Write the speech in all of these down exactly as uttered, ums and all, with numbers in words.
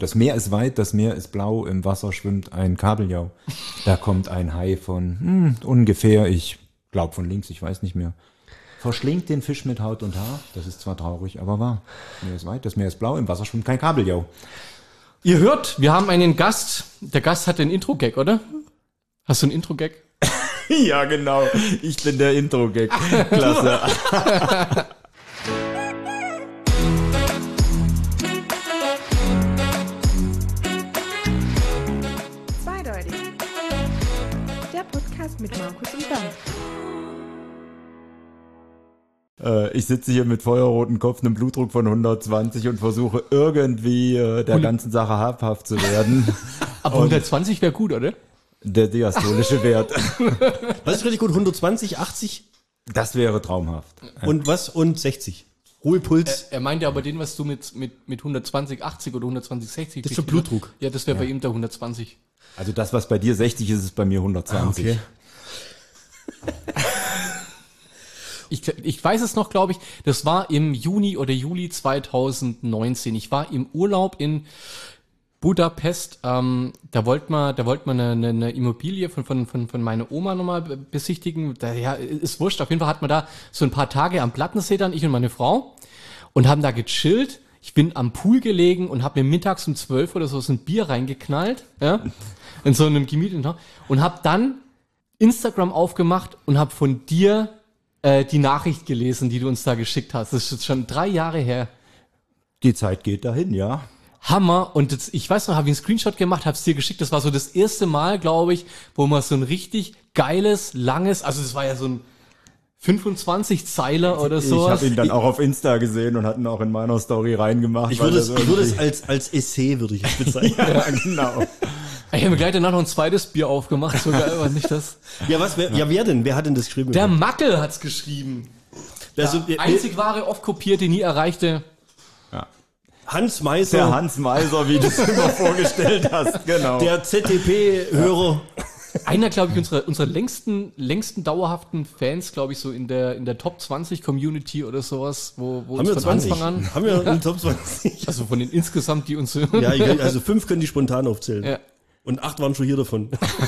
Das Meer ist weit, das Meer ist blau, im Wasser schwimmt ein Kabeljau. Da kommt ein Hai von hm, ungefähr, ich glaube von links, ich weiß nicht mehr. Verschlingt den Fisch mit Haut und Haar. Das ist zwar traurig, aber wahr. Das Meer ist weit, das Meer ist blau, im Wasser schwimmt kein Kabeljau. Ihr hört, wir haben einen Gast. Der Gast hat den Intro-Gag, oder? Hast du einen Intro-Gag? Ja, genau. Ich bin der Intro-Gag. Klasse. Zweideutig. Der Podcast mit Markus und Bernd. Ich sitze hier mit feuerrotem Kopf, einem Blutdruck von hundertzwanzig und versuche irgendwie äh, der ganzen Sache habhaft zu werden. Aber hundertzwanzig wäre gut, oder? Der diastolische Wert. Was ist richtig gut? hundertzwanzig, achtzig? Das wäre traumhaft. Und was? Und sechzig? Ruhepuls? Er, er meinte aber den, was du mit, mit, mit hundertzwanzig, achtzig oder hundertzwanzig, sechzig... Das ist der Blutdruck. Ja, das wäre Ja. bei ihm der hundertzwanzig. Also das, was bei dir sechzig ist, ist bei mir hundertzwanzig. Ah, okay. Ich, ich weiß es noch, glaube ich, das war im Juni oder Juli zweitausendneunzehn. Ich war im Urlaub in Budapest. Ähm, da wollte man, da wollte man eine, eine Immobilie von, von, von, von meiner Oma nochmal besichtigen. Da, ja, ist wurscht. Auf jeden Fall hat man da so ein paar Tage am Plattensee dann, ich und meine Frau, und haben da gechillt. Ich bin am Pool gelegen und habe mir mittags um zwölf oder so so ein Bier reingeknallt, ja, in so einem gemieteten, und habe dann Instagram aufgemacht und habe von dir äh, die Nachricht gelesen, die du uns da geschickt hast. Das ist jetzt schon drei Jahre her. Die Zeit geht dahin, ja. Hammer. Und jetzt, ich weiß noch, habe ich einen Screenshot gemacht, habe es dir geschickt. Das war so das erste Mal, glaube ich, wo man so ein richtig geiles, langes, also das war ja so ein fünfundzwanzig-Zeiler oder so. Ich habe ihn dann auch auf Insta gesehen und hatten auch in meiner Story reingemacht. Ich weil würde es, das ich würde es irgendwie- als, als Essay, würde ich es bezeichnen. Ja, genau. Ich habe mir gleich danach noch ein zweites Bier aufgemacht. So geil war nicht das. Ja, was, wer, ja, wer denn? Wer hat denn das geschrieben? Der Mackel hat's geschrieben. also, Der äh, einzig wahre, oft kopierte, nie erreichte. Hans Meiser, Der Hans Meiser, wie du es immer vorgestellt hast, genau. der Z D P-Hörer. Einer, glaube ich, unserer, unserer längsten, längsten dauerhaften Fans, glaube ich, so in der, in der Top zwanzig Community oder sowas, wo, wo Haben wir uns von zwanzig? Anfang an, Haben wir einen Top zwanzig? also von den insgesamt, die uns hören. Ja, ich, also fünf können die spontan aufzählen. Ja. Und acht waren schon hier davon.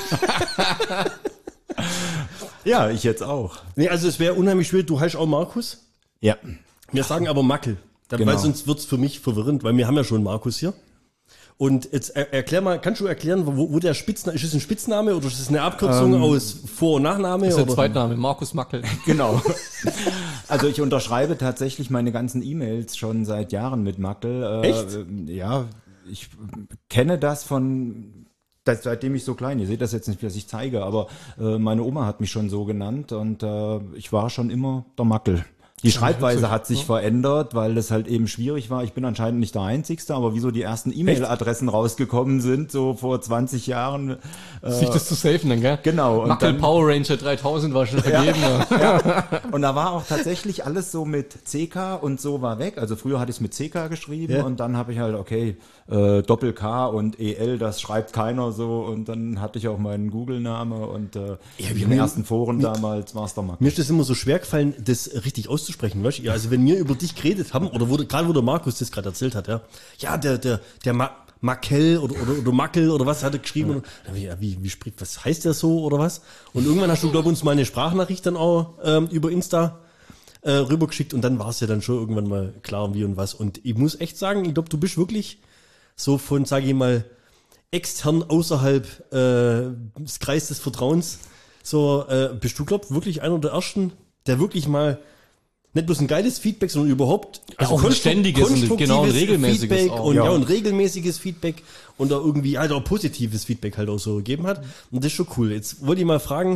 Ja, ich jetzt auch. Nee, also es wäre unheimlich schwierig. Du heißt auch Markus. Ja. Wir sagen aber Mackel. Dann, Genau. Weil sonst wird's für mich verwirrend, weil wir haben ja schon Markus hier. Und jetzt er, erklär mal, kannst du erklären, wo, wo der Spitzname, ist es ein Spitzname oder ist es eine Abkürzung aus Vor- und Nachname? Das ist der oder? Zweitname, Markus Mackel. Genau. Also ich unterschreibe tatsächlich meine ganzen E-Mails schon seit Jahren mit Mackel. Äh, Echt? Ja, ich kenne das von, das, seitdem ich so klein, ihr seht das jetzt nicht, was ich zeige, aber äh, meine Oma hat mich schon so genannt und äh, ich war schon immer der Mackel. Die Schreibweise hat sich verändert, weil das halt eben schwierig war. Ich bin anscheinend nicht der Einzigste, aber wieso die ersten E-Mail-Adressen rausgekommen sind, so vor zwanzig Jahren. Sich das zu safen dann, gell? Genau. Und Mackel dann- Power Ranger dreitausend war schon vergeben. Ja. Ja. Und da war auch tatsächlich alles so mit C K und so war weg. Also früher hatte ich es mit C K geschrieben Ja. und dann habe ich halt, okay, äh, Doppel-K und E L, das schreibt keiner so. Und dann hatte ich auch meinen Google-Name und äh, Ja, in wir den haben- ersten Foren damals war es der Mackel. Mir ist das immer so schwer gefallen, das richtig auszusprechen, weißt du? Ja, also wenn wir über dich geredet haben, oder wo, gerade wo der Markus das gerade erzählt hat, ja, ja, der, der, der Ma Mackel oder, oder, oder Mackel oder was hat er geschrieben? Ja. Und, ja, wie, wie spricht, was heißt der so oder was? Und irgendwann hast du, glaube ich, uns mal eine Sprachnachricht dann auch ähm, über Insta äh, rübergeschickt und dann war es ja dann schon irgendwann mal klar, wie und was. Und ich muss echt sagen, ich glaube, du bist wirklich so von, sage ich mal, extern außerhalb äh, des Kreises des Vertrauens, so äh, bist du, glaub, wirklich einer der ersten, der wirklich mal nicht bloß ein geiles Feedback, sondern überhaupt Ja, auch ein konstru- ständiges und konstruktives genau ein regelmäßiges Feedback auch. und, ja. Ja. und regelmäßiges Feedback und da irgendwie halt auch positives Feedback halt auch so gegeben hat. Und das ist schon cool. Jetzt wollte ich mal fragen,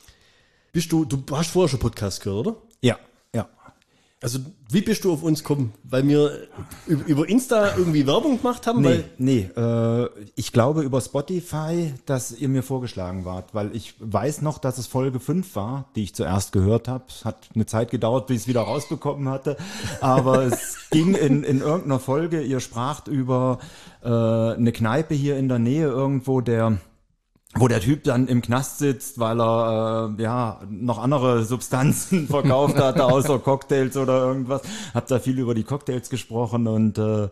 bist du, du hast vorher schon Podcast gehört, oder? Ja, ja. Also wie bist du auf uns gekommen? Weil wir ü- über Insta irgendwie Werbung gemacht haben? Nee, Weil, nee, äh, ich glaube über Spotify, dass ihr mir vorgeschlagen wart, weil ich weiß noch, dass es Folge fünf war, die ich zuerst gehört habe. Es hat eine Zeit gedauert, bis ich es wieder rausbekommen hatte, aber es ging in, in irgendeiner Folge, ihr spracht über äh, eine Kneipe hier in der Nähe irgendwo, der wo der Typ dann im Knast sitzt, weil er äh, ja noch andere Substanzen verkauft hatte, außer Cocktails oder irgendwas. Hab da viel über die Cocktails gesprochen und äh,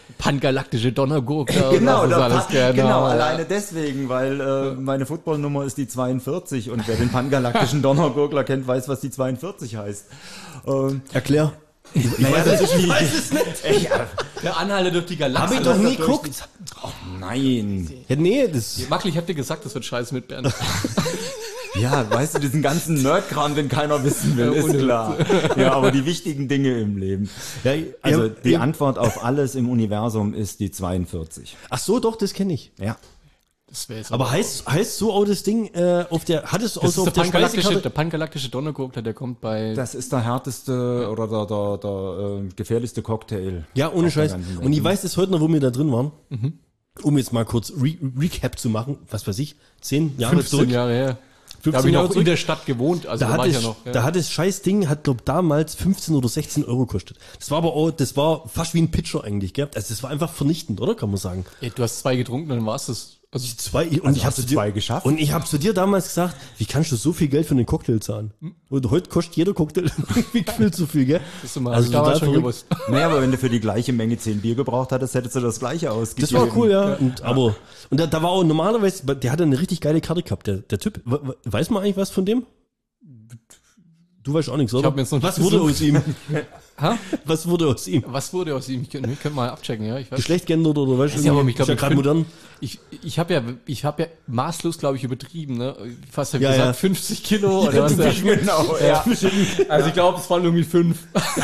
Pangalaktische Donnergurke. Genau, und was es da alles pa- gerne. genau, alleine deswegen, weil äh, meine Footballnummer ist die zweiundvierzig und wer den pangalaktischen Donnergurgler kennt, weiß, was die zweiundvierzig heißt. Ähm, Erklär. naja, das ist wie, es nicht. ja, Der Anhalte durch die Galaxie. Hab ich doch nie geguckt. nein. Ja, nee, das... Mackel, ich hab dir gesagt, das wird scheiße mit Bernd. Ja, weißt du, diesen ganzen Nerdkram, den keiner wissen will, Ja, ist ohne klar. Ja, aber die wichtigen Dinge im Leben. Ja, Also ja, die ja. Antwort auf alles im Universum ist die zweiundvierzig. Ach so, doch, das kenne ich. Ja. Das wäre jetzt Aber heißt, heißt so auch das Ding äh, auf der... Hat es auch das so ist auf der der pangalaktische, Speisekarte... der pangalaktische Donnergurgler, der kommt bei... Das ist der härteste oder der, der, der äh, gefährlichste Cocktail. Ja, ohne auf der Scheiß. ganzen Welt. Und ich weiß es heute noch, wo wir da drin waren. Um jetzt mal kurz Re Recap zu machen. Was weiß ich, zehn Jahre fünfzehn zurück. Jahre her. Da fünfzehn habe ich Jahre noch in zurück. der Stadt gewohnt, also Da da, hat, war ich es, ja noch. Ja. da hat das scheiß Ding, hat glaub damals fünfzehn oder sechzehn Euro gekostet. Das war aber auch, das war fast wie ein Pitcher eigentlich, gell? Also das war einfach vernichtend, oder? Kann man sagen. Ja, du hast zwei getrunken, dann war's das. Also Zwei, und Also ich habe hast du zu dir, zwei geschafft? Und ich habe zu dir damals gesagt, wie kannst du so viel Geld für einen Cocktail zahlen? Und heute kostet jeder Cocktail irgendwie viel zu viel, gell? das ist immer, Also also damals total schon verrückt. gewusst. Naja, aber wenn du für die gleiche Menge zehn Bier gebraucht hattest, hättest du das gleiche ausgegeben. Das war cool, ja. Und, aber, und da, da war auch normalerweise, der hatte eine richtig geile Karte gehabt, der, der Typ. We- we- Weiß man eigentlich was von dem? Du weißt auch nichts, oder? hab mir jetzt noch was nicht wurde gesucht. aus ihm? Ha? Was wurde aus ihm? Was wurde aus ihm? Ich könnte könnt mal abchecken, ja. Ich weiß. Geschlecht geändert oder weißt du? Ja, aber ich ist glaub, ja ich gerade find- modern. Ich, ich habe ja, ich habe ja maßlos, glaube ich, übertrieben, ne? Fast hab ich Ja, gesagt, ja. fünfzig Kilo oder was? Genau, Ja. Also ich glaube, es waren irgendwie fünf.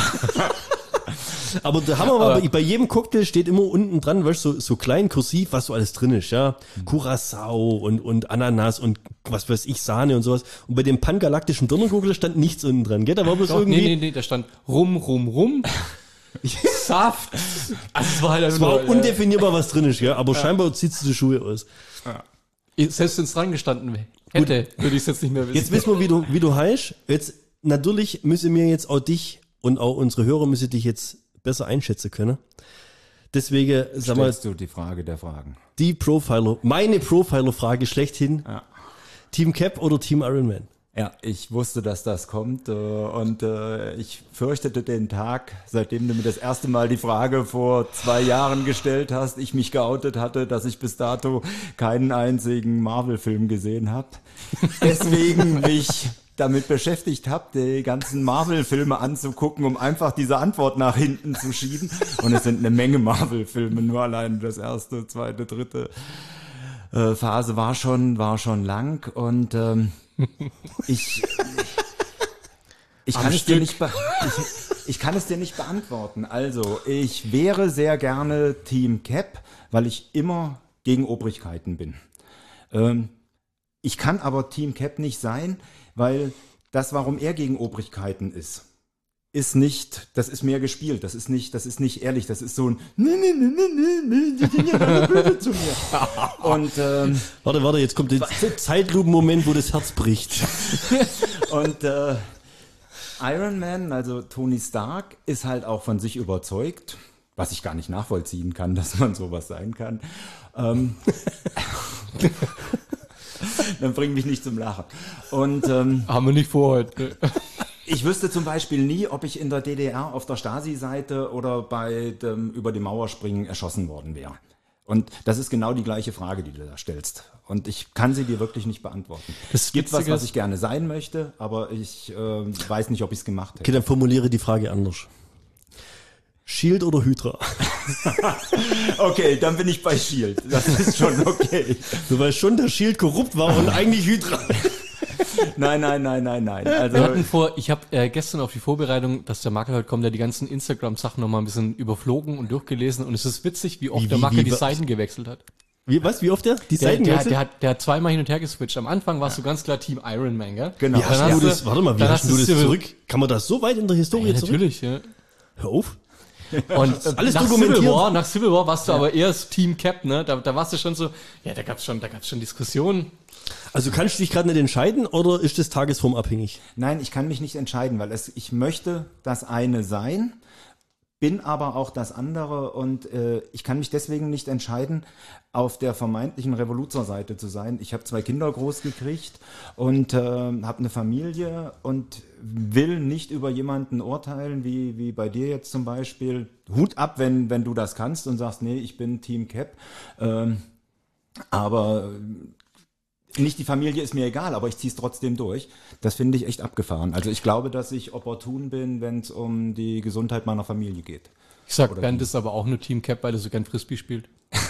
Aber der Hammer war, Aber- bei- bei jedem Cocktail steht immer unten dran, weißt du, so, so klein kursiv, was so alles drin ist, ja. Curacao und, und Ananas und was weiß ich, Sahne und sowas. Und bei dem pangalaktischen Donnergurgel stand nichts unten dran, gell? Da war bloß Doch, irgendwie, nee, nee, nee, da stand rum, rum, rum. Saft. Also es war halt es einfach war nur, undefinierbar, was drin ist, gell? Aber scheinbar zieht du die Schuhe aus. äh, selbst wenn es dran gestanden hätte, würde ich es jetzt nicht mehr wissen. Jetzt wissen wir, wie du, wie du heißt. Jetzt, natürlich müssen wir jetzt auch dich und auch unsere Hörer müssen dich jetzt besser einschätzen können. Deswegen, sag mal, Stellst du die Frage der Fragen. die Profiler, meine Profiler-Frage schlechthin. Ja. Team Cap oder Team Ironman? Ja, ich wusste, dass das kommt äh, und äh, ich fürchtete den Tag, seitdem du mir das erste Mal die Frage vor zwei Jahren gestellt hast, ich mich geoutet hatte, dass ich bis dato keinen einzigen Marvel-Film gesehen habe. Deswegen mich damit beschäftigt habe, die ganzen Marvel-Filme anzugucken, um einfach diese Antwort nach hinten zu schieben. Und es sind eine Menge Marvel-Filme, nur allein das erste, zweite, dritte äh, Phase war schon, war schon lang und ähm, ich, ich, kann es dir nicht be- ich, ich kann es dir nicht beantworten. Also, ich wäre sehr gerne Team Cap, weil ich immer gegen Obrigkeiten bin. Ähm, ich kann aber Team Cap nicht sein, weil das, warum er gegen Obrigkeiten ist, ist nicht, das ist mehr gespielt, das ist nicht, das ist nicht ehrlich, das ist so ein nee, nee, nee, nee, nee, die sind ja alle böse zu mir. Und ähm, Warte, warte, jetzt kommt der Zeitlupen-Moment, wo das Herz bricht. Und äh, Iron Man, also Tony Stark, ist halt auch von sich überzeugt, was ich gar nicht nachvollziehen kann, dass man sowas sein kann. Ähm, dann bring mich nicht zum Lachen. Und ähm, Haben wir nicht vor heute. ich wüsste zum Beispiel nie, ob ich in der D D R auf der Stasi-Seite oder bei dem über die Mauer springen erschossen worden wäre. Und das ist genau die gleiche Frage, die du da stellst. Und ich kann sie dir wirklich nicht beantworten. Das Es gibt was, Witzige was ist- ich gerne sein möchte, aber ich äh, weiß nicht, ob ich es gemacht hätte. Okay, dann formuliere die Frage anders. Shield oder Hydra? Okay, dann bin ich bei Shield. Das ist schon okay. Du weißt schon, dass Shield korrupt war und eigentlich Hydra. Nein, nein, nein, nein, nein. Wir Also hatten vor, ich habe äh, gestern auf die Vorbereitung, dass der Markel heute kommt, der die ganzen Instagram-Sachen nochmal ein bisschen überflogen und durchgelesen und es ist witzig, wie oft Wie, der wie, Markel wie, die was? Seiten gewechselt hat. Wie, was, wie oft der? Die Der, Seiten der, wechselt? der, hat, der hat zweimal hin und her geswitcht. Am Anfang warst du ganz klar Team Iron Man, gell? Genau. Wie Dann hast hast du du- das, warte mal, wie dann hast hast du du das Civil- zurück? Kann man das so weit in der Historie Ja, zurück? natürlich, ja. Hör auf. Und Alles nach dokumentiert. Civil War, nach Civil War warst du aber eher das Team Cap, ne? Da, da warst du schon so, ja, da gab's schon, da gab's schon Diskussionen. Also kannst du dich gerade nicht entscheiden oder ist das tagesformabhängig? nein, ich kann mich nicht entscheiden, weil es, ich möchte das eine sein, bin aber auch das andere und äh, ich kann mich deswegen nicht entscheiden, auf der vermeintlichen Revoluzer-Seite zu sein. Ich habe zwei Kinder groß gekriegt und äh, habe eine Familie und will nicht über jemanden urteilen, wie, wie bei dir jetzt zum Beispiel. Hut ab, wenn, wenn du das kannst und sagst, nee, ich bin Team Cap. Ähm, aber nicht die Familie ist mir egal, aber ich ziehe es trotzdem durch. Das finde ich echt abgefahren. Also ich glaube, dass ich opportun bin, wenn es um die Gesundheit meiner Familie geht. Ich sag, Bernd ist aber auch nur Team Cap, weil er so gern Frisbee spielt.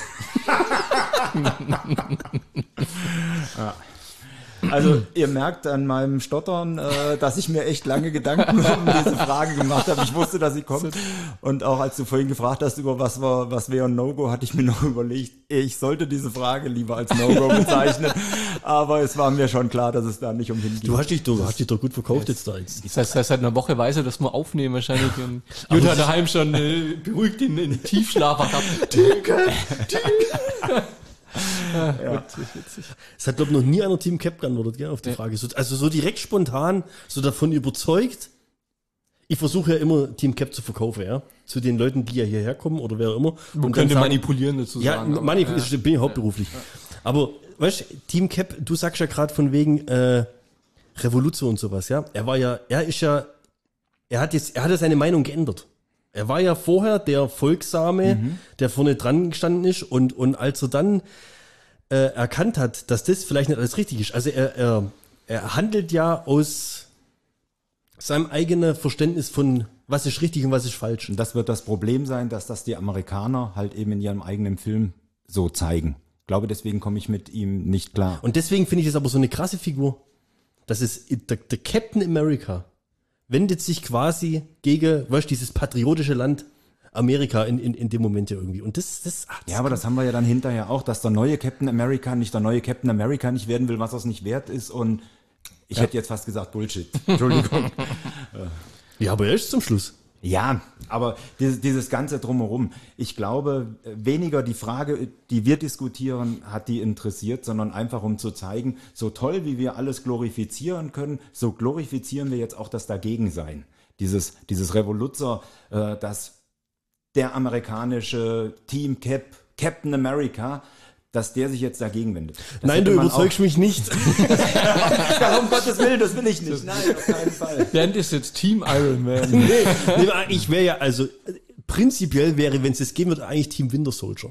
Ja. Also ihr merkt an meinem Stottern, äh, dass ich mir echt lange Gedanken um diese Frage gemacht habe. Ich wusste, dass sie kommt. Und auch als du vorhin gefragt hast, über was war, was wäre ein No-Go, hatte ich mir noch überlegt, ich sollte diese Frage lieber als No-Go bezeichnen. Aber es war mir schon klar, dass es da nicht um hingeht. Du hast dich doch, hast dich doch gut verkauft jetzt da jetzt. Das heißt, seit einer Woche weiß er, dass wir aufnehmen wahrscheinlich. Und Jutta daheim schon äh, beruhigt in, in Tiefschlaf gehabt. Tinke, Tinke. Ja, ja. Es hat, glaube ich, noch nie einer Team Cap geantwortet, gell, auf die ja. Frage. So, also so direkt spontan, so davon überzeugt. Ich versuche ja immer Team Cap zu verkaufen, ja. Zu den Leuten, die ja hierher kommen oder wer auch immer. Man könnte sagen, manipulieren dazu ja, sagen. Ja, manip- ja. bin ich hauptberuflich. Ja. Aber, weißt du, Team Cap, du sagst ja gerade von wegen äh, Revolution und sowas, ja. Er war ja, er ist ja, er hat jetzt, er hat ja seine Meinung geändert. Er war ja vorher der Folgsame, mhm. der vorne dran gestanden ist und, und als er dann äh, erkannt hat, dass das vielleicht nicht alles richtig ist, also er, er, er handelt ja aus seinem eigenen Verständnis von was ist richtig und was ist falsch. Und das wird das Problem sein, dass das die Amerikaner halt eben in ihrem eigenen Film so zeigen. Ich glaube, deswegen komme ich mit ihm nicht klar. Und deswegen finde ich es aber so eine krasse Figur, dass es der, der Captain America wendet sich quasi gegen, weißt du, dieses patriotische Land Amerika in, in, in dem Moment ja irgendwie. Und das, das, ach, das ja, aber das haben wir ja dann hinterher auch, dass der neue Captain America nicht der neue Captain America nicht werden will, was er es nicht wert ist. Und ich ja. hätte jetzt fast gesagt Bullshit. Entschuldigung. Ja, aber erst zum Schluss. Ja, aber dieses, dieses Ganze drumherum. Ich glaube, weniger die Frage, die wir diskutieren, hat die interessiert, sondern einfach um zu zeigen, so toll wie wir alles glorifizieren können, so glorifizieren wir jetzt auch das Dagegensein. Dieses, dieses Revoluzer, äh, das der amerikanische Team Cap, Captain America, dass der sich jetzt dagegen wendet. Das Nein, du überzeugst mich nicht. Ja, um Gottes Willen, das will ich nicht. Nein, auf keinen Fall. Bernd ist jetzt Team Iron Man. nee, nee, ich wäre ja, also prinzipiell wäre, wenn es das geben würde, eigentlich Team Winter Soldier.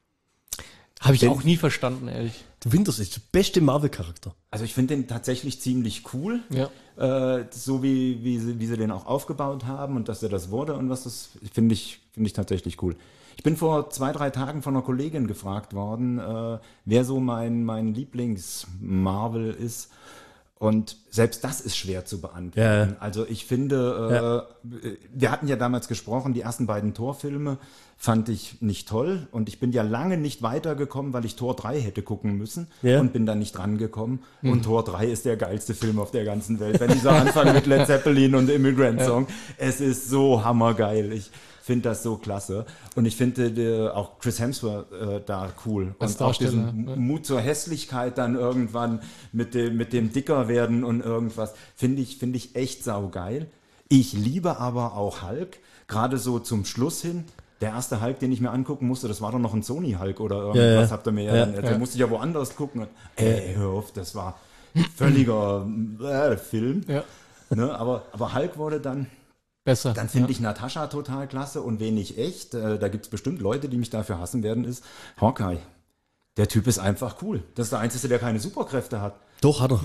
Habe ich Wenn, auch nie verstanden, ehrlich. Winter ist der beste Marvel-Charakter. Also ich finde den tatsächlich ziemlich cool. Ja. Äh, so wie, wie, sie, wie sie den auch aufgebaut haben und dass er das wurde und was das, finde ich, finde ich tatsächlich cool. Ich bin vor zwei, drei Tagen von einer Kollegin gefragt worden, äh, wer so mein, mein Lieblings-Marvel ist. Und selbst das ist schwer zu beantworten. Ja. Also ich finde, äh, ja. wir hatten ja damals gesprochen, die ersten beiden Thor-Filme fand ich nicht toll. Und ich bin ja lange nicht weitergekommen, weil ich Thor drei hätte gucken müssen ja. und bin dann nicht drangekommen. Mhm. Und Thor drei ist der geilste Film auf der ganzen Welt. Wenn dieser Anfang mit Led Zeppelin und Immigrant Song, ja. es ist so hammergeil. Ich finde das so klasse. Und ich finde äh, auch Chris Hemsworth äh, da cool. Das und auch diesen ja. Mut zur Hässlichkeit dann irgendwann mit dem, mit dem dicker werden und irgendwas, finde ich, finde ich echt saugeil. Ich liebe aber auch Hulk, gerade so zum Schluss hin. Der erste Hulk, den ich mir angucken musste, das war doch noch ein Sony-Hulk oder irgendwas, ja, ja. habt ihr mir ja, ja dann, ja. musste ich ja woanders gucken. Und, ey, hör auf, das war völliger äh, Film. Ja. Ne, aber, aber Hulk wurde dann besser. Dann finde ja. ich Natascha total klasse und wenig echt. Äh, da gibt es bestimmt Leute, die mich dafür hassen werden, ist Hawkeye. Der Typ ist einfach cool. Das ist der Einzige, der keine Superkräfte hat. Doch, hat er.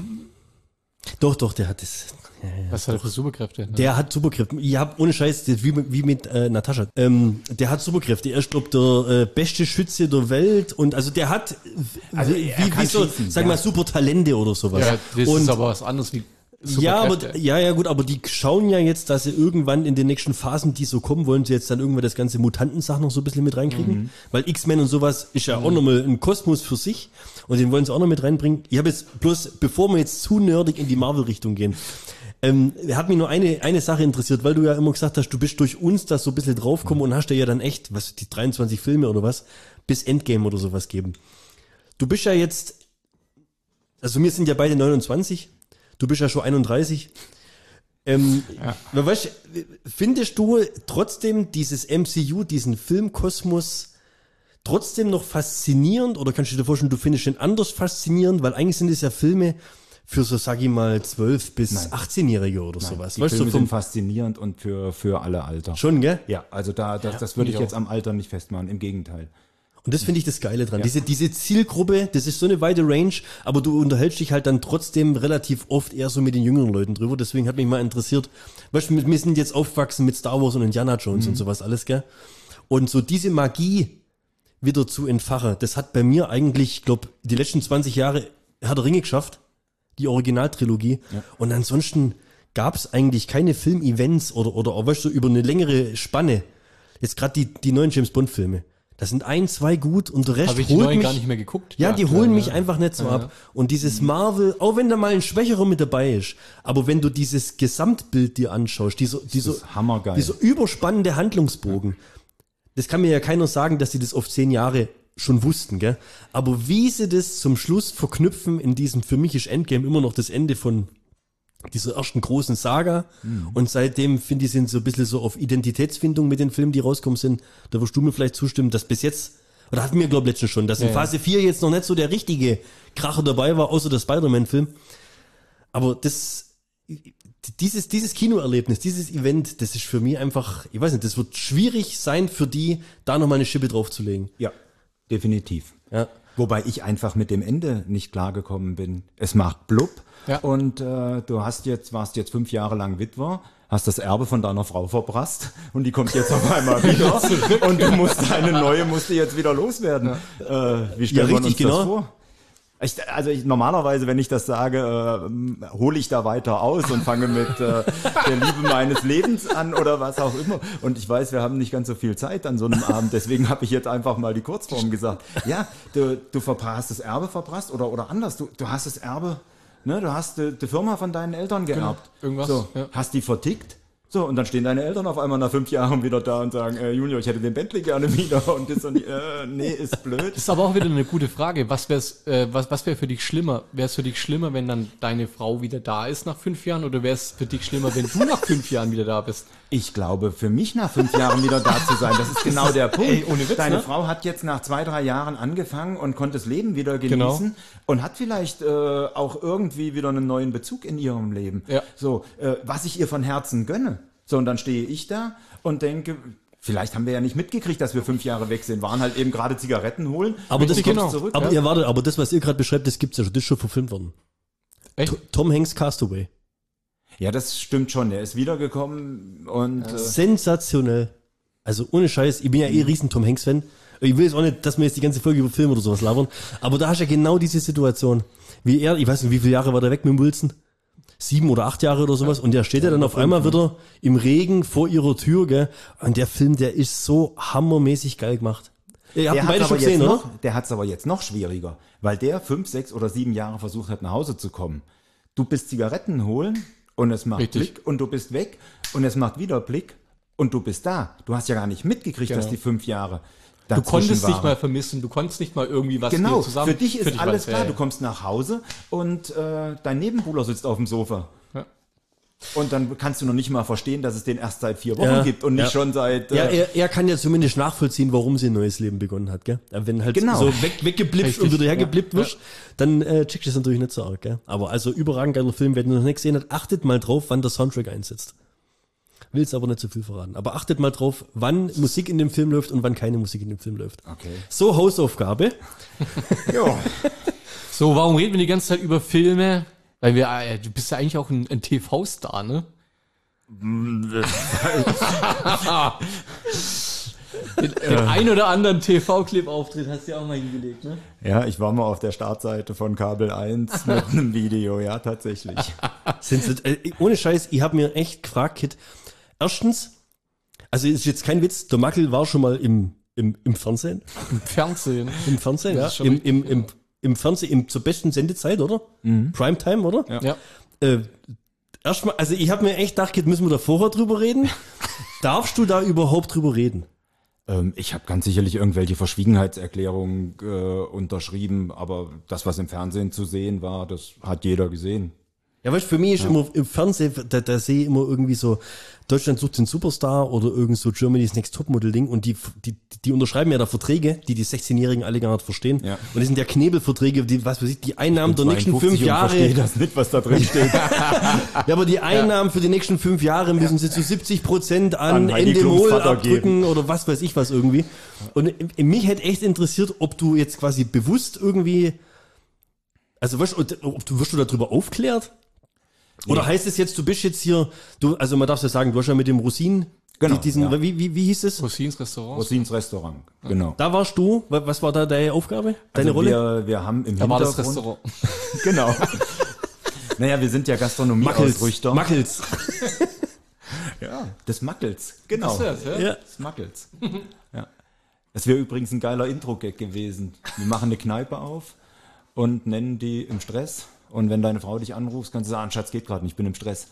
Doch, doch, der hat das. Ja, ja, Was hat er für Superkräfte? Der ja. hat Superkräfte. Ich hab ohne Scheiß, das wie, wie mit äh, Natascha. Ähm, der hat Superkräfte. Er ist, glaub, der äh, beste Schütze der Welt. Und also der hat also wie, wie so, schießen, sag ja. mal, super Talente oder sowas. Ja, das und, ist aber was anderes wie Ja, aber, ja, ja, gut, aber die schauen ja jetzt, dass sie irgendwann in den nächsten Phasen, die so kommen, wollen sie jetzt dann irgendwann das ganze Mutantensachen noch so ein bisschen mit reinkriegen. Mhm. Weil X-Men und sowas ist ja mhm. auch nochmal ein Kosmos für sich und den wollen sie auch noch mit reinbringen. Ich habe jetzt bloß, bevor wir jetzt zu nerdig in die Marvel-Richtung gehen, ähm, hat mich nur eine, eine Sache interessiert, weil du ja immer gesagt hast, du bist durch uns da so ein bisschen draufgekommen mhm. und hast dir ja dann echt, was, die dreiundzwanzig Filme oder was, bis Endgame oder sowas geben. Du bist ja jetzt, also wir sind ja beide neunundzwanzig, du bist ja schon einunddreißig. Ähm, ja. Weißt, findest du trotzdem dieses M C U, diesen Filmkosmos trotzdem noch faszinierend oder kannst du dir vorstellen, du findest den anders faszinierend, weil eigentlich sind es ja Filme für so, sag ich mal, zwölf bis achtzehnjährige oder Nein, sowas. Die weißt Filme du, vom, sind faszinierend und für, für alle Alter. schon, gell? Ja, also da, das, das würde ich jetzt am Alter nicht festmachen, im Gegenteil. Und das finde ich das Geile dran. Ja. Diese, diese Zielgruppe, das ist so eine weite Range, aber du unterhältst dich halt dann trotzdem relativ oft eher so mit den jüngeren Leuten drüber. Deswegen hat mich mal interessiert, weißt du, wir sind jetzt aufgewachsen mit Star Wars und Indiana Jones mhm. und sowas alles, gell? Und so diese Magie wieder zu entfachen, das hat bei mir eigentlich, ich glaube, die letzten zwanzig Jahre Herr der Ringe geschafft, die Originaltrilogie. Ja. Und ansonsten gab es eigentlich keine Filmevents oder, oder auch, weißt du, über eine längere Spanne. Jetzt gerade die, die neuen James-Bond-Filme. Da sind ein, zwei gut und der Rest Habe ich die holt neuen mich, gar nicht mehr geguckt? Ja, Ja, die klar, holen ja. mich einfach nicht so Ja, ab. ja. Und dieses Marvel, auch wenn da mal ein Schwächerer mit dabei ist, aber wenn du dieses Gesamtbild dir anschaust, dieser, dieser, ist hammergeil. dieser überspannende Handlungsbogen, das kann mir ja keiner sagen, dass sie das auf zehn Jahre schon wussten, gell? Aber wie sie das zum Schluss verknüpfen in diesem, für mich ist Endgame immer noch das Ende von dieser ersten großen Saga. Mhm. Und seitdem, finde ich, sind so ein bisschen so auf Identitätsfindung mit den Filmen, die rauskommen sind. Da wirst du mir vielleicht zustimmen, dass bis jetzt, oder hatten wir, glaube ich, letztens schon, dass in ja, Phase vier jetzt noch nicht so der richtige Kracher dabei war, außer der Spider-Man-Film. Aber das, dieses, dieses Kinoerlebnis, dieses Event, das ist für mich einfach, ich weiß nicht, das wird schwierig sein für die, da nochmal eine Schippe draufzulegen. Ja, definitiv. Ja. Wobei ich einfach mit dem Ende nicht klargekommen bin. Es macht blub Ja. und äh, du hast jetzt, warst jetzt fünf Jahre lang Witwer, hast das Erbe von deiner Frau verprasst und die kommt jetzt auf einmal wieder und du musst deine neue, musst du jetzt wieder loswerden. Ja. Äh, wie stellt Ja, man uns richtig, das genau. vor? Ich, also ich, normalerweise, wenn ich das sage, äh, hole ich da weiter aus und fange mit äh, der Liebe meines Lebens an oder was auch immer. Und ich weiß, wir haben nicht ganz so viel Zeit an so einem Abend, deswegen habe ich jetzt einfach mal die Kurzform gesagt. Ja, du, du verpra- hast das Erbe verprasst oder, oder anders, du, du hast das Erbe, ne, du hast die, die Firma von deinen Eltern geerbt. Genau, irgendwas, So, ja. hast die vertickt. So, und dann stehen deine Eltern auf einmal nach fünf Jahren wieder da und sagen, äh, Junior, ich hätte den Bentley gerne wieder. Und das und die, äh, nee, ist blöd. Das ist aber auch wieder eine gute Frage. Was wär's, äh, was, was wäre für dich schlimmer? Wäre es für dich schlimmer, wenn dann deine Frau wieder da ist nach fünf Jahren? Oder wäre es für dich schlimmer, wenn du nach fünf Jahren wieder da bist? Ich glaube, für mich nach fünf Jahren wieder da zu sein, das ist genau der Punkt. Ey, ohne Witz, Deine ne? Frau hat jetzt nach zwei, drei Jahren angefangen und konnte das Leben wieder genießen Genau. und hat vielleicht äh, auch irgendwie wieder einen neuen Bezug in ihrem Leben. Ja. So, äh, was ich ihr von Herzen gönne. So, und dann stehe ich da und denke, vielleicht haben wir ja nicht mitgekriegt, dass wir fünf Jahre weg sind, waren halt eben gerade Zigaretten holen. Aber das Richtig, kommt zurück. aber ja. ihr wartet, aber das, was ihr gerade beschreibt, das gibt's ja schon, das ist schon verfilmt worden. Echt? T- Tom Hanks Castaway. Ja, das stimmt schon. Der ist wiedergekommen und äh, Sensationell. Also ohne Scheiß, ich bin ja eh riesen Tom Hanks Fan. Ich will jetzt auch nicht, dass wir jetzt die ganze Folge über Filme oder sowas labern, aber da hast du ja genau diese Situation. Wie er, ich weiß nicht, wie viele Jahre war der weg mit dem Wilson? Sieben oder acht Jahre oder sowas. Und der steht ja, ja dann auf einmal wieder im Regen vor ihrer Tür, gell? Und der Film, der ist so hammermäßig geil gemacht. Ihr habt ihn beide schon gesehen, noch, oder? Der hat es aber jetzt noch schwieriger, weil der fünf, sechs oder sieben Jahre versucht hat, nach Hause zu kommen. Du bist Zigaretten holen und es macht Richtig. Blick und du bist weg und es macht wieder Blick und du bist da. Du hast ja gar nicht mitgekriegt, Genau. dass die fünf Jahre Du dazwischen konntest waren. nicht mal vermissen, du konntest nicht mal irgendwie was Genau, dir zusammen... für dich ist war alles das, klar. ja, Du ja. kommst nach Hause und äh, dein Nebenbuhler sitzt auf dem Sofa. Ja. Und dann kannst du noch nicht mal verstehen, dass es den erst seit vier Wochen Ja, gibt und nicht ja. schon seit... Äh, Ja, er, er kann ja zumindest nachvollziehen, warum sie ein neues Leben begonnen hat, gell? Wenn halt Genau. so weg, weggeblippt Richtig, und wieder ja. hergeblippt wirst, dann äh, checkst du das natürlich nicht so arg, gell? Aber also überragend geiler Film, wer den noch nicht gesehen hat, achtet mal drauf, wann der Soundtrack einsetzt. Will's aber nicht zu viel verraten. Aber achtet mal drauf, wann Musik in dem Film läuft und wann keine Musik in dem Film läuft. Okay. So, Hausaufgabe. Ja. So, warum reden wir die ganze Zeit über Filme? Weil wir, äh, du bist ja eigentlich auch ein, ein T V-Star, ne? den, den ein oder anderen T V-Clip-Auftritt hast du ja auch mal hingelegt, ne? Ja, ich war mal auf der Startseite von Kabel eins mit einem Video, ja, tatsächlich. Sind sie, äh, ohne Scheiß, ich habe mir echt gefragt, Kid. Erstens, also ist jetzt kein Witz, der Mackel war schon mal im, im, im Fernsehen. Im Fernsehen. Im Fernsehen, ja. ist schon Im, im, im, Im Fernsehen, im, zur besten Sendezeit, oder? Mhm. Primetime, oder? Ja. Ja. Äh, erstmal, also ich habe mir echt gedacht, Kid, müssen wir da vorher drüber reden? Darfst du da überhaupt drüber reden? Ähm, ich habe ganz sicherlich irgendwelche Verschwiegenheitserklärungen äh, unterschrieben, aber das, was im Fernsehen zu sehen war, das hat jeder gesehen. Ja, weißt du, für mich ist ja. immer im Fernsehen, da, da sehe ich immer irgendwie so, Deutschland sucht den Superstar oder irgend so Germany's Next Topmodel-Ding und die, die, die unterschreiben ja da Verträge, die die sechzehnjährigen alle gar nicht verstehen. Ja. Und das sind ja Knebelverträge, die, was weiß ich, die Einnahmen der nächsten fünf Jahre. Ich verstehe das nicht, was da drin steht. Ja, aber die Einnahmen ja. für die nächsten fünf Jahre müssen sie zu siebzig Prozent an, an Endemol abdrücken geben. Oder was weiß ich was irgendwie. Und mich hätte echt interessiert, ob du jetzt quasi bewusst irgendwie, also weißt, ob du, wirst du darüber aufklärt? Oder nee. heißt es jetzt, du bist jetzt hier, du, also man darf ja sagen, du hast ja mit dem Rosin, genau, diesen, ja. wie, wie, wie hieß es? Rosins Restaurant. Rosins Restaurant, genau. Da warst du, was war da deine Aufgabe, deine also Rolle? Wir, wir haben im da war das Restaurant. Genau. Naja, wir sind ja Gastronomie-Ausrüchter. Mackels. Ja, des Mackels, genau. Das ist das, ja? Ja. Des Mackels. Ja. Das wäre übrigens ein geiler Intro-Gag gewesen. Wir machen eine Kneipe auf und nennen die im Stress. Und wenn deine Frau dich anruft, kannst du sagen, Schatz, geht gerade nicht, ich bin im Stress.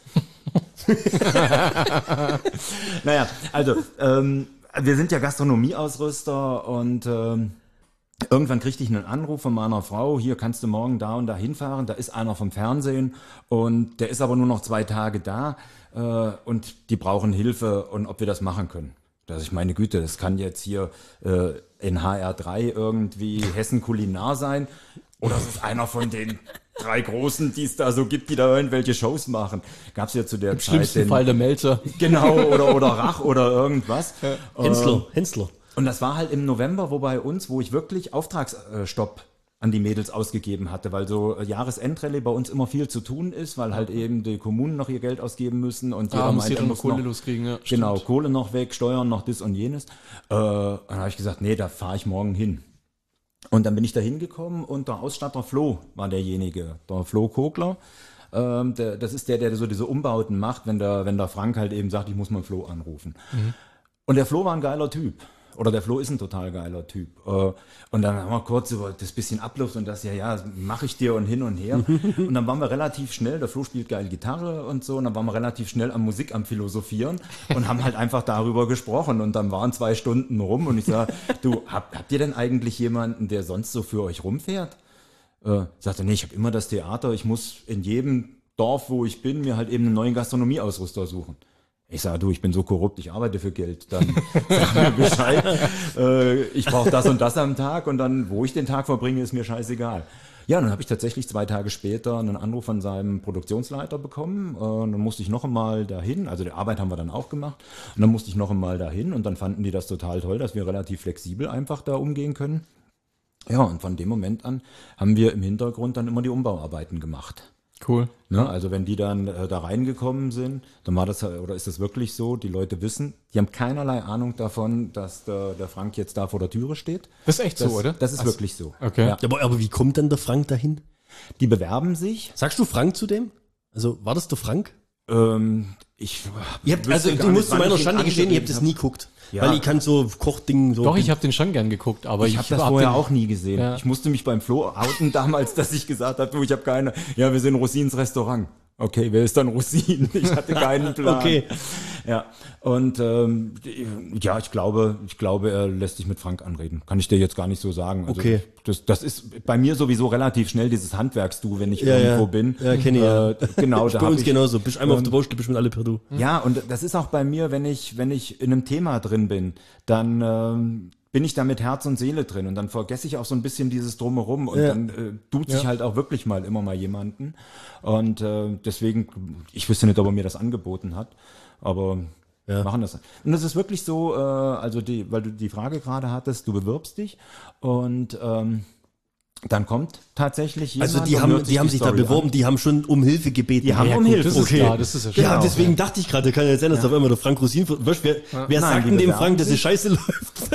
Naja, also, ähm, wir sind ja Gastronomieausrüster und ähm, irgendwann kriegte ich einen Anruf von meiner Frau, hier kannst du morgen da und da hinfahren, da ist einer vom Fernsehen und der ist aber nur noch zwei Tage da äh, und die brauchen Hilfe und ob wir das machen können. Dass ich meine Güte, das kann jetzt hier äh, in H R drei irgendwie Hessen Kulinar sein oder es ist einer von den drei Großen, die es da so gibt, die da irgendwelche Shows machen. Gab es ja zu der Im Zeit. Im schlimmsten den, Fall der Melzer. Genau, oder, oder Rach oder irgendwas. Ja. Hensler, Hensler. Und das war halt im November, wo bei uns, wo ich wirklich Auftragsstopp an die Mädels ausgegeben hatte, weil so Jahresendrallye bei uns immer viel zu tun ist, weil halt eben die Kommunen noch ihr Geld ausgeben müssen und jeder ah, meint, er muss Kohle noch, loskriegen. Ja, genau, stimmt. Kohle noch weg, Steuern noch das und jenes. Äh, und dann habe ich gesagt, nee, da fahre ich morgen hin. Und dann bin ich da hingekommen und der Ausstatter Flo war derjenige, der Flo Kogler. Ähm, der, das ist der, der so diese Umbauten macht, wenn der, wenn der Frank halt eben sagt, ich muss mal Flo anrufen. Mhm. Und der Flo war ein geiler Typ. Oder der Flo ist ein total geiler Typ. Und dann haben wir kurz über das bisschen Abluft und das, ja, ja, mache ich dir und hin und her. Und dann waren wir relativ schnell, der Flo spielt geil Gitarre und so, und dann waren wir relativ schnell am Musik am Philosophieren und haben halt einfach darüber gesprochen. Und dann waren zwei Stunden rum und ich sage, du, habt, habt ihr denn eigentlich jemanden, der sonst so für euch rumfährt? Äh, sagte, nee, ich habe immer das Theater, ich muss in jedem Dorf, wo ich bin, mir halt eben einen neuen Gastronomieausrüster suchen. Ich sage, du, ich bin so korrupt, ich arbeite für Geld. Dann sag mir Bescheid. äh, ich brauche das und das am Tag und dann, wo ich den Tag verbringe, ist mir scheißegal. Ja, dann habe ich tatsächlich zwei Tage später einen Anruf von seinem Produktionsleiter bekommen. Äh, dann musste ich noch einmal dahin. Also die Arbeit haben wir dann auch gemacht. Und dann musste ich noch einmal dahin und dann fanden die das total toll, dass wir relativ flexibel einfach da umgehen können. Ja, und von dem Moment an haben wir im Hintergrund dann immer die Umbauarbeiten gemacht. Cool. Ne, also wenn die dann äh, da reingekommen sind, dann war das, oder ist das wirklich so, die Leute wissen, die haben keinerlei Ahnung davon, dass der, der Frank jetzt da vor der Türe steht. Das ist echt das, so, oder? Das ist Ach, wirklich so. Okay. Ja. Aber, aber wie kommt denn der Frank dahin? Die bewerben sich. Sagst du Frank zu dem? Also war das der Frank? Ähm, ich ihr habt, also du musst zu meiner Schande gestehen, ich habe das nie geguckt. Ja. Weil ich kann so Kochdingen so. Doch, ich habe den schon gern geguckt, aber ich, ich habe das hab vorher den, auch nie gesehen. Ja. Ich musste mich beim Flo outen damals, dass ich gesagt habe, du, ich habe keine, ja, wir sind Rosins Restaurant. Okay, wer ist dann Rosin? Ich hatte keinen Plan. Okay. Ja, und ähm, ja, ich glaube, ich glaube, er lässt sich mit Frank anreden. Kann ich dir jetzt gar nicht so sagen. Also okay. Das, das ist bei mir sowieso relativ schnell dieses Handwerks-Du, wenn ich ja, irgendwo ja. bin. Ja, kenne ich ja. Äh, genau, da bei uns ich, genauso. Bist einmal ähm, auf der Baustelle, bist mit alle per Du. Ja, und das ist auch bei mir, wenn ich, wenn ich in einem Thema drin bin, dann ähm, bin ich da mit Herz und Seele drin und dann vergesse ich auch so ein bisschen dieses Drumherum und ja. dann äh, tut sich ja. halt auch wirklich mal immer mal jemanden und äh, deswegen, ich wüsste nicht, ob er mir das angeboten hat, aber ja. machen das. Und das ist wirklich so, äh, also die, weil du die Frage gerade hattest, du bewirbst dich und ähm, dann kommt tatsächlich jemand. Also die haben, die haben sich Story da beworben, an. die haben schon um Hilfe gebeten. Die haben ja, um gut, Hilfe. Das ist okay. klar, das ist ja, ja genau. deswegen dachte ich gerade, kann ja sein, dass ja. auf einmal der Frank Rosin, weißt, wer, ja. wer Nein, sagt denn dem Frank, dass es scheiße läuft?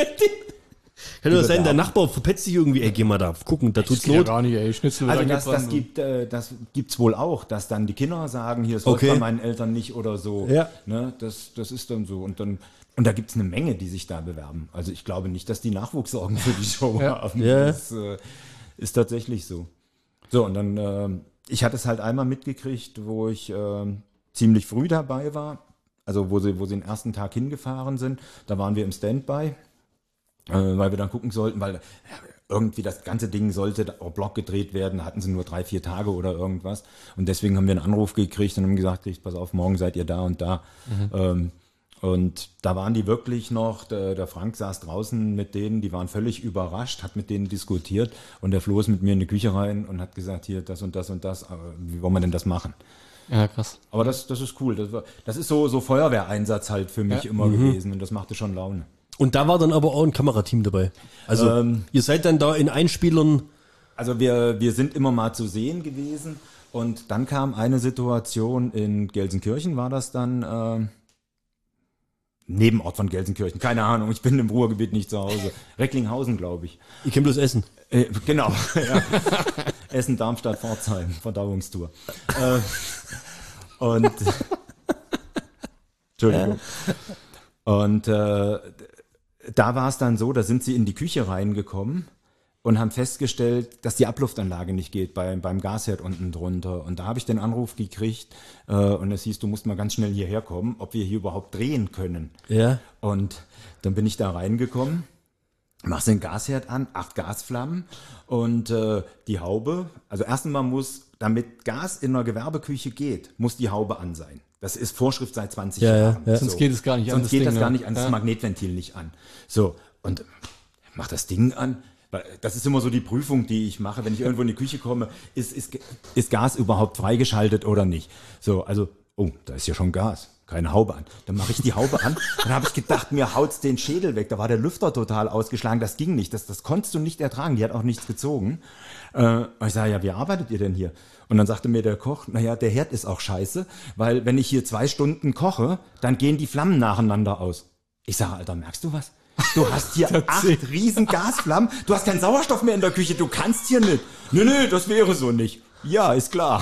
Kann doch sein, der Nachbar verpetzt sich irgendwie, ey, geh mal da gucken, da tut's ja Not. gar nicht, ey, Schnitzel Also das, das gibt äh, das gibt's wohl auch, dass dann die Kinder sagen, hier, es okay. läuft bei meinen Eltern nicht oder so. Ja. Ne, das, das ist dann so. Und dann und da gibt's eine Menge, die sich da bewerben. Also ich glaube nicht, dass die Nachwuchssorgen für die Show ja. haben. Ja. Das äh, ist tatsächlich so. So, und dann, äh, ich hatte es halt einmal mitgekriegt, wo ich äh, ziemlich früh dabei war. Also wo sie, wo sie den ersten Tag hingefahren sind. Da waren wir im Standby. Äh, weil wir dann gucken sollten, weil irgendwie das ganze Ding sollte auf Block gedreht werden, hatten sie nur drei, vier Tage oder irgendwas. Und deswegen haben wir einen Anruf gekriegt und haben gesagt, pass auf, morgen seid ihr da und da. Mhm. Ähm, und da waren die wirklich noch, der, der Frank saß draußen mit denen, die waren völlig überrascht, hat mit denen diskutiert und der Flo ist mit mir in die Küche rein und hat gesagt, hier das und das und das, wie wollen wir denn das machen? Ja, krass. Aber das, das ist cool, das, war, das ist so, so Feuerwehreinsatz halt für mich ja. immer mhm. gewesen und das machte schon Laune. Und da war dann aber auch ein Kamerateam dabei. Also ähm, ihr seid dann da in Einspielern. Also wir, wir sind immer mal zu sehen gewesen und dann kam eine Situation in Gelsenkirchen, war das dann... Äh, Nebenort von Gelsenkirchen, keine Ahnung, ich bin im Ruhrgebiet nicht zu Hause. Recklinghausen, glaube ich. Ich kenne bloß Essen. Äh, genau, ja. Essen, Darmstadt, Pforzheim, Verdauungstour. äh, und Entschuldigung. Und äh, da war es dann so, da sind sie in die Küche reingekommen und haben festgestellt, dass die Abluftanlage nicht geht bei, beim Gasherd unten drunter. Und da habe ich den Anruf gekriegt äh, und es hieß, du musst mal ganz schnell hierher kommen, ob wir hier überhaupt drehen können. Ja. Und dann bin ich da reingekommen, machst den Gasherd an, acht Gasflammen und äh, die Haube, also erst einmal muss, damit Gas in einer Gewerbeküche geht, muss die Haube an sein. Das ist Vorschrift seit zwanzig ja, Jahren. Ja, ja. Sonst geht es gar nicht Sonst an. Sonst geht Ding, das gar ne? nicht an, das ja. Magnetventil nicht an. So, und mach das Ding an. Das ist immer so die Prüfung, die ich mache, wenn ich irgendwo in die Küche komme, ist, ist, ist Gas überhaupt freigeschaltet oder nicht? So, also, oh, da ist ja schon Gas, keine Haube an. Dann mache ich die Haube an, dann habe ich gedacht, mir haut's den Schädel weg. Da war der Lüfter total ausgeschlagen, das ging nicht, das, das konntest du nicht ertragen, die hat auch nichts gezogen. Äh, ich sage, ja, wie arbeitet ihr denn hier? Und dann sagte mir der Koch, naja, der Herd ist auch scheiße, weil wenn ich hier zwei Stunden koche, dann gehen die Flammen nacheinander aus. Ich sage, Alter, merkst du was? Du hast hier acht riesen Gasflammen, du hast keinen Sauerstoff mehr in der Küche, du kannst hier nicht. Nö, nö, das wäre so nicht. Ja, ist klar.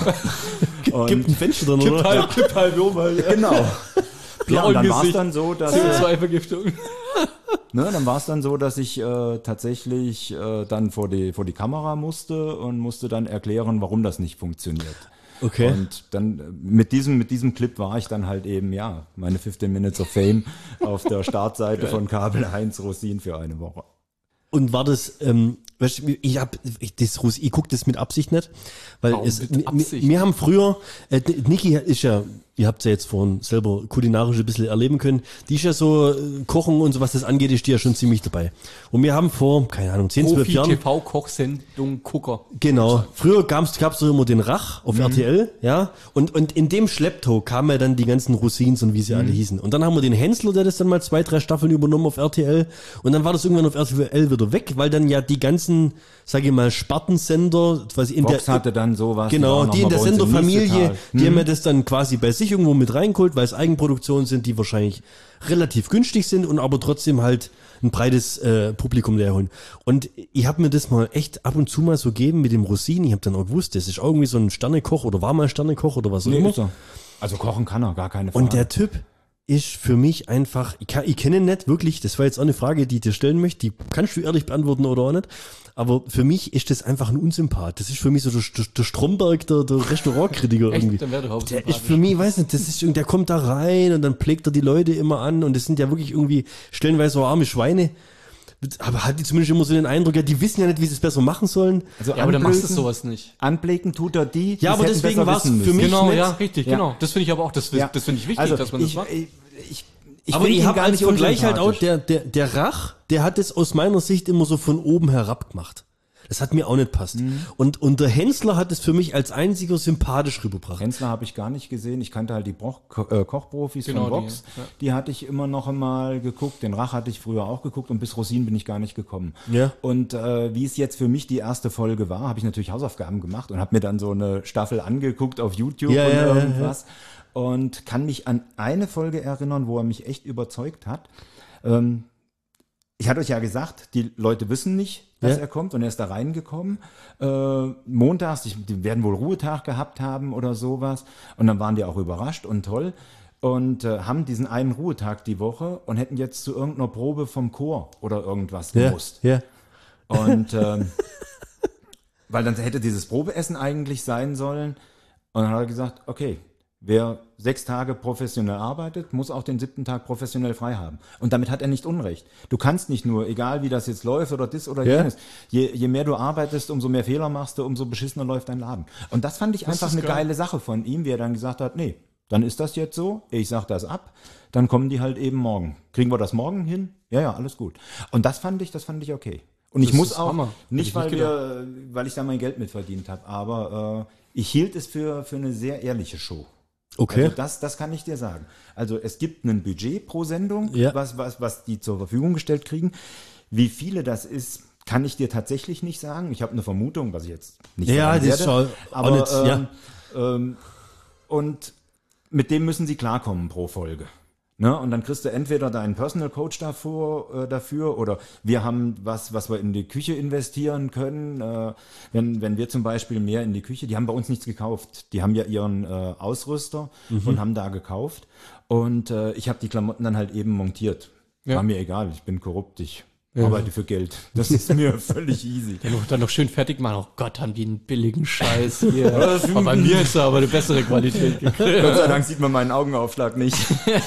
Und Gibt ein Fenster dann, oder? Halb, kipp halb um, halt. Genau. Ja, und dann war es Gesicht. dann so, dass C O zwei Vergiftung. ne, dann war es dann so, dass ich äh, tatsächlich äh, dann vor die vor die Kamera musste und musste dann erklären, warum das nicht funktioniert. Okay. Und dann äh, mit diesem mit diesem Clip war ich dann halt eben ja meine fifteen Minutes of Fame auf der Startseite von Kabel eins Rosin für eine Woche. Und war das, ähm, weißt du, ich hab, ich, das, ich guck das mit Absicht nicht, weil Warum es, mit Absicht? Wir, wir haben früher, äh, Niki ist ja, ihr habt ja jetzt vorhin selber kulinarisch ein bisschen erleben können, die ist ja so, äh, Kochen und so was das angeht, ist die ja schon ziemlich dabei. Und wir haben vor, keine Ahnung, zehn, zwölf Jahren. Profi-T V-Kochsendung, Gucker. Genau. Früher gab's gab's doch immer den Rach auf mhm. R T L, ja. Und und in dem Schlepptau kamen ja dann die ganzen Rosins und wie sie mhm. alle hießen. Und dann haben wir den Hensler, der das dann mal zwei, drei Staffeln übernommen auf R T L. Und dann war das irgendwann auf R T L wieder weg, weil dann ja die ganzen, sag ich mal, Spartensender, was in Vox der hatte dann sowas. genau, die in der Senderfamilie, hm. die haben ja das dann quasi bei sich irgendwo mit reingeholt, weil es Eigenproduktionen sind, die wahrscheinlich relativ günstig sind und aber trotzdem halt ein breites äh, Publikum leer holen. Und ich habe mir das mal echt ab und zu mal so gegeben mit dem Rosin. Ich habe dann auch gewusst, das ist irgendwie so ein Sternekoch oder war mal Sternekoch oder was auch Nee, immer. ist er. Also kochen kann er, gar keine Frage. Und der Typ ist für mich einfach, ich, kann, ich kenne ihn nicht wirklich, das war jetzt auch eine Frage, die ich dir stellen möchte, die kannst du ehrlich beantworten oder auch nicht, aber für mich ist das einfach ein Unsympath. Das ist für mich so der, der, der Stromberg, der, der Restaurantkritiker Echt? irgendwie. Dann wäre doch Der ist für mich, weiß nicht, das ist, der kommt da rein und dann pflegt er die Leute immer an und das sind ja wirklich irgendwie stellenweise so arme Schweine. Aber hat die zumindest immer so den Eindruck, ja, die wissen ja nicht, wie sie es besser machen sollen. Also ja, aber dann machst du anblöken- sowas nicht. Anblicken tut er die. Ja, die's aber hätten deswegen besser war's wissen für müssen. mich Genau, nicht. ja, richtig, Ja. genau. Das finde ich aber auch, das, Ja. das finde ich wichtig, Also dass man das ich, macht. Ich, ich, ich aber find ich ihn habe gar als nicht Vergleich halt auch, unsympathisch. der, der, der Rach, der hat es aus meiner Sicht immer so von oben herab gemacht. Das hat mir auch nicht passt. Mhm. Und, und der Hensler hat es für mich als einziger sympathisch rübergebracht. Hensler habe ich gar nicht gesehen. Ich kannte halt die Broch, Ko- äh, Kochprofis Genau, von die, Vox. ja. Die hatte ich immer noch einmal geguckt. Den Rach hatte ich früher auch geguckt und bis Rosin bin ich gar nicht gekommen. Ja. Und äh, wie es jetzt für mich die erste Folge war, habe ich natürlich Hausaufgaben gemacht und habe mir dann so eine Staffel angeguckt auf YouTube Ja, und ja, ja, irgendwas. Und kann mich an eine Folge erinnern, wo er mich echt überzeugt hat. Ähm, Ich hatte euch ja gesagt, die Leute wissen nicht, dass Ja. er kommt und er ist da reingekommen. Äh, montags, ich, die werden wohl Ruhetag gehabt haben oder sowas. Und dann waren die auch überrascht und toll und äh, haben diesen einen Ruhetag die Woche und hätten jetzt zu irgendeiner Probe vom Chor oder irgendwas Ja, gemusst. ja. Und ähm, weil dann hätte dieses Probeessen eigentlich sein sollen. Und dann hat er gesagt, okay, Wer sechs Tage professionell arbeitet, muss auch den siebten Tag professionell frei haben. Und damit hat er nicht Unrecht. Du kannst nicht nur, egal wie das jetzt läuft oder das oder Ja. jenes, je, je mehr du arbeitest, umso mehr Fehler machst du, umso beschissener läuft dein Laden. Und das fand ich einfach ist eine geil. geile Sache von ihm, wie er dann gesagt hat, nee, dann ist das jetzt so, ich sag das ab, dann kommen die halt eben morgen. Kriegen wir das morgen hin? Ja, ja, alles gut. Und das fand ich, das fand ich okay. Und ich Das muss ist auch, Hammer. Hätte nicht ich weil nicht wir, weil ich da mein Geld mit verdient habe, aber äh, ich hielt es für, für eine sehr ehrliche Show. Okay. Also das, das kann ich dir sagen. Also es gibt ein Budget pro Sendung, Ja. was, was, was die zur Verfügung gestellt kriegen. Wie viele das ist, kann ich dir tatsächlich nicht sagen. Ich habe eine Vermutung, was ich jetzt nicht Ja, sagen das ist werde. auch Aber nicht, ja. ähm, ähm, und mit dem müssen sie klarkommen pro Folge. Ne? Und dann kriegst du entweder deinen Personal Coach davor, äh, dafür oder wir haben was, was wir in die Küche investieren können. Äh, wenn, wenn wir zum Beispiel mehr in die Küche, die haben bei uns nichts gekauft. Die haben ja ihren äh, Ausrüster und haben da gekauft. Und äh, ich habe die Klamotten dann halt eben montiert. Ja. War mir egal, ich bin korrupt, ich arbeite für Geld. Das ist mir völlig easy. Dann noch, dann noch schön fertig machen. Oh Gott, haben die einen billigen Scheiß hier. Aber bei mir ist da aber eine bessere Qualität gekriegt. Gott sei Dank sieht man meinen Augenaufschlag nicht.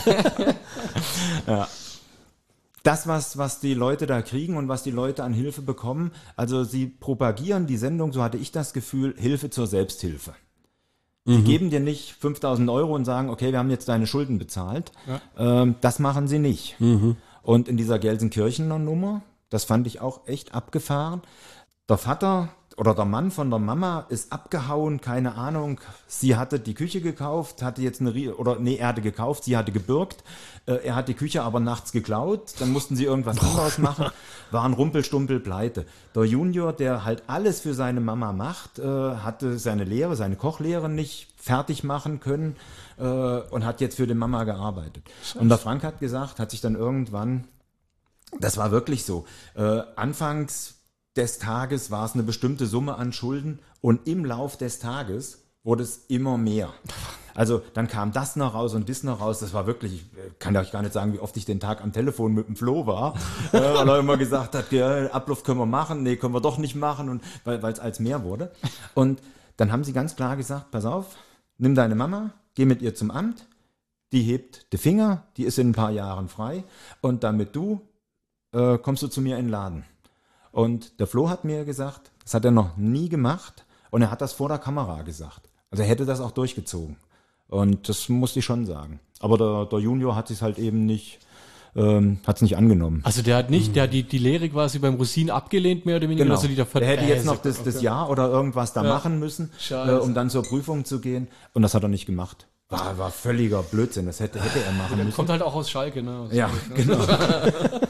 Ja. Das, was, was die Leute da kriegen und was die Leute an Hilfe bekommen, also sie propagieren die Sendung, so hatte ich das Gefühl, Hilfe zur Selbsthilfe. Sie geben dir nicht fünftausend Euro und sagen, okay, wir haben jetzt deine Schulden bezahlt. Ähm, das machen sie nicht. Und in dieser Gelsenkirchener Nummer, das fand ich auch echt abgefahren, der Vater oder der Mann von der Mama ist abgehauen, keine Ahnung. Sie hatte die Küche gekauft, hatte jetzt eine, Rie- oder nee, er hatte gekauft, sie hatte gebürgt. Äh, er hat die Küche aber nachts geklaut, dann mussten sie irgendwas anderes machen, waren Rumpelstumpel pleite. Der Junior, der halt alles für seine Mama macht, äh, hatte seine Lehre, seine Kochlehre nicht fertig machen können äh, und hat jetzt für die Mama gearbeitet. Und der Frank hat gesagt, hat sich dann irgendwann, das war wirklich so, äh, anfangs des Tages war es eine bestimmte Summe an Schulden und im Lauf des Tages wurde es immer mehr. Also dann kam das noch raus und das noch raus. Das war wirklich, ich kann euch gar nicht sagen, wie oft ich den Tag am Telefon mit dem Flo war, äh, weil er immer gesagt hat, ja, Ablauf können wir machen, nee, können wir doch nicht machen, und weil es als mehr wurde. Und dann haben sie ganz klar gesagt, pass auf, nimm deine Mama, geh mit ihr zum Amt, die hebt die Finger, die ist in ein paar Jahren frei und damit du, äh, kommst du zu mir in den Laden. Und der Flo hat mir gesagt, das hat er noch nie gemacht und er hat das vor der Kamera gesagt. Also er hätte das auch durchgezogen. Und das musste ich schon sagen. Aber der, der Junior hat sich halt eben nicht, ähm, hat es nicht angenommen. Also der hat nicht, der hat die, die Lehre quasi beim Rosin abgelehnt, mehr oder weniger. Genau. Also die davon, Der hätte äh, jetzt noch so- das, das okay. Jahr oder irgendwas da Ja. machen müssen, äh, Scheiße. um dann zur Prüfung zu gehen. Und das hat er nicht gemacht. War, war völliger Blödsinn. Das hätte, hätte er machen müssen. Kommt halt auch aus Schalke, ne? Aus Ja, Schalke, ne? genau.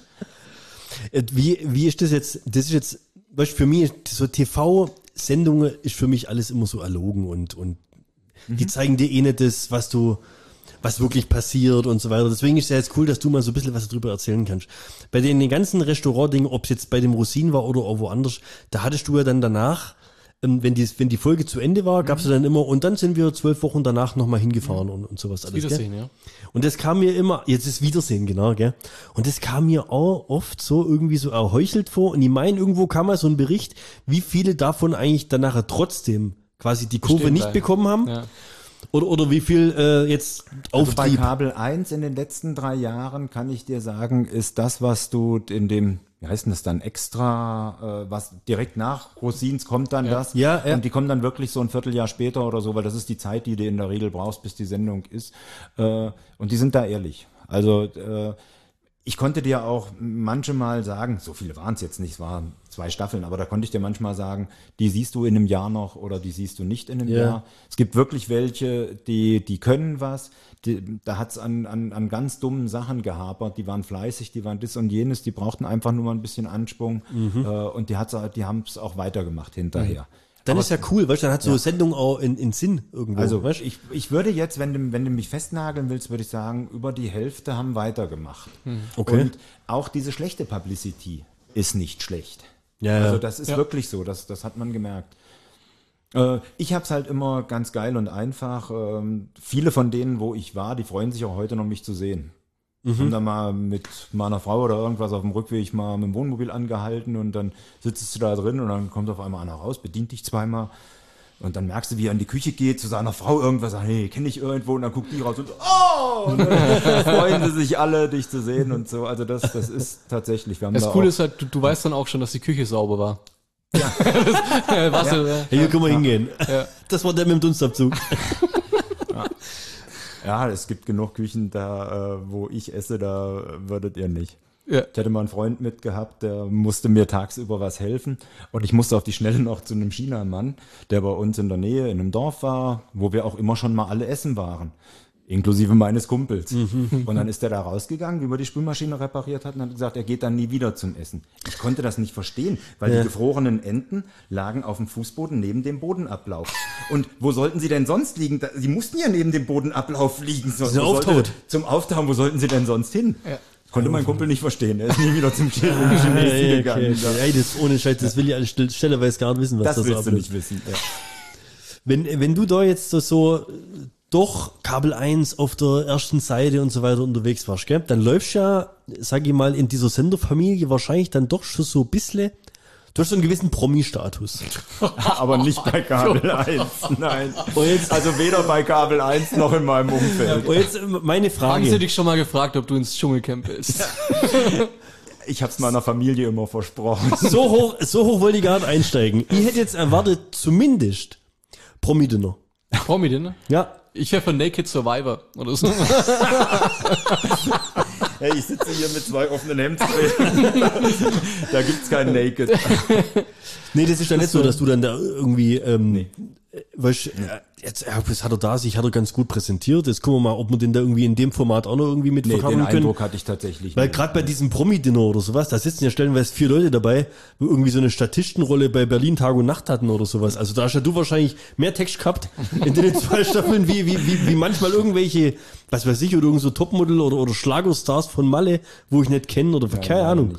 Äh, Wie, wie ist das jetzt? Das ist jetzt, weißt du, für mich, so T V-Sendungen ist für mich alles immer so erlogen und, und die zeigen dir eh nicht das, was du, was wirklich passiert und so weiter. Deswegen ist es ja jetzt cool, dass du mal so ein bisschen was darüber erzählen kannst. Bei den, den ganzen Restaurant-Dingen, ob es jetzt bei dem Rosin war oder auch woanders, da hattest du ja dann danach, ähm, wenn die, wenn die Folge zu Ende war, gab es ja dann immer, und dann sind wir zwölf Wochen danach nochmal hingefahren und, und sowas alles. Wiedersehen, gell? ja. Und das kam mir immer, jetzt ist Wiedersehen, genau, gell? Und das kam mir auch oft so irgendwie so erheuchelt vor. Und ich meine, irgendwo kam mal so ein Bericht, wie viele davon eigentlich dann nachher trotzdem quasi die Kurve Bestehen nicht bleiben. bekommen haben. Ja. Oder, oder wie viel äh, jetzt Also bei Auftrieb. Kabel eins in den letzten drei Jahren kann ich dir sagen, ist das, was du in dem, wie heißt denn das dann, extra, äh, was direkt nach Rosins kommt dann das. Ja, ja. Und die kommen dann wirklich so ein Vierteljahr später oder so, weil das ist die Zeit, die du in der Regel brauchst, bis die Sendung ist. Äh, und die sind da ehrlich. Also äh, ich konnte dir auch manchmal sagen, so viele waren es jetzt nicht, es waren zwei Staffeln, aber da konnte ich dir manchmal sagen, die siehst du in einem Jahr noch oder die siehst du nicht in einem Ja. Jahr. Es gibt wirklich welche, die, die können was, die, da hat es an, an, an ganz dummen Sachen gehapert, die waren fleißig, die waren das und jenes, die brauchten einfach nur mal ein bisschen Anschwung äh, und die, hat's, die haben es auch weitergemacht hinterher. Dann Aber ist ja cool, weißt du, dann hat so eine Sendung auch in, in Sinn irgendwo. Also weißt? ich, ich würde jetzt, wenn du, wenn du mich festnageln willst, würde ich sagen, über die Hälfte haben weitergemacht. Okay. Und auch diese schlechte Publicity ist nicht schlecht. Ja, ja. Also das ist Ja. wirklich so, das, das hat man gemerkt. Äh, ich habe es halt immer ganz geil und einfach. Ähm, viele von denen, wo ich war, die freuen sich auch heute noch, mich zu sehen. Haben da mal mit meiner Frau oder irgendwas auf dem Rückweg mal mit dem Wohnmobil angehalten und dann sitzt du da drin und dann kommt auf einmal einer raus, bedient dich zweimal. Und dann merkst du, wie er in die Küche geht, zu seiner Frau irgendwas sagt, hey, kenne ich irgendwo, und dann guckt die raus und so, oh, und dann freuen sie sich alle, dich zu sehen und so. Also das, das ist tatsächlich, wir haben Das da Coole auch, ist halt, du, du weißt dann auch schon, dass die Küche sauber war. Ja. das, was Ja. Du, Hey, hier können wir hingehen. Ja. Das war der mit dem Dunstabzug. ja, es gibt genug Küchen da, äh, wo ich esse, da würdet ihr nicht. ja. Ich hatte mal einen Freund mitgehabt, der musste mir tagsüber was helfen und ich musste auf die Schnelle noch zu einem Chinamann, der bei uns in der Nähe in einem Dorf war, wo wir auch immer schon mal alle essen waren, inklusive meines Kumpels. Und dann ist der da rausgegangen, wie wir die Spülmaschine repariert hatten, und hat gesagt, er geht dann nie wieder zum Essen. Ich konnte das nicht verstehen, weil Ja. die gefrorenen Enten lagen auf dem Fußboden neben dem Bodenablauf. Und wo sollten sie denn sonst liegen? Da- Sie mussten ja neben dem Bodenablauf liegen. So, sind wo sollte- auftaut. Zum Auftauen, wo sollten sie denn sonst hin? Ja. Konnte mein Kumpel nicht verstehen. Er ist nie wieder zum Chinesen Okay, gegangen. okay. Ey, das ohne Scheiß, das will ich alles still- stellerweise gar nicht wissen, was Das da so willst du abläuft. nicht wissen. Ja. Wenn, wenn du da jetzt so, so doch Kabel eins auf der ersten Seite und so weiter unterwegs warst, gell, dann läufst ja, sag ich mal, in dieser Senderfamilie wahrscheinlich dann doch schon so ein bisschen, du hast so einen gewissen Promi-Status. Aber nicht bei Kabel eins, nein. Und jetzt, Also weder bei Kabel eins noch in meinem Umfeld. und jetzt äh, meine Haben sie Frage. dich schon mal gefragt, ob du ins Dschungelcamp willst? Ich habe es meiner Familie immer versprochen. So hoch, so hoch wollte ich gar nicht einsteigen. Ich hätte jetzt erwartet, zumindest Promi-Dinner. Promi, ne? Ja. Ich wäre von Naked Survivor oder so. Hey, ich sitze hier mit zwei offenen Hemdsträhnen. Da gibt's kein Naked. Nee, das ist ja nicht so, dass du dann da irgendwie, ähm, nee. weißt, äh, jetzt, ja, das hat er da sich, hat er ganz gut präsentiert. Jetzt gucken wir mal, ob wir den da irgendwie in dem Format auch noch irgendwie mit Nee, den verkaufen können. Eindruck hatte ich tatsächlich Weil nicht. gerade bei diesem Promi-Dinner oder sowas, da sitzen ja stellenweise vier Leute dabei, wo irgendwie so eine Statistenrolle bei Berlin Tag und Nacht hatten oder sowas. Also da hast ja du wahrscheinlich mehr Text gehabt in den zwei Staffeln, wie, wie, wie, wie manchmal irgendwelche, was weiß ich, oder irgend so Topmodel oder, oder Schlagerstars von Malle, wo ich nicht kenne oder keine Nein, Ahnung. nicht.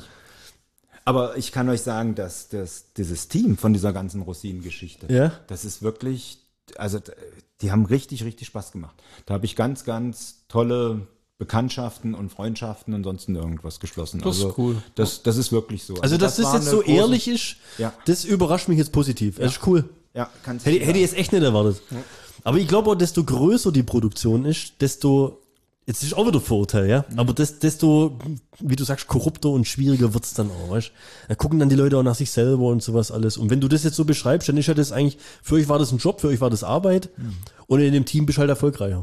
Aber ich kann euch sagen, dass, dass dieses Team von dieser ganzen Rosinen-Geschichte, Ja. das ist wirklich, also die haben richtig, richtig Spaß gemacht. Da habe ich ganz, ganz tolle Bekanntschaften und Freundschaften und sonst irgendwas geschlossen. Das ist also, cool. Das, das ist wirklich so. Also, dass das, war jetzt eine so große- ehrlich ist, Ja. das überrascht mich jetzt positiv. Das ist cool. Ja, kannst Hätte, hätte ich jetzt echt nicht erwartet. Aber ich glaube auch, desto größer die Produktion ist, desto, jetzt ist auch wieder Vorurteil, ja, aber das, desto, wie du sagst, korrupter und schwieriger wird's dann auch, weißt du. Da gucken dann die Leute auch nach sich selber und sowas alles. Und wenn du das jetzt so beschreibst, dann ist ja das eigentlich, für euch war das ein Job, für euch war das Arbeit und in dem Team bist du halt erfolgreicher.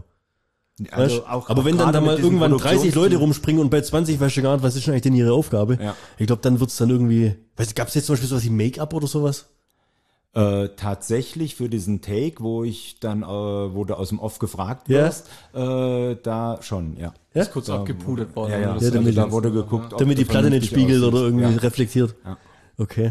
Also Weißt? auch, aber auch wenn dann gerade da mit mal diesem irgendwann dreißig Leute Produktionsteam- rumspringen und bei zwanzig weißt du gar nicht, was ist denn eigentlich denn ihre Aufgabe? Ja. Ich glaube, dann wird's dann irgendwie, weißt du, gab's jetzt zum Beispiel sowas wie Make-up oder sowas? Äh, tatsächlich für diesen Take, wo ich dann, äh, wo du aus dem Off gefragt Ja. wirst, äh, da schon, ja. Ja? Ist kurz abgepudert worden. Ja, oder ja, das Ja, also damit- da wurde geguckt, ob Damit du die Platte nicht vernünftig spiegelt oder aussiehst. irgendwie Ja. reflektiert. Ja. Okay.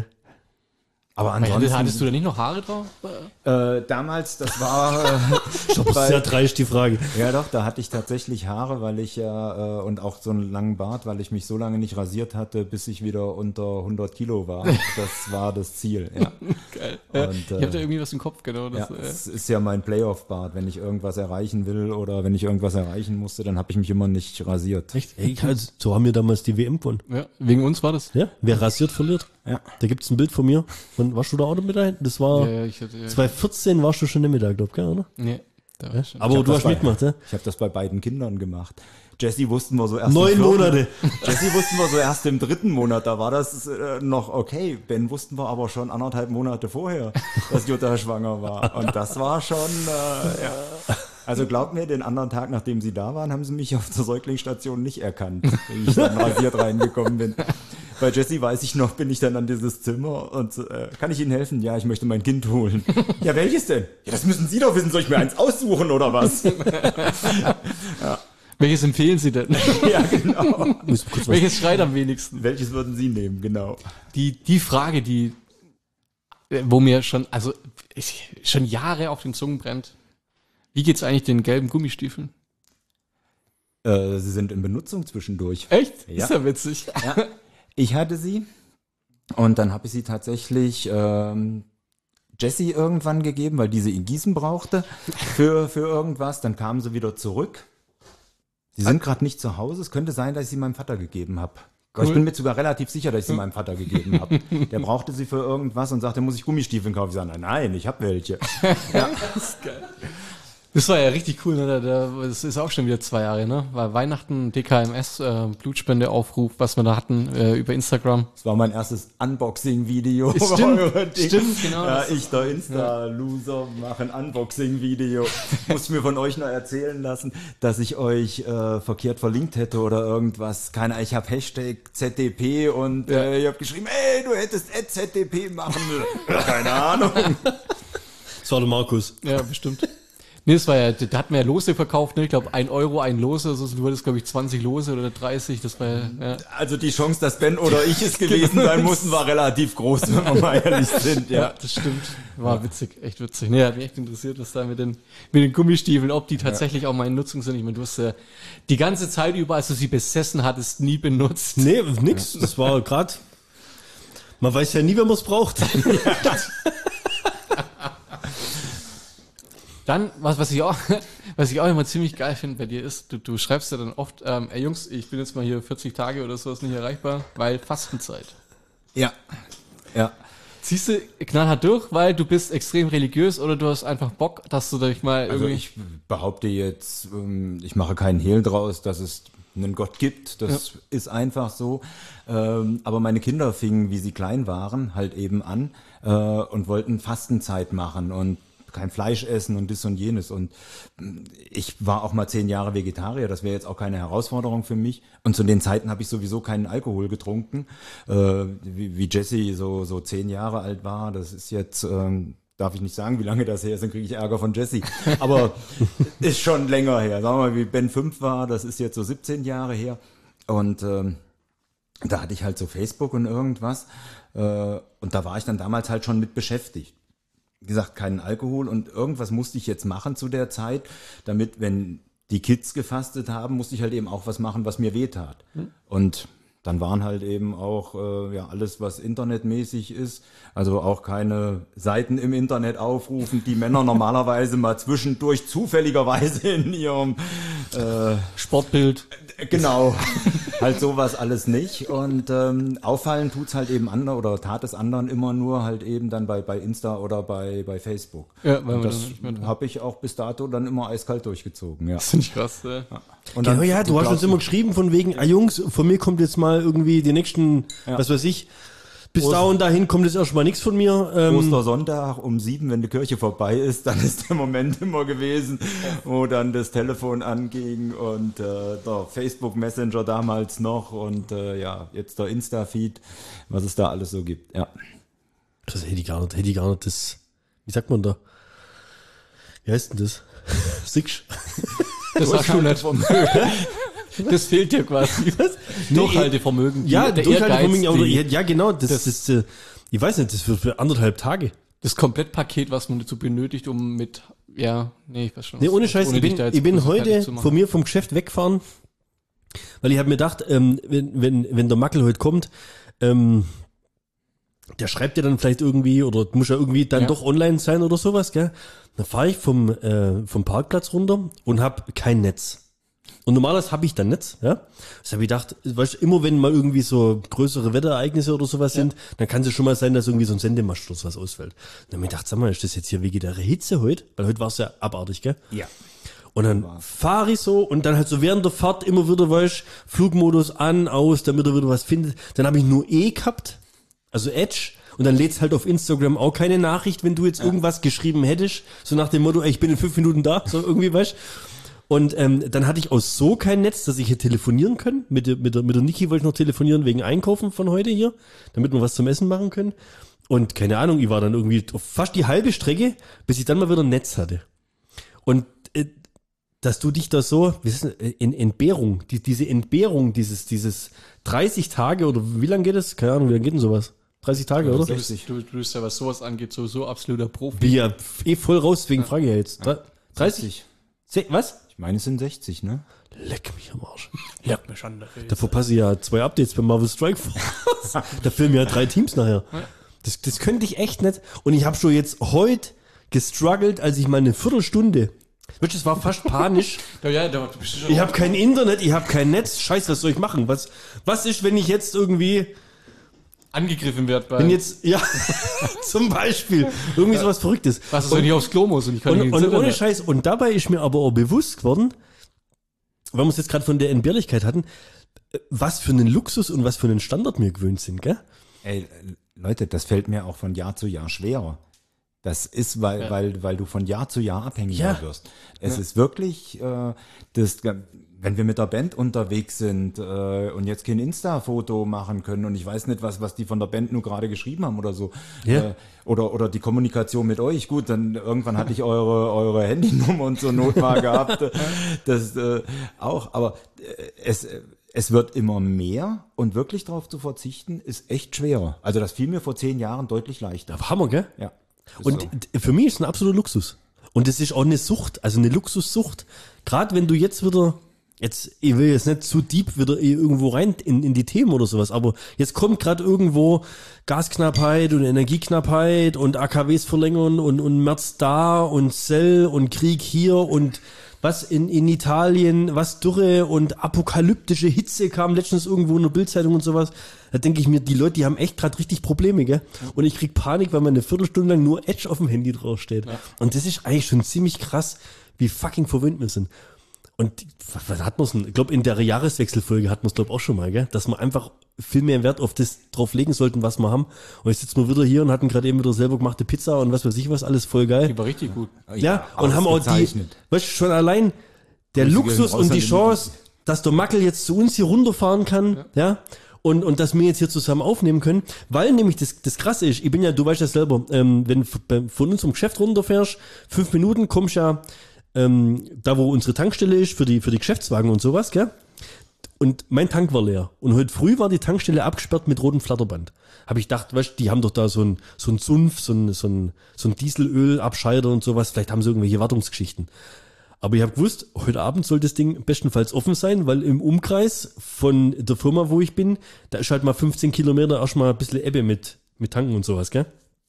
Aber Hattest, ansonsten, hattest du da nicht noch Haare drauf? äh, damals, das war, äh, Das ist sehr dreist, die Frage. ja doch, da hatte ich tatsächlich Haare, weil ich ja, äh, und auch so einen langen Bart, weil ich mich so lange nicht rasiert hatte, bis ich wieder unter hundert Kilo war. Das war das Ziel, ja. Geil. Ja, Und, ich äh, habe da irgendwie was im Kopf, genau. Ja, Das, äh, es ist ja mein Playoff-Bart. Wenn ich irgendwas erreichen will oder wenn ich irgendwas erreichen musste, dann habe ich mich immer nicht rasiert. Echt? Hey, also, so haben wir damals die W M gewonnen. ja, wegen uns war das. Ja? Wer rasiert, verliert. Ja. Da gibt's ein Bild von mir. Und warst du da auch mit da hinten? Das war, Ja, ja, ich hatte, ja, zwanzig vierzehn warst du schon im Mittag, glaub ich, oder? nee, da war ich schon. Aber hab du das hast bei- mitgemacht, ja? Ich habe das bei beiden Kindern gemacht. Jessie wussten wir so erst Neun im vierten- Monate. Jessie wussten wir so erst im dritten Monat. Da war das äh, noch okay. Ben wussten wir aber schon anderthalb Monate vorher, dass Jutta schwanger war. Und das war schon, äh, ja. Also glaubt mir, den anderen Tag, nachdem sie da waren, haben sie mich auf der Säuglingsstation nicht erkannt, wenn ich dann rasiert reingekommen bin. Bei Jessie weiß ich noch, bin ich dann an dieses Zimmer und äh, kann ich Ihnen helfen? Ja, ich möchte mein Kind holen. Ja, welches denn? Ja, das müssen Sie doch wissen. Soll ich mir eins aussuchen oder was? Welches empfehlen Sie denn? Ja, genau. Muss kurz was. Welches schreit am wenigsten? Welches würden Sie nehmen? Genau. Die, die Frage, die, äh, wo mir schon, also ich, schon Jahre auf den Zungen brennt. Wie geht's eigentlich den gelben Gummistiefeln? Äh, sie sind in Benutzung zwischendurch. Echt? Ja. Ist ja witzig. Ja. Ich hatte sie und dann habe ich sie tatsächlich ähm, Jessie irgendwann gegeben, weil diese in Gießen brauchte für, für irgendwas. Dann kamen sie wieder zurück. Sie sind gerade nicht zu Hause. Es könnte sein, dass ich sie meinem Vater gegeben habe. Ich bin mir sogar relativ sicher, dass ich sie meinem Vater gegeben habe. Der brauchte sie für irgendwas und sagte, muss ich Gummistiefel kaufen? Ich sage, nein, nein, ich habe welche. Ja. Das ist geil. Das war ja richtig cool, ne? Das ist auch schon wieder zwei Jahre, ne? War Weihnachten, D K M S, äh, Blutspendeaufruf, was wir da hatten äh, über Instagram. Das war mein erstes Unboxing-Video. Stimmt, stimmt, genau. Ja, ich, der Insta-Loser, mache ein Unboxing-Video. Muss mir von euch noch erzählen lassen, dass ich euch äh, verkehrt verlinkt hätte oder irgendwas. Keine Ahnung, ich habe Hashtag Z D P und Ja. äh, ich habe geschrieben, ey, du hättest Z D P machen müssen. Keine Ahnung. Das war der Markus. Ja, bestimmt. Nee, das war ja, da hatten wir ja Lose verkauft, ne? Ich glaube, ein Euro, ein Lose, also du hattest, glaube ich, zwanzig Lose oder dreißig, das war ja, ja. Also die Chance, dass Ben oder ich es gewesen sein mussten, war relativ groß, wenn wir mal ehrlich sind. Ja, Ja. das stimmt. War witzig, echt witzig. Nee, hat mich echt interessiert, was da mit den, mit den Gummistiefeln, ob die tatsächlich auch mal in Nutzung sind. Ich meine, du hast ja die ganze Zeit über, als du sie besessen hattest, nie benutzt. Nee, nix. Das war gerade. Man weiß ja nie, wenn man es braucht. Dann, was, was ich auch, was ich auch immer ziemlich geil finde bei dir ist, du, du schreibst ja dann oft, ähm, ey Jungs, ich bin jetzt mal hier vierzig Tage oder sowas nicht erreichbar, weil Fastenzeit. Ja. Ja. Ziehst du knallhart durch, weil du bist extrem religiös oder du hast einfach Bock, dass du dich mal Also irgendwie... ich behaupte jetzt, ähm, ich mache keinen Hehl draus, dass es einen Gott gibt. Das ja. ist einfach so. Ähm, aber meine Kinder fingen, wie sie klein waren, halt eben an äh, und wollten Fastenzeit machen und kein Fleisch essen und das und jenes. Und ich war auch mal zehn Jahre Vegetarier, das wäre jetzt auch keine Herausforderung für mich. Und zu den Zeiten habe ich sowieso keinen Alkohol getrunken. Äh, wie, wie Jesse so, so zehn Jahre alt war, das ist jetzt, ähm, darf ich nicht sagen, wie lange das her ist, dann kriege ich Ärger von Jesse. Aber ist schon länger her. Sagen wir mal, wie Ben fünf war, das ist jetzt so siebzehn Jahre her. Und ähm, da hatte ich halt so Facebook und irgendwas. Äh, und da war ich dann damals halt schon mit beschäftigt. Wie gesagt, keinen Alkohol und irgendwas musste ich jetzt machen zu der Zeit, damit, wenn die Kids gefastet haben, musste ich halt eben auch was machen, was mir wehtat. Mhm. Und dann waren halt eben auch äh, ja alles, was internetmäßig ist, also auch keine Seiten im Internet aufrufen, die Männer normalerweise mal zwischendurch zufälligerweise in ihrem äh, Sportbild. Genau, halt sowas alles nicht. Und ähm, auffallen tut's halt eben anderen oder tat es anderen immer nur halt eben dann bei bei Insta oder bei bei Facebook. Ja, weil und man das dann nicht mehr habe ich auch bis dato dann immer eiskalt durchgezogen. Ja. Das finde ich krass. Ja. Und Genau, dann, ja, du, hast uns immer geschrieben von wegen, ah Jungs, von mir kommt jetzt mal irgendwie die nächsten, Ja. was weiß ich, bis da und dahin kommt jetzt erstmal nichts von mir. Ähm, Ostersonntag um sieben, wenn die Kirche vorbei ist, dann ist der Moment immer gewesen, wo dann das Telefon anging und äh, der Facebook Messenger damals noch und äh, ja, jetzt der Insta-Feed, was es da alles so gibt. Ja. das hätte ich gar nicht, hätte ich gar nicht, das, wie sagt man da? Wie heißt denn das? Sicksch. Das war schon nicht Vermögen. Das fehlt dir quasi. Nee, Durchhaltevermögen. Ja, der Durchhaltevermögen, Ehrgeiz, oder, die- ja, ja, genau, das, das- das, das, äh, ich weiß nicht, das für, für anderthalb Tage. Das Komplettpaket, was man dazu benötigt, um mit, ja, nee, ich weiß schon. Nee, was- ohne Scheiß, ohne ich dich bin, da jetzt ich bin groß fertig heute zu machen. von mir vom Geschäft weggefahren, weil ich habe mir gedacht, ähm, wenn, wenn, wenn der Mackel heute kommt, ähm, der schreibt ja dann vielleicht irgendwie oder muss ja irgendwie dann Ja. doch online sein oder sowas, gell? Dann fahre ich vom, äh, vom Parkplatz runter und habe kein Netz. Und normalerweise habe ich dann Netz, ja. Das habe ich gedacht, weißt du, immer wenn mal irgendwie so größere Wetterereignisse oder sowas sind, dann kann es schon mal sein, dass irgendwie so ein Sendemast oder sowas ausfällt. Dann habe ich gedacht, sag mal, ist das jetzt hier wegen der Hitze heute? Weil heute war es ja abartig, gell? Ja. Und dann fahre ich so und dann halt so während der Fahrt immer wieder, weißt Flugmodus an, aus, damit er wieder was findet. Dann habe ich nur E gehabt, also Edge. Und dann lädst halt auf Instagram auch keine Nachricht, wenn du jetzt irgendwas geschrieben hättest. So nach dem Motto, ey, ich bin in fünf Minuten da, so irgendwie, weißt Und ähm, dann hatte ich auch so kein Netz, dass ich hier telefonieren können. Mit der, mit der, mit der Niki wollte ich noch telefonieren wegen Einkaufen von heute hier, damit wir was zum Essen machen können. Und keine Ahnung, ich war dann irgendwie auf fast die halbe Strecke, bis ich dann mal wieder ein Netz hatte. Und äh, dass du dich da so, wie ist das, in Entbehrung, die, diese Entbehrung, dieses, dieses dreißig Tage oder wie lange geht es? Keine Ahnung, wie lange geht denn sowas? dreißig Tage, oder? Du bist, du, du bist ja, was sowas angeht, sowieso absoluter Profi. Bin ja eh voll raus, deswegen frage ich ja jetzt. dreißig? Se- Was? Ich meine, es sind sechzig, ne? Leck mich am Arsch. Ja, mir schon dafür. Da verpasse ich ja zwei Updates bei Marvel Strike Force. Da filmen ja drei Teams nachher. Das, das könnte ich echt nicht. Und ich habe schon jetzt heute gestruggelt, als ich mal eine Viertelstunde Weißt du, es war fast panisch. Ja, ja, da bist du schon Ich habe kein Internet, ich habe kein Netz. Scheiße, was soll ich machen? Was, was ist, wenn ich jetzt irgendwie, angegriffen wird bei. wenn jetzt, ja, zum Beispiel, irgendwie sowas Verrücktes. Was ist, wenn ich aufs Klo muss und ich kann Und, nicht und ins ohne Internet? Scheiß, und dabei ist mir aber auch bewusst geworden, weil wir es jetzt gerade von der Entbehrlichkeit hatten, was für einen Luxus und was für einen Standard wir gewöhnt sind, gell? Ey, Leute, das fällt mir auch von Jahr zu Jahr schwerer. Das ist, weil, Ja. weil, weil du von Jahr zu Jahr abhängiger Ja. wirst. Es ist wirklich, äh, das, wenn wir mit der Band unterwegs sind äh, und jetzt kein Insta-Foto machen können und ich weiß nicht, was, was die von der Band nur gerade geschrieben haben oder so. Ja. Äh, oder, oder die Kommunikation mit euch. Gut, dann irgendwann hatte ich eure, eure Handynummer und so Not mal gehabt. Das äh, auch. Aber äh, es, es wird immer mehr und wirklich darauf zu verzichten, ist echt schwerer. Also das fiel mir vor zehn Jahren deutlich leichter. Hammer, gell? Ja. Ist Und so. d- für mich ist es ein absoluter Luxus. Und es ist auch eine Sucht, also eine Luxussucht. Gerade wenn du jetzt wieder, jetzt, ich will jetzt nicht zu deep wieder irgendwo rein in, in die Themen oder sowas, aber jetzt kommt gerade irgendwo Gasknappheit und Energieknappheit und A K Ws verlängern und, und März da und Cell und Krieg hier und was in, in Italien, was Dürre und apokalyptische Hitze kam letztens irgendwo in der Bildzeitung und sowas. Da denke ich mir, die Leute, die haben echt gerade richtig Probleme, gell? Und ich krieg Panik, weil man eine Viertelstunde lang nur Edge auf dem Handy draufsteht. Ja. Und das ist eigentlich schon ziemlich krass, wie fucking verwöhnt wir sind. Und was hat man es denn? Ich glaube, in der Jahreswechselfolge hatten wir es, glaube ich, auch schon mal, gell? Dass wir einfach viel mehr Wert auf das drauf legen sollten, was wir haben. Und jetzt sitzen wir wieder hier und hatten gerade eben wieder selber gemachte Pizza und was weiß ich was, alles voll geil. Die war richtig gut. Ja, und haben auch die, ausgezeichnet. weißt du, schon allein der Grüße Luxus gehen und die raus an Chance, dass der Mackel jetzt zu uns hier runterfahren kann, ja, ja und, und dass wir jetzt hier zusammen aufnehmen können, weil nämlich das, das Krasse ist, ich bin ja, du weißt ja selber, ähm, wenn du von unserem Geschäft runterfährst, fünf Minuten kommst ja ähm, da, wo unsere Tankstelle ist, für die, für die Geschäftswagen und sowas, gell? Und mein Tank war leer. Und heute früh war die Tankstelle abgesperrt mit rotem Flatterband. Habe ich gedacht, weißt, die haben doch da so ein, so ein Sumpf, so ein, so ein, so ein Dieselölabscheider und sowas. Vielleicht haben sie irgendwelche Wartungsgeschichten. Aber ich habe gewusst, heute Abend soll das Ding bestenfalls offen sein, weil im Umkreis von der Firma, wo ich bin, da ist halt mal fünfzehn Kilometer erstmal ein bisschen Ebbe mit, mit Tanken und sowas, gell?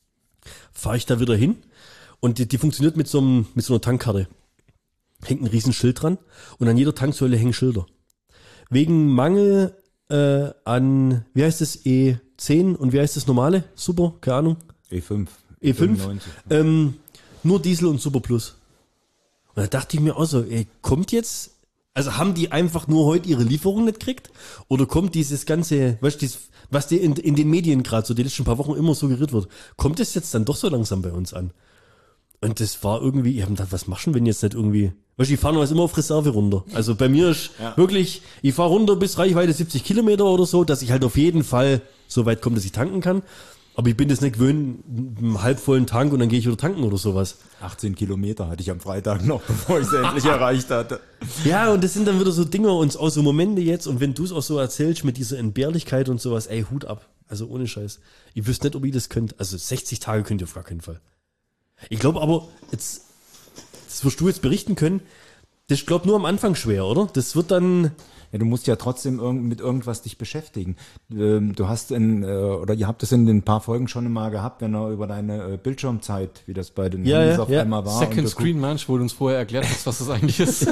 Fahre ich da wieder hin und die, die funktioniert mit so, einem, mit so einer Tankkarte. Hängt ein riesen Schild dran und an jeder Tanksäule hängen Schilder. Wegen Mangel äh, an, wie heißt es, E zehn und wie heißt das normale? Super, keine Ahnung. E fünf. E fünf. fünfundneunzig. Ähm, nur Diesel und Super Plus. Und da dachte ich mir auch so, ey, kommt jetzt, also haben die einfach nur heute ihre Lieferung nicht gekriegt? Oder kommt dieses ganze, weißt du, was die in, in den Medien gerade so die letzten paar Wochen immer suggeriert wird, kommt es jetzt dann doch so langsam bei uns an? Und das war irgendwie, ich habe gedacht, was machst du, wenn jetzt nicht irgendwie, weißt du, ich fahre noch immer auf Reserve runter. Also bei mir ist Ja. wirklich, ich fahre runter bis Reichweite siebzig Kilometer oder so, dass ich halt auf jeden Fall so weit komme, dass ich tanken kann. Aber ich bin das nicht gewöhnt, einen halbvollen Tank und dann gehe ich wieder tanken oder sowas. achtzehn Kilometer hatte ich am Freitag noch, bevor ich es endlich erreicht hatte. Ja, und das sind dann wieder so Dinge und auch so Momente jetzt. Und wenn du es auch so erzählst mit dieser Entbehrlichkeit und sowas, ey, Hut ab. Also ohne Scheiß. Ich wüsste nicht, ob ich das könnt. Also sechzig Tage könnt ihr auf gar keinen Fall. Ich glaube aber, jetzt, das wirst du jetzt berichten können, das ist, glaube nur am Anfang schwer, oder? Das wird dann... Ja, du musst ja trotzdem irgend, mit irgendwas dich beschäftigen. Ähm, du hast in, äh, oder ihr habt es in den paar Folgen schon mal gehabt, wenn er über deine äh, Bildschirmzeit, wie das bei den Ja, Handys ja, auf ja. einmal war. Second und du Screen Munch, wo du uns vorher erklärt hast, was das eigentlich ist.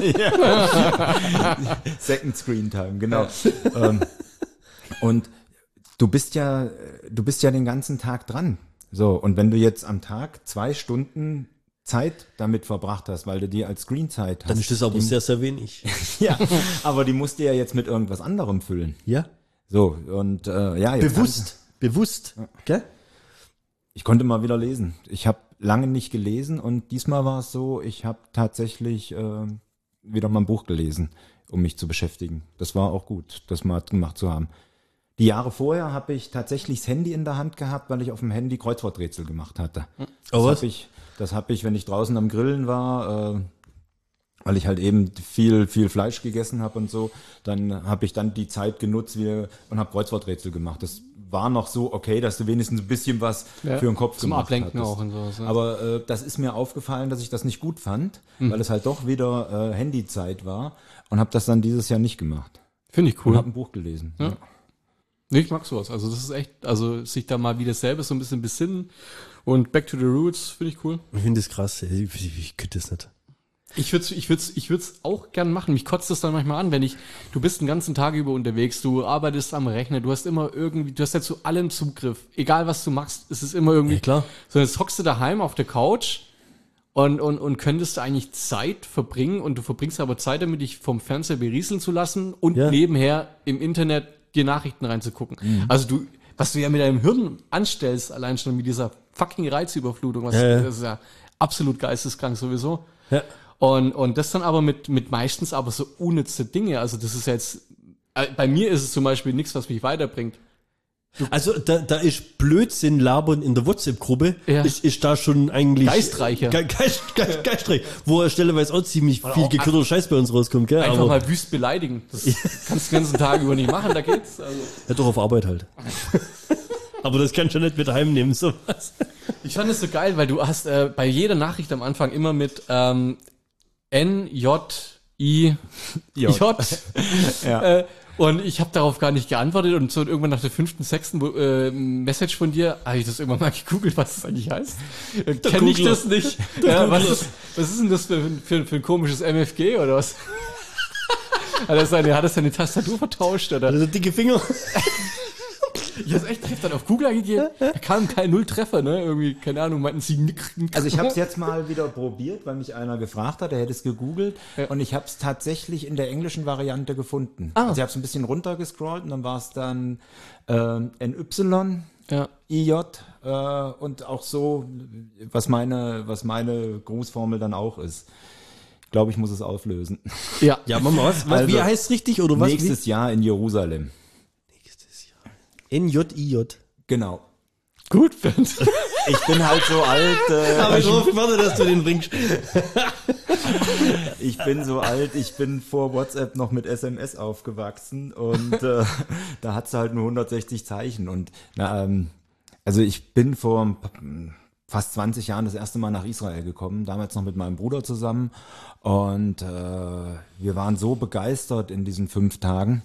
Second Screen Time, genau. ähm, und du bist ja, du bist ja den ganzen Tag dran. So, und wenn du jetzt am Tag zwei Stunden Zeit damit verbracht hast, weil du die als Screenzeit hast. Dann ist das aber die, sehr, sehr wenig. ja, aber die musst du ja jetzt mit irgendwas anderem füllen. Ja? So, und äh, ja, jetzt Bewusst. Bewusst. Gell? Ich konnte mal wieder lesen. Ich habe lange nicht gelesen und diesmal war es so, ich habe tatsächlich äh, wieder mal ein Buch gelesen, um mich zu beschäftigen. Das war auch gut, das mal gemacht zu haben. Die Jahre vorher habe ich tatsächlich das Handy in der Hand gehabt, weil ich auf dem Handy Kreuzworträtsel gemacht hatte. Das Oh, was? habe ich, das habe ich, wenn ich draußen am Grillen war, äh, weil ich halt eben viel viel Fleisch gegessen habe und so, dann habe ich dann die Zeit genutzt wie, und habe Kreuzworträtsel gemacht. Das war noch so okay, dass du wenigstens ein bisschen was Ja, für den Kopf zum gemacht Ablenken hattest. auch und sowas, ja. Aber äh, das ist mir aufgefallen, dass ich das nicht gut fand, Mhm. weil es halt doch wieder äh, Handyzeit war und habe das dann dieses Jahr nicht gemacht. Finde ich Und cool. habe ein Buch gelesen. Ja. Ja. Nee, ich mag sowas. Also das ist echt, also sich da mal wieder selber so ein bisschen besinnen und back to the roots, finde ich cool. Ich finde das krass. Ich, ich, ich könnte das nicht. Ich würde es ich würd's, ich würd's auch gern machen. Mich kotzt das dann manchmal an, wenn ich, du bist den ganzen Tag über unterwegs, du arbeitest am Rechner, du hast immer irgendwie, du hast ja zu allem Zugriff. Egal was du machst, es ist immer irgendwie, Ja, klar. so jetzt hockst du daheim auf der Couch und, und, und könntest du eigentlich Zeit verbringen und du verbringst aber Zeit damit, dich vom Fernseher berieseln zu lassen und Ja. nebenher im Internet dir Nachrichten reinzugucken. Mhm. Also du, was du ja mit deinem Hirn anstellst, allein schon mit dieser fucking Reizüberflutung, was, Ja, ja. das ist ja absolut geisteskrank sowieso. Ja. Und, und das dann aber mit, mit meistens aber so unnütze Dinge. Also das ist ja jetzt, äh, bei mir ist es zum Beispiel nichts, was mich weiterbringt. Also da, da ist Blödsinn labern in der WhatsApp-Gruppe, Ja. ist, ist da schon eigentlich Geistreicher. Ge Geist, Geist, geistreich, wo stelleweise auch ziemlich viel gekürter Scheiß bei uns rauskommt, gell? Einfach Aber mal wüst beleidigen. Das kannst du den ganzen Tag über nicht machen, da geht's. Also. ja, doch auf Arbeit halt. Aber das kannst du ja nicht mit heimnehmen, sowas. Ich fand es so geil, weil du hast äh, bei jeder Nachricht am Anfang immer mit ähm, N, J, I, J. Ja. äh, und ich habe darauf gar nicht geantwortet und so irgendwann nach der fünften, sechsten äh, Message von dir habe ich das irgendwann mal gegoogelt, was das eigentlich heißt. Äh, Kenne ich Googler. das nicht. Ja, was, ist, was ist denn das für, für, für ein komisches M F G oder was? Hat er seine, hat er seine Tastatur vertauscht oder? Also dicke Finger. Ich hab's echt, ich hab dann auf Google eingegeben, da kam kein Nulltreffer, ne? Irgendwie, keine Ahnung, meinten sie nick, nick. Also ich habe es jetzt mal wieder probiert, weil mich einer gefragt hat, er hätte es gegoogelt Ja. und ich habe es tatsächlich in der englischen Variante gefunden. Ah. Also ich habe es ein bisschen runtergescrollt und dann war es dann ähm, N Y, Ja. I J äh, und auch so, was meine, was meine Grußformel dann auch ist. Ich glaube, ich muss es auflösen. Ja. Ja, Mama, was? was Also, wie heißt richtig oder was? Nächstes Jahr in Jerusalem. N J I J. Genau. Gut, Bernd. Ich bin halt so alt. Äh, Aber ich hoffe, warte, dass du den bringst. Ich bin so alt, ich bin vor WhatsApp noch mit S M S aufgewachsen und äh, da hat sie halt nur hundertsechzig Zeichen und na, ähm, also ich bin vor ein paar- fast zwanzig Jahren das erste Mal nach Israel gekommen, damals noch mit meinem Bruder zusammen und äh, wir waren so begeistert in diesen fünf Tagen.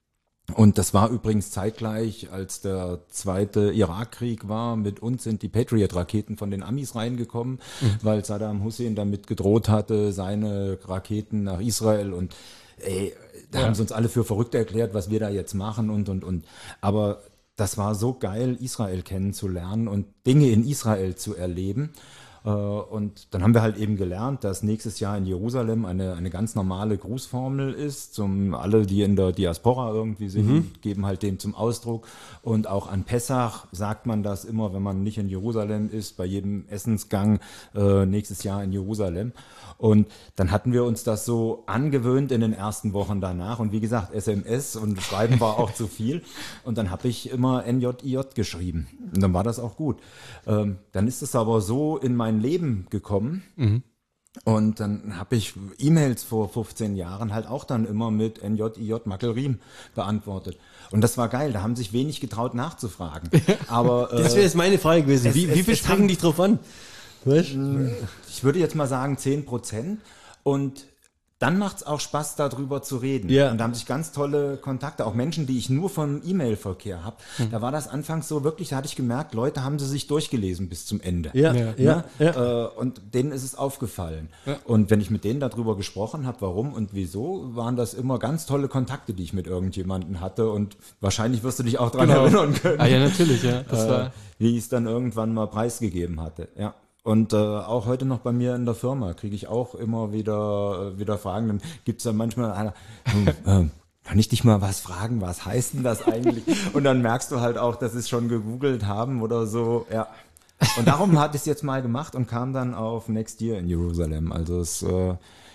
Und das war übrigens zeitgleich, als der zweite Irakkrieg war. Mit uns sind die Patriot-Raketen von den Amis reingekommen, mhm. weil Saddam Hussein damit gedroht hatte, seine Raketen nach Israel. Und ey, da Ja. haben sie uns alle für verrückt erklärt, was wir da jetzt machen und, und, und. Aber das war so geil, Israel kennenzulernen und Dinge in Israel zu erleben. Und dann haben wir halt eben gelernt, dass nächstes Jahr in Jerusalem eine, eine ganz normale Grußformel ist. Zum, alle, die in der Diaspora irgendwie sind, mhm. geben halt dem zum Ausdruck. Und auch an Pessach sagt man das immer, wenn man nicht in Jerusalem ist, bei jedem Essensgang äh, nächstes Jahr in Jerusalem. Und dann hatten wir uns das so angewöhnt in den ersten Wochen danach. Und wie gesagt, S M S und Schreiben war auch zu viel. Und dann habe ich immer N J I J geschrieben. Und dann war das auch gut. Ähm, dann ist es aber so in mein Leben gekommen. Mhm. Und dann habe ich E-Mails vor fünfzehn Jahren halt auch dann immer mit N J I J Mackelriem beantwortet. Und das war geil, da haben sich wenig getraut nachzufragen. Aber äh, Das wäre jetzt meine Frage gewesen. es- Wie, es- wie viel es sprechen kann- dich drauf an? Weißt? ich würde jetzt mal sagen zehn Prozent. Und dann macht es auch Spaß, darüber zu reden. Ja. Und da haben sich ganz tolle Kontakte, auch Menschen, die ich nur vom E-Mail-Verkehr habe. Hm. Da war das anfangs so wirklich, da hatte ich gemerkt, Leute haben sie sich durchgelesen bis zum Ende. Ja, Ja. ja, ja. Ja. Äh, und denen ist es aufgefallen. Ja. Und wenn ich mit denen darüber gesprochen habe, warum und wieso, waren das immer ganz tolle Kontakte, die ich mit irgendjemanden hatte. Und wahrscheinlich wirst du dich auch daran Genau. erinnern können, Ah ja, natürlich, ja. Das äh, war, wie ich es dann irgendwann mal preisgegeben hatte. Ja. Und äh, auch heute noch bei mir in der Firma kriege ich auch immer wieder, äh, wieder Fragen. Dann gibt es dann manchmal einer, hm, ähm, kann ich dich mal was fragen, was heißt denn das eigentlich? Und dann merkst du halt auch, dass sie es schon gegoogelt haben oder so, ja. Und darum hatte ich es jetzt mal gemacht und kam dann auf Next Year in Jerusalem. Also es, äh,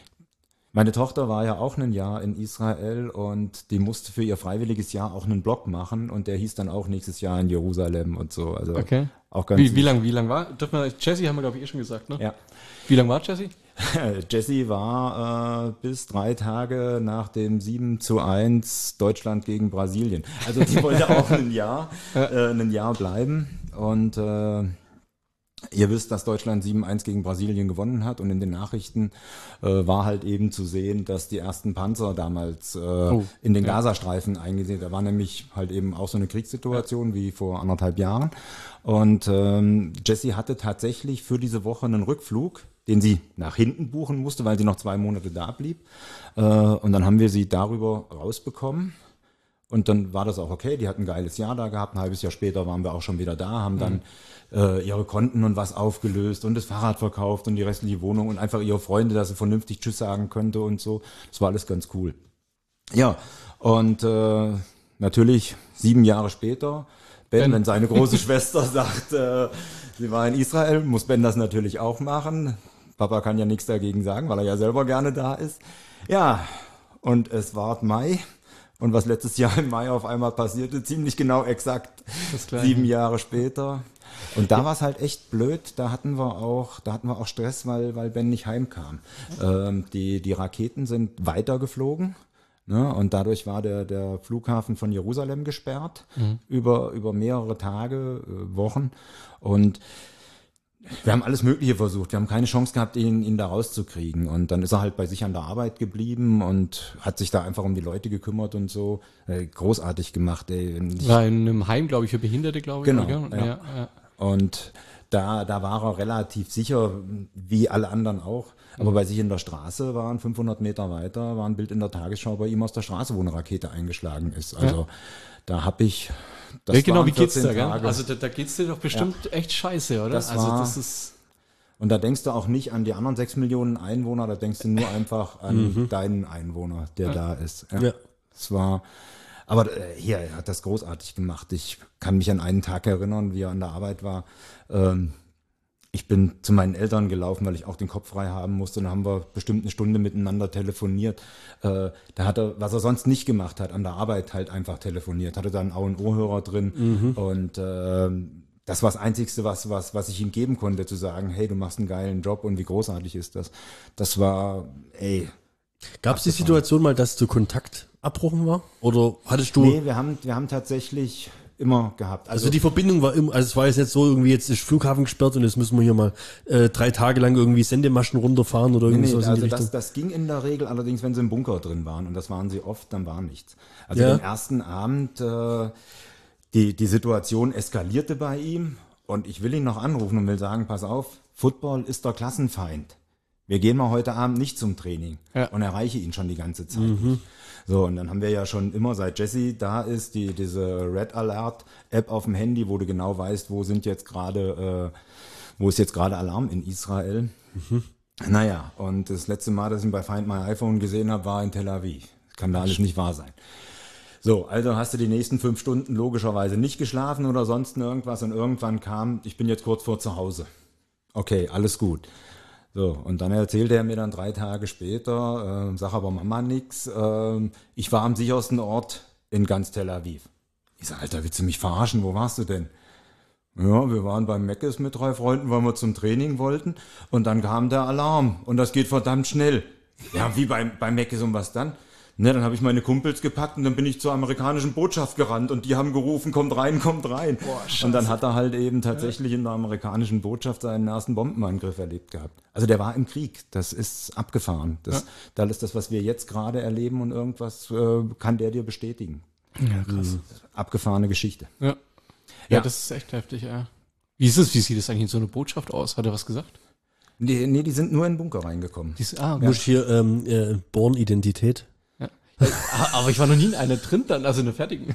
meine Tochter war ja auch ein Jahr in Israel und die musste für ihr freiwilliges Jahr auch einen Blog machen und der hieß dann auch nächstes Jahr in Jerusalem und so. Also okay. auch ganz Wie, wie lang, wie lang war? Dürfen wir, Jesse haben wir, glaube ich, eh schon gesagt, ne? Ja. Wie lang war Jesse? Jesse war äh, bis drei Tage nach dem sieben zu eins Deutschland gegen Brasilien. Also die wollte auch ein Jahr, äh, ein Jahr bleiben und äh, Ihr wisst, dass Deutschland sieben eins gegen Brasilien gewonnen hat und in den Nachrichten äh, war halt eben zu sehen, dass die ersten Panzer damals äh, oh, in den ja. Gazastreifen eingesehen. Da war nämlich halt eben auch so eine Kriegssituation ja. wie vor anderthalb Jahren. Und ähm, Jessie hatte tatsächlich für diese Woche einen Rückflug, den sie nach hinten buchen musste, weil sie noch zwei Monate da blieb. Äh, und dann haben wir sie darüber rausbekommen. Und dann war das auch okay, die hat ein geiles Jahr da gehabt, ein halbes Jahr später waren wir auch schon wieder da, haben dann mhm. äh, ihre Konten und was aufgelöst und das Fahrrad verkauft und die restliche Wohnung und einfach ihre Freunde, dass sie vernünftig Tschüss sagen könnte und so. Das war alles ganz cool. Ja, und äh, natürlich sieben Jahre später, Ben, Ben. wenn seine große Schwester sagt, äh, sie war in Israel, muss Ben das natürlich auch machen. Papa kann ja nichts dagegen sagen, weil er ja selber gerne da ist. Ja, und es war Mai. Und was letztes Jahr im Mai auf einmal passierte, ziemlich genau exakt sieben Jahre später. Und da war es halt echt blöd. Da hatten wir auch, da hatten wir auch Stress, weil, weil Ben nicht heimkam. Ähm, die, die Raketen sind weitergeflogen. Ne? Und dadurch war der, der Flughafen von Jerusalem gesperrt. Mhm. Über, über mehrere Tage, äh, Wochen. Und wir haben alles Mögliche versucht. Wir haben keine Chance gehabt, ihn, ihn da rauszukriegen. Und dann ist er halt bei sich an der Arbeit geblieben und hat sich da einfach um die Leute gekümmert und so. Äh, großartig gemacht. Ey. War in einem Heim, glaube ich, für Behinderte, glaube ich. Genau. Ja. Ja, ja. Und da, da war er relativ sicher, wie alle anderen auch. Aber mhm. bei sich in der Straße waren fünfhundert Meter weiter, war ein Bild in der Tagesschau bei ihm aus der Straße, wo eine Rakete eingeschlagen ist. Also ja. da habe ich... Das ja, genau, wie geht's da, gell? Also da, da geht's dir doch bestimmt ja. echt scheiße, oder? Das also war, das ist und da denkst du auch nicht an die anderen sechs Millionen Einwohner, da denkst du nur einfach an mhm. deinen Einwohner, der ja. da ist. Ja. ja. Es war, aber äh, hier, er hat das großartig gemacht. Ich kann mich an einen Tag erinnern, wie er an der Arbeit war. Ähm, Ich bin zu meinen Eltern gelaufen, weil ich auch den Kopf frei haben musste. Und dann haben wir bestimmt eine Stunde miteinander telefoniert. Äh, da hat er, was er sonst nicht gemacht hat, an der Arbeit halt einfach telefoniert. Hatte da einen Au- und Ohrhörer drin. Mhm. Und äh, das war das Einzigste, was, was, was ich ihm geben konnte, zu sagen, hey, du machst einen geilen Job und wie großartig ist das. Das war, ey. Gab es die Situation mal, dass du Kontakt abbrochen war? Oder hattest du... Nee, wir haben, wir haben tatsächlich... immer gehabt. Also, also die Verbindung war immer, also es war jetzt nicht so irgendwie, jetzt ist Flughafen gesperrt und jetzt müssen wir hier mal äh, drei Tage lang irgendwie Sendemaschen runterfahren oder irgendwie nee, nee, so. Also das, das ging in der Regel, allerdings wenn sie im Bunker drin waren und das waren sie oft, dann war nichts. Also ja. den ersten Abend, äh, die, die Situation eskalierte bei ihm und ich will ihn noch anrufen und will sagen, pass auf, Football ist der Klassenfeind. Wir gehen mal heute Abend nicht zum Training ja. und erreiche ihn schon die ganze Zeit mhm. nicht. So, und dann haben wir ja schon immer, seit Jessie da ist, die diese Red Alert App auf dem Handy, wo du genau weißt, wo sind jetzt gerade, äh, wo ist jetzt gerade Alarm in Israel. Mhm. Naja, und das letzte Mal, dass ich ihn bei Find My iPhone gesehen habe, war in Tel Aviv. Kann da alles nicht wahr sein. So, also hast du die nächsten fünf Stunden logischerweise nicht geschlafen oder sonst irgendwas und irgendwann kam, ich bin jetzt kurz vor zu Hause. Okay, alles gut. So, und dann erzählte er mir dann drei Tage später, äh, sag aber Mama nix, äh, ich war am sichersten Ort in ganz Tel Aviv. Ich sag, Alter, willst du mich verarschen, wo warst du denn? Ja, wir waren beim Meckes mit drei Freunden, weil wir zum Training wollten und dann kam der Alarm und das geht verdammt schnell. Ja, wie beim, beim Meckes und was dann? Ne, dann habe ich meine Kumpels gepackt und dann bin ich zur amerikanischen Botschaft gerannt und die haben gerufen, kommt rein, kommt rein. Boah, und dann hat er halt eben tatsächlich in der amerikanischen Botschaft seinen ersten Bombenangriff erlebt gehabt. Also der war im Krieg, das ist abgefahren. Das, ja. das ist das, was wir jetzt gerade erleben und irgendwas äh, kann der dir bestätigen. Ja, krass. Abgefahrene Geschichte. Ja. ja, ja, das ist echt heftig, ja. Wie ist es, wie sieht es eigentlich in so einer Botschaft aus? Hat er was gesagt? Nee, nee, die sind nur in den Bunker reingekommen. Die, ah, ja. Muss ich hier ähm, äh, Born-Identität? Aber ich war noch nie in einer drin dann, also in der fertigen.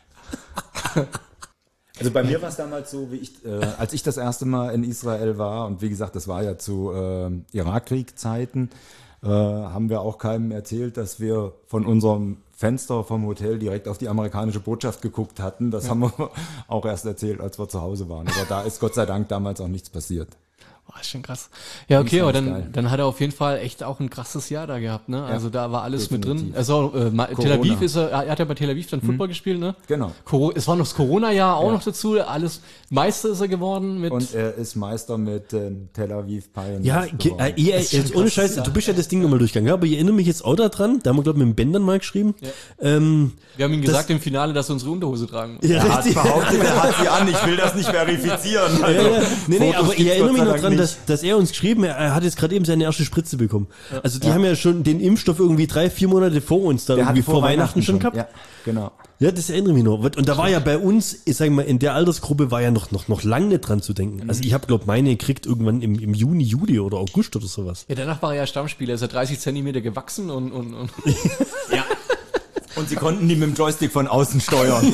Also bei mir war es damals so, wie ich, äh, als ich das erste Mal in Israel war, und wie gesagt, das war ja zu äh, Irakkrieg-Zeiten, äh, haben wir auch keinem erzählt, dass wir von unserem Fenster vom Hotel direkt auf die amerikanische Botschaft geguckt hatten. Das ja. haben wir auch erst erzählt, als wir zu Hause waren. Aber da ist Gott sei Dank damals auch nichts passiert. Oh, Das ist schon krass. Ja, okay, aber dann, geil. dann hat er auf jeden Fall echt auch ein krasses Jahr da gehabt, ne? Also da war alles mit drin. definitiv. Also äh, Ma- Tel Corona. Aviv ist er, er hat ja bei Tel Aviv dann Football gespielt, ne? Genau. Coro- es war noch das Corona-Jahr auch Ja. noch dazu. Alles Meister ist er geworden mit. Und er ist Meister mit ähm, Tel Aviv Pioneers. Ja, ge- geworden. äh, ihr, Das ist schon jetzt ohne krass, Scheiß, ja. du bist ja das Ding nochmal durchgegangen, ja, aber ich erinnere mich jetzt auch daran, da haben wir, glaube ich, mit dem Ben dann mal geschrieben. Ähm, wir haben ihm das- gesagt im Finale, dass er unsere Unterhose tragen muss. ja, Er hat richtig. behauptet, er hat sie an, ich will das nicht verifizieren. Also, Ja, ja. Nee, nee, Fotos aber ich gibt's erinnere Gott mich sei noch Dank dran, nicht. dass, dass er uns geschrieben, er, er hat jetzt gerade eben seine erste Spritze bekommen. Also die haben ja schon den Impfstoff irgendwie drei, vier Monate vor uns da Der irgendwie hat vor, Weihnachten, schon gehabt. Ja, genau. Ja, das erinnere ich mich noch. Und da war ja bei uns, ich sag mal, in der Altersgruppe war ja noch, noch, noch lang nicht dran zu denken. Also ich habe, glaube meine gekriegt irgendwann im, im Juni, Juli oder August oder sowas. Ja, danach war er ja Stammspieler, ist er dreißig Zentimeter gewachsen und, und, und Ja. Und sie konnten die mit dem Joystick von außen steuern.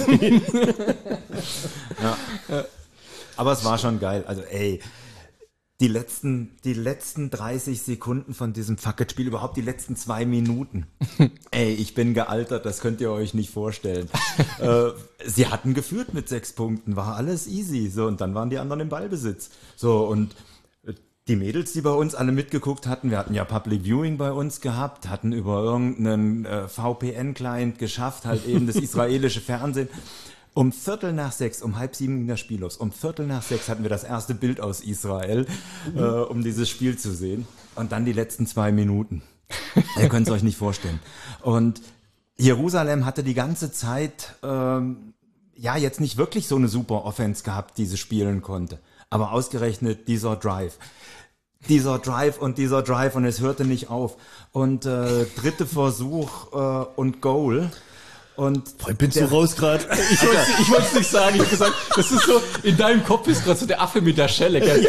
ja. Aber es war schon geil. Also ey, die letzten, die letzten dreißig Sekunden von diesem Fuck-It-Spiel, überhaupt die letzten zwei Minuten. Ey, ich bin gealtert, das könnt ihr euch nicht vorstellen. äh, sie hatten geführt mit sechs Punkten, war alles easy. So, und dann waren die anderen im Ballbesitz. So, und die Mädels, die bei uns alle mitgeguckt hatten, wir hatten ja Public Viewing bei uns gehabt, hatten über irgendeinen äh, V P N-Client geschafft, halt eben das israelische Fernsehen. Um Viertel nach sechs, um halb sieben ging das Spiel los. Um Viertel nach sechs hatten wir das erste Bild aus Israel, äh, um dieses Spiel zu sehen. Und dann die letzten zwei Minuten. Ihr könnt es euch nicht vorstellen. Und Jerusalem hatte die ganze Zeit, ähm, ja, jetzt nicht wirklich so eine super Offense gehabt, die sie spielen konnte. Aber ausgerechnet dieser Drive. Dieser Drive und dieser Drive und es hörte nicht auf. Und äh, dritte Versuch äh, und Goal. Und Ich bin so raus gerade. ich wollte ich wollte es nicht sagen. Ich habe gesagt, das ist so, in deinem Kopf ist gerade so der Affe mit der Schelle, gell?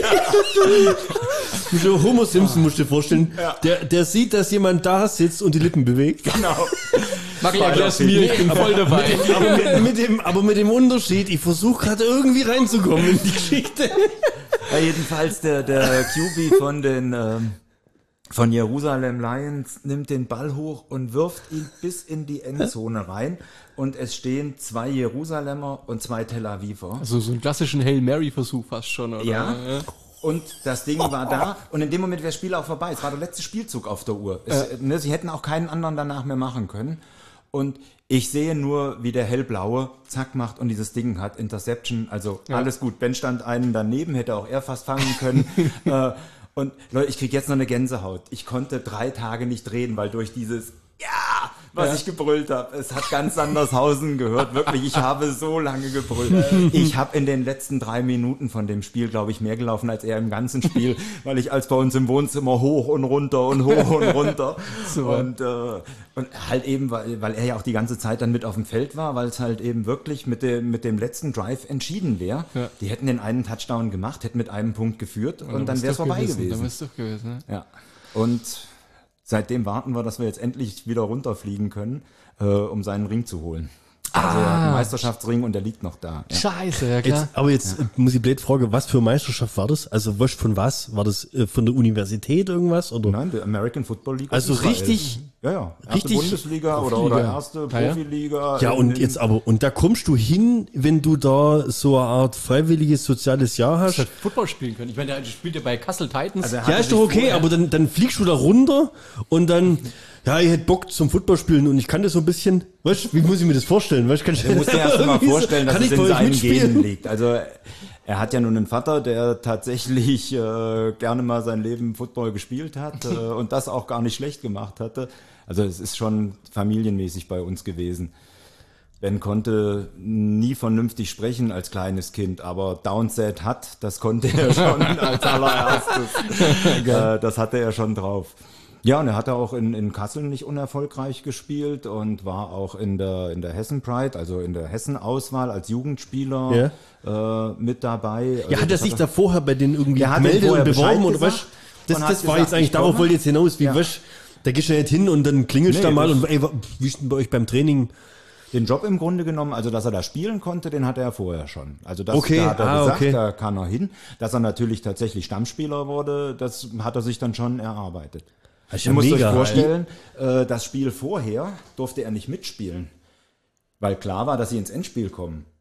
So Homer Simpson musst du dir vorstellen. Der, der sieht, dass jemand da sitzt und die Lippen bewegt. genau. Mach mal erklär's mir, ich bin voll dabei. Aber mit, mit, dem, aber mit dem Unterschied, ich versuche gerade irgendwie reinzukommen in die Geschichte. Ja, jedenfalls der, der Q B von den ähm, von Jerusalem Lions nimmt den Ball hoch und wirft ihn bis in die Endzone rein. Und es stehen zwei Jerusalemer und zwei Tel Aviver. Also so einen klassischen Hail Mary-Versuch fast schon, oder? Ja. Und das Ding war da. Und in dem Moment wäre das Spiel auch vorbei. Es war der letzte Spielzug auf der Uhr. Es, ne, sie hätten auch keinen anderen danach mehr machen können. Und ich sehe nur, wie der hellblaue zack macht und dieses Ding hat Interception. Also alles gut. Ben stand einen daneben, hätte auch er fast fangen können. äh, und Leute, ich krieg jetzt noch eine Gänsehaut. Ich konnte drei Tage nicht reden, weil durch dieses Ja, was Ja. ich gebrüllt habe, es hat ganz Andershausen gehört. Wirklich, ich habe so lange gebrüllt. Ich habe in den letzten drei Minuten von dem Spiel, glaube ich, mehr gelaufen als er im ganzen Spiel, weil ich als bei uns im Wohnzimmer hoch und runter und hoch und runter. So. Und, äh, und halt eben, weil, weil er ja auch die ganze Zeit dann mit auf dem Feld war, weil es halt eben wirklich mit dem, mit dem letzten Drive entschieden wäre. Ja. Die hätten den einen Touchdown gemacht, hätten mit einem Punkt geführt und, dann wär's wäre es doch vorbei gewesen, gewesen. Dann wär's doch gewesen, ne? Ja. Und seitdem warten wir, dass wir jetzt endlich wieder runterfliegen können, äh, um seinen Ring zu holen. Also Ah. der Meisterschaftsring und der liegt noch da. Ja. Scheiße, ja klar. Jetzt, aber jetzt äh, muss ich blöd fragen, was für Meisterschaft war das? Also was von was? War das äh, von der Universität irgendwas? Oder? Nein, der American Football League. Also Israel. richtig- Ja, ja. Erste richtig- Bundesliga oder, Profiliga. oder erste Ah, ja? Profiliga. Ja, in- und in- jetzt aber, und da kommst du hin, wenn du da so eine Art freiwilliges soziales Jahr hast. Halt Football spielen können. Ich meine, der spielt ja bei Kassel Titans. Also er Ja, hatte ist doch sich okay, vorher- aber dann, dann fliegst du da runter und dann, ja, ich hätte Bock zum Football spielen und ich kann das so ein bisschen, weißt du, wie muss ich mir das vorstellen? Weißt, kann ich, Du musst dir erst mal irgendwie so- vorstellen, dass kann es ich bei in euch seinen mitspielen? Genen liegt. Also er hat ja nun einen Vater, der tatsächlich äh, gerne mal sein Leben Football gespielt hat äh, und das auch gar nicht schlecht gemacht hatte. Also es ist schon familienmäßig bei uns gewesen. Ben konnte nie vernünftig sprechen als kleines Kind, aber Downset hat, das konnte er schon als allererstes. äh, das hatte er schon drauf. Ja, und er hatte auch in, in Kassel nicht unerfolgreich gespielt und war auch in der, in der Hessen Pride, also in der Hessen-Auswahl als Jugendspieler äh, mit dabei. Ja, hat er sich da vorher bei denen irgendwie Der hat gemeldet denen und vorher beworben Bescheid oder was? gesagt Das, und das hat war gesagt, jetzt eigentlich, ich darauf komme. wollte ich jetzt hinaus, wie, Ja. was, da gehst du ja nicht hin und dann klingelst du Nee, da mal das- und, ey, wa- wie ist denn bei euch beim Training? Den Job im Grunde genommen, also dass er da spielen konnte, den hatte er vorher schon. Also das Okay, da hat er ah, gesagt, okay. da kann er hin. Dass er natürlich tatsächlich Stammspieler wurde, das hat er sich dann schon erarbeitet. Das ist Ihr ja müsst euch mega. vorstellen, äh, das Spiel vorher durfte er nicht mitspielen, weil klar war, dass sie ins Endspiel kommen.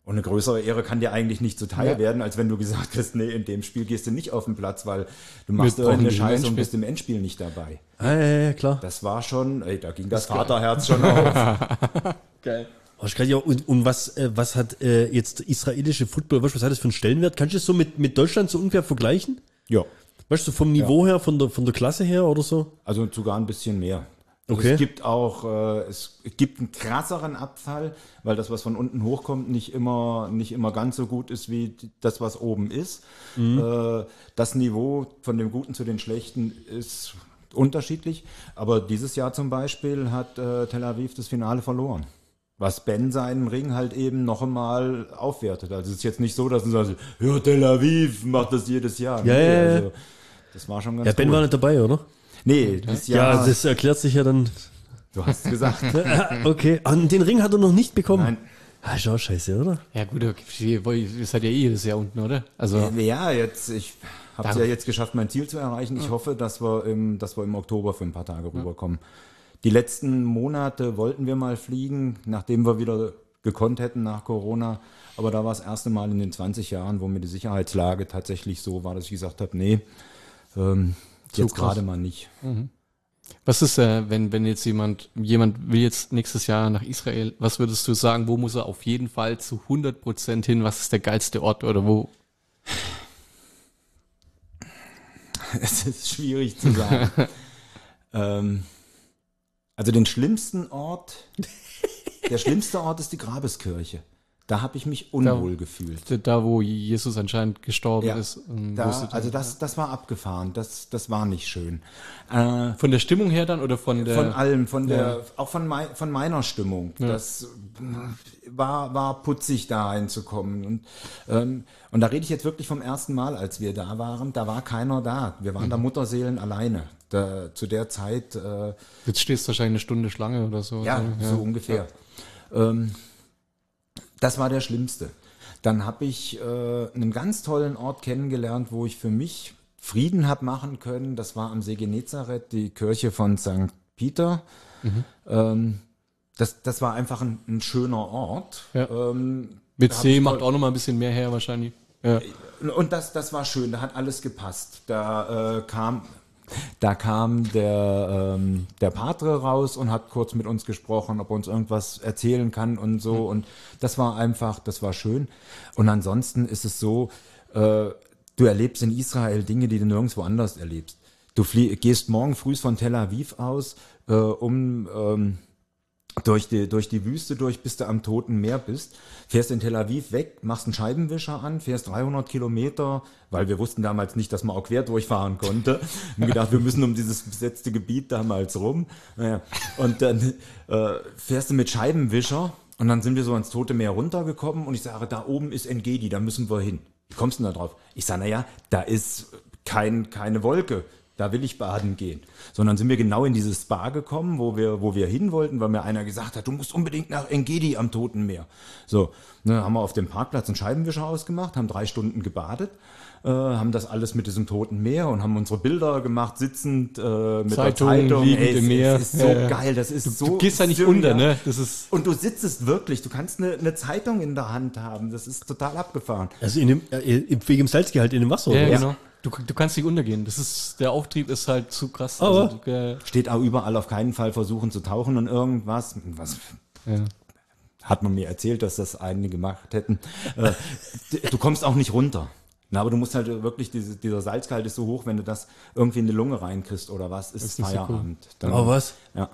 Und eine größere Ehre kann dir eigentlich nicht zuteil Ja. werden, als wenn du gesagt hast, nee, in dem Spiel gehst du nicht auf den Platz, weil du machst Wir brauchen irgendeine den Scheiße und Endspiel. bist im Endspiel nicht dabei. Ah, ja, ja, klar. Das war schon, ey, da ging das Vaterherz schon auf. Geil. Oh, ich kann ja, und, und was, äh, was hat äh, jetzt israelische Football, weißt du, was hat das für einen Stellenwert? Kannst du das so mit, mit Deutschland so ungefähr vergleichen? Ja, Weißt du, vom Niveau her, von der, von der Klasse her oder so? also sogar ein bisschen mehr. Also Okay. Es gibt auch, äh, es gibt einen krasseren Abfall, weil das, was von unten hochkommt, nicht immer, nicht immer ganz so gut ist wie die- das, was oben ist. Äh, das Niveau von dem Guten zu den Schlechten ist unterschiedlich. Aber dieses Jahr zum Beispiel hat äh, Tel Aviv das Finale verloren. Was Ben seinen Ring halt eben noch einmal aufwertet. Also es ist jetzt nicht so, dass er sagt, ja, Tel Aviv macht das jedes Jahr. Ja, ja, ja. also, das war schon ganz Ja, Ben cool. war nicht dabei, oder? Nee, dieses Ja, Jahr, das erklärt sich ja dann. du hast gesagt. Okay, und den Ring hat er noch nicht bekommen. Nein. Ah, ist auch scheiße, oder? Ja gut, okay, ihr seid ja eh jedes Jahr unten, oder? Also Ja, jetzt, ich habe es Da- ja jetzt geschafft, mein Ziel zu erreichen. Ich hoffe, dass wir, im, dass wir im Oktober für ein paar Tage rüberkommen. Die letzten Monate wollten wir mal fliegen, nachdem wir wieder gekonnt hätten nach Corona. Aber da war das erste Mal in den zwanzig Jahren, wo mir die Sicherheitslage tatsächlich so war, dass ich gesagt habe, nee, ähm, jetzt krass. gerade mal nicht. was ist, äh, wenn, wenn jetzt jemand, jemand will jetzt nächstes Jahr nach Israel, was würdest du sagen, wo muss er auf jeden Fall zu hundert Prozent hin? Was ist der geilste Ort oder wo? Es ist schwierig zu sagen. ähm, also den schlimmsten Ort, der schlimmste Ort ist die Grabeskirche. Da habe ich mich unwohl gefühlt. Da, wo Jesus anscheinend gestorben Ja, ist. ähm, Da, wusste- also das, das war abgefahren, das, das war nicht schön. Äh, von der Stimmung her dann oder von der? von allem, von der, ja. auch von, mei, von meiner Stimmung. Das war, war putzig, da reinzukommen. Und, ähm, und da rede ich jetzt wirklich vom ersten Mal, als wir da waren. Da war keiner da. Wir waren da Mutterseelen alleine. Da, zu der Zeit, äh, Jetzt stehst du wahrscheinlich eine Stunde Schlange oder so. ja, oder? so ungefähr. Ähm, das war der Schlimmste. Dann habe ich äh, einen ganz tollen Ort kennengelernt, wo ich für mich Frieden habe machen können. Das war am See Genezareth, die Kirche von Sankt Peter. Ähm, das, das war einfach ein, ein schöner Ort. Ja. Ähm, Mit da hab See ich macht toll- auch noch mal ein bisschen mehr her wahrscheinlich. Ja. Und das, das war schön, da hat alles gepasst. Da äh, kam, da kam der, ähm, der Patre raus und hat kurz mit uns gesprochen, ob er uns irgendwas erzählen kann und so. Und das war einfach, das war schön. Und ansonsten ist es so, äh, du erlebst in Israel Dinge, die du nirgendwo anders erlebst. Du flie gehst morgen früh von Tel Aviv aus, äh, um ähm, durch die, durch die Wüste durch, bis du am Toten Meer bist, fährst in Tel Aviv weg, machst einen Scheibenwischer an, fährst dreihundert Kilometer, weil wir wussten damals nicht, dass man auch quer durchfahren konnte. Wir haben gedacht, wir müssen um dieses besetzte Gebiet damals rum. Naja. Und dann äh, fährst du mit Scheibenwischer und dann sind wir so ans Tote Meer runtergekommen und ich sage, da oben ist En-Gedi, da müssen wir hin. Wie kommst du denn da drauf? Ich sage, naja, da ist kein, keine Wolke. Da will ich baden gehen. Sondern sind wir genau in dieses Spa gekommen, wo wir, wo wir hin wollten, weil mir einer gesagt hat, du musst unbedingt nach En-Gedi am Toten Meer. So, ne, haben wir auf dem Parkplatz einen Scheibenwischer ausgemacht, haben drei Stunden gebadet, äh, haben das alles mit diesem Toten Meer und haben unsere Bilder gemacht, sitzend äh, mit Zeitung, der Zeitung. liegend Ey, im es, Meer. Es ist so Ja, ja. geil, das ist so Du gehst da nicht surreal. unter, ne? Das ist Und du sitzt wirklich, du kannst eine, eine Zeitung in der Hand haben, das ist total abgefahren. Also in dem, äh, wegen dem Salzgehalt in dem Wasser, ja, oder was? genau. Du, du kannst nicht untergehen. Das ist der Auftrieb ist halt zu krass. Aber- Also, äh, Steht auch überall auf keinen Fall versuchen zu tauchen und irgendwas. Was ja. hat man mir erzählt, dass das einige gemacht hätten. Äh, du kommst auch nicht runter. Na, aber du musst halt wirklich, diese, dieser Salzgehalt ist so hoch, wenn du das irgendwie in die Lunge reinkriegst oder was, ist, ist nicht so Feierabend. Dann, Oh, was? Ja.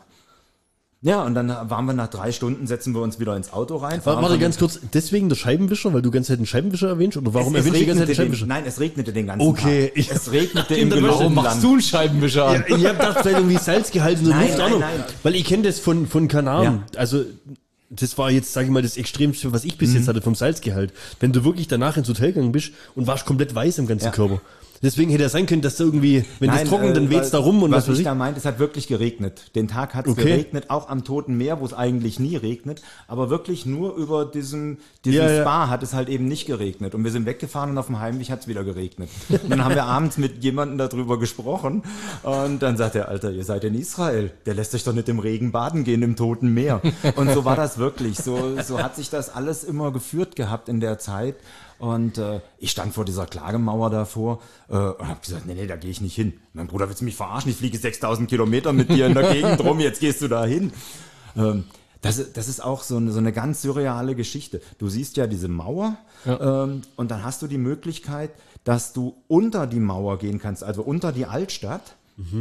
Ja, und dann waren wir nach drei Stunden, setzen wir uns wieder ins Auto rein. Warte, fahren warte von- ganz kurz, deswegen der Scheibenwischer, weil du ganz Zeit den Scheibenwischer erwähnst? Oder warum es, es erwähnst du die ganze Zeit den regnete den, Scheibenwischer? Nein, es regnete den ganzen Okay, Tag. ich- Es regnete In im der Warum gelobten Machst Land. du einen Scheibenwischer an? Ja, ich hab gedacht, vielleicht irgendwie Salzgehalt in der Nein, Luft nein, auch noch. nein. Weil ich kenne das von, von Kanaren. Ja. Also, das war jetzt, sage ich mal, das Extremste, was ich bis Mhm. jetzt hatte vom Salzgehalt. Wenn du wirklich danach ins Hotel gegangen bist und warst komplett weiß im ganzen Ja. Körper. Deswegen hätte es sein können, dass da irgendwie, wenn Nein, das trocken, äh, dann weht's da rum und was was weiß ich ich. da meinte, es hat wirklich geregnet. Den Tag hat es Okay. geregnet, auch am Toten Meer, wo es eigentlich nie regnet, aber wirklich nur über diesem, diesem Ja, ja. Spa hat es halt eben nicht geregnet. Und wir sind weggefahren und auf dem Heimweg hat es wieder geregnet. Und dann haben wir abends mit jemandem darüber gesprochen und dann sagt er, Alter, ihr seid in Israel, der lässt euch doch nicht im Regen baden gehen im Toten Meer. Und so war das wirklich. So, so hat sich das alles immer geführt gehabt in der Zeit. Und äh, ich stand vor dieser Klagemauer davor äh, und habe gesagt, nee, nee, da gehe ich nicht hin. Mein Bruder, willst du mich verarschen? Ich fliege sechstausend Kilometer mit dir in der Gegend rum, jetzt gehst du da hin. Ähm, das, ist- das ist auch so eine, so eine ganz surreale Geschichte. Du siehst ja diese Mauer ähm, und dann hast du die Möglichkeit, dass du unter die Mauer gehen kannst, also unter die Altstadt.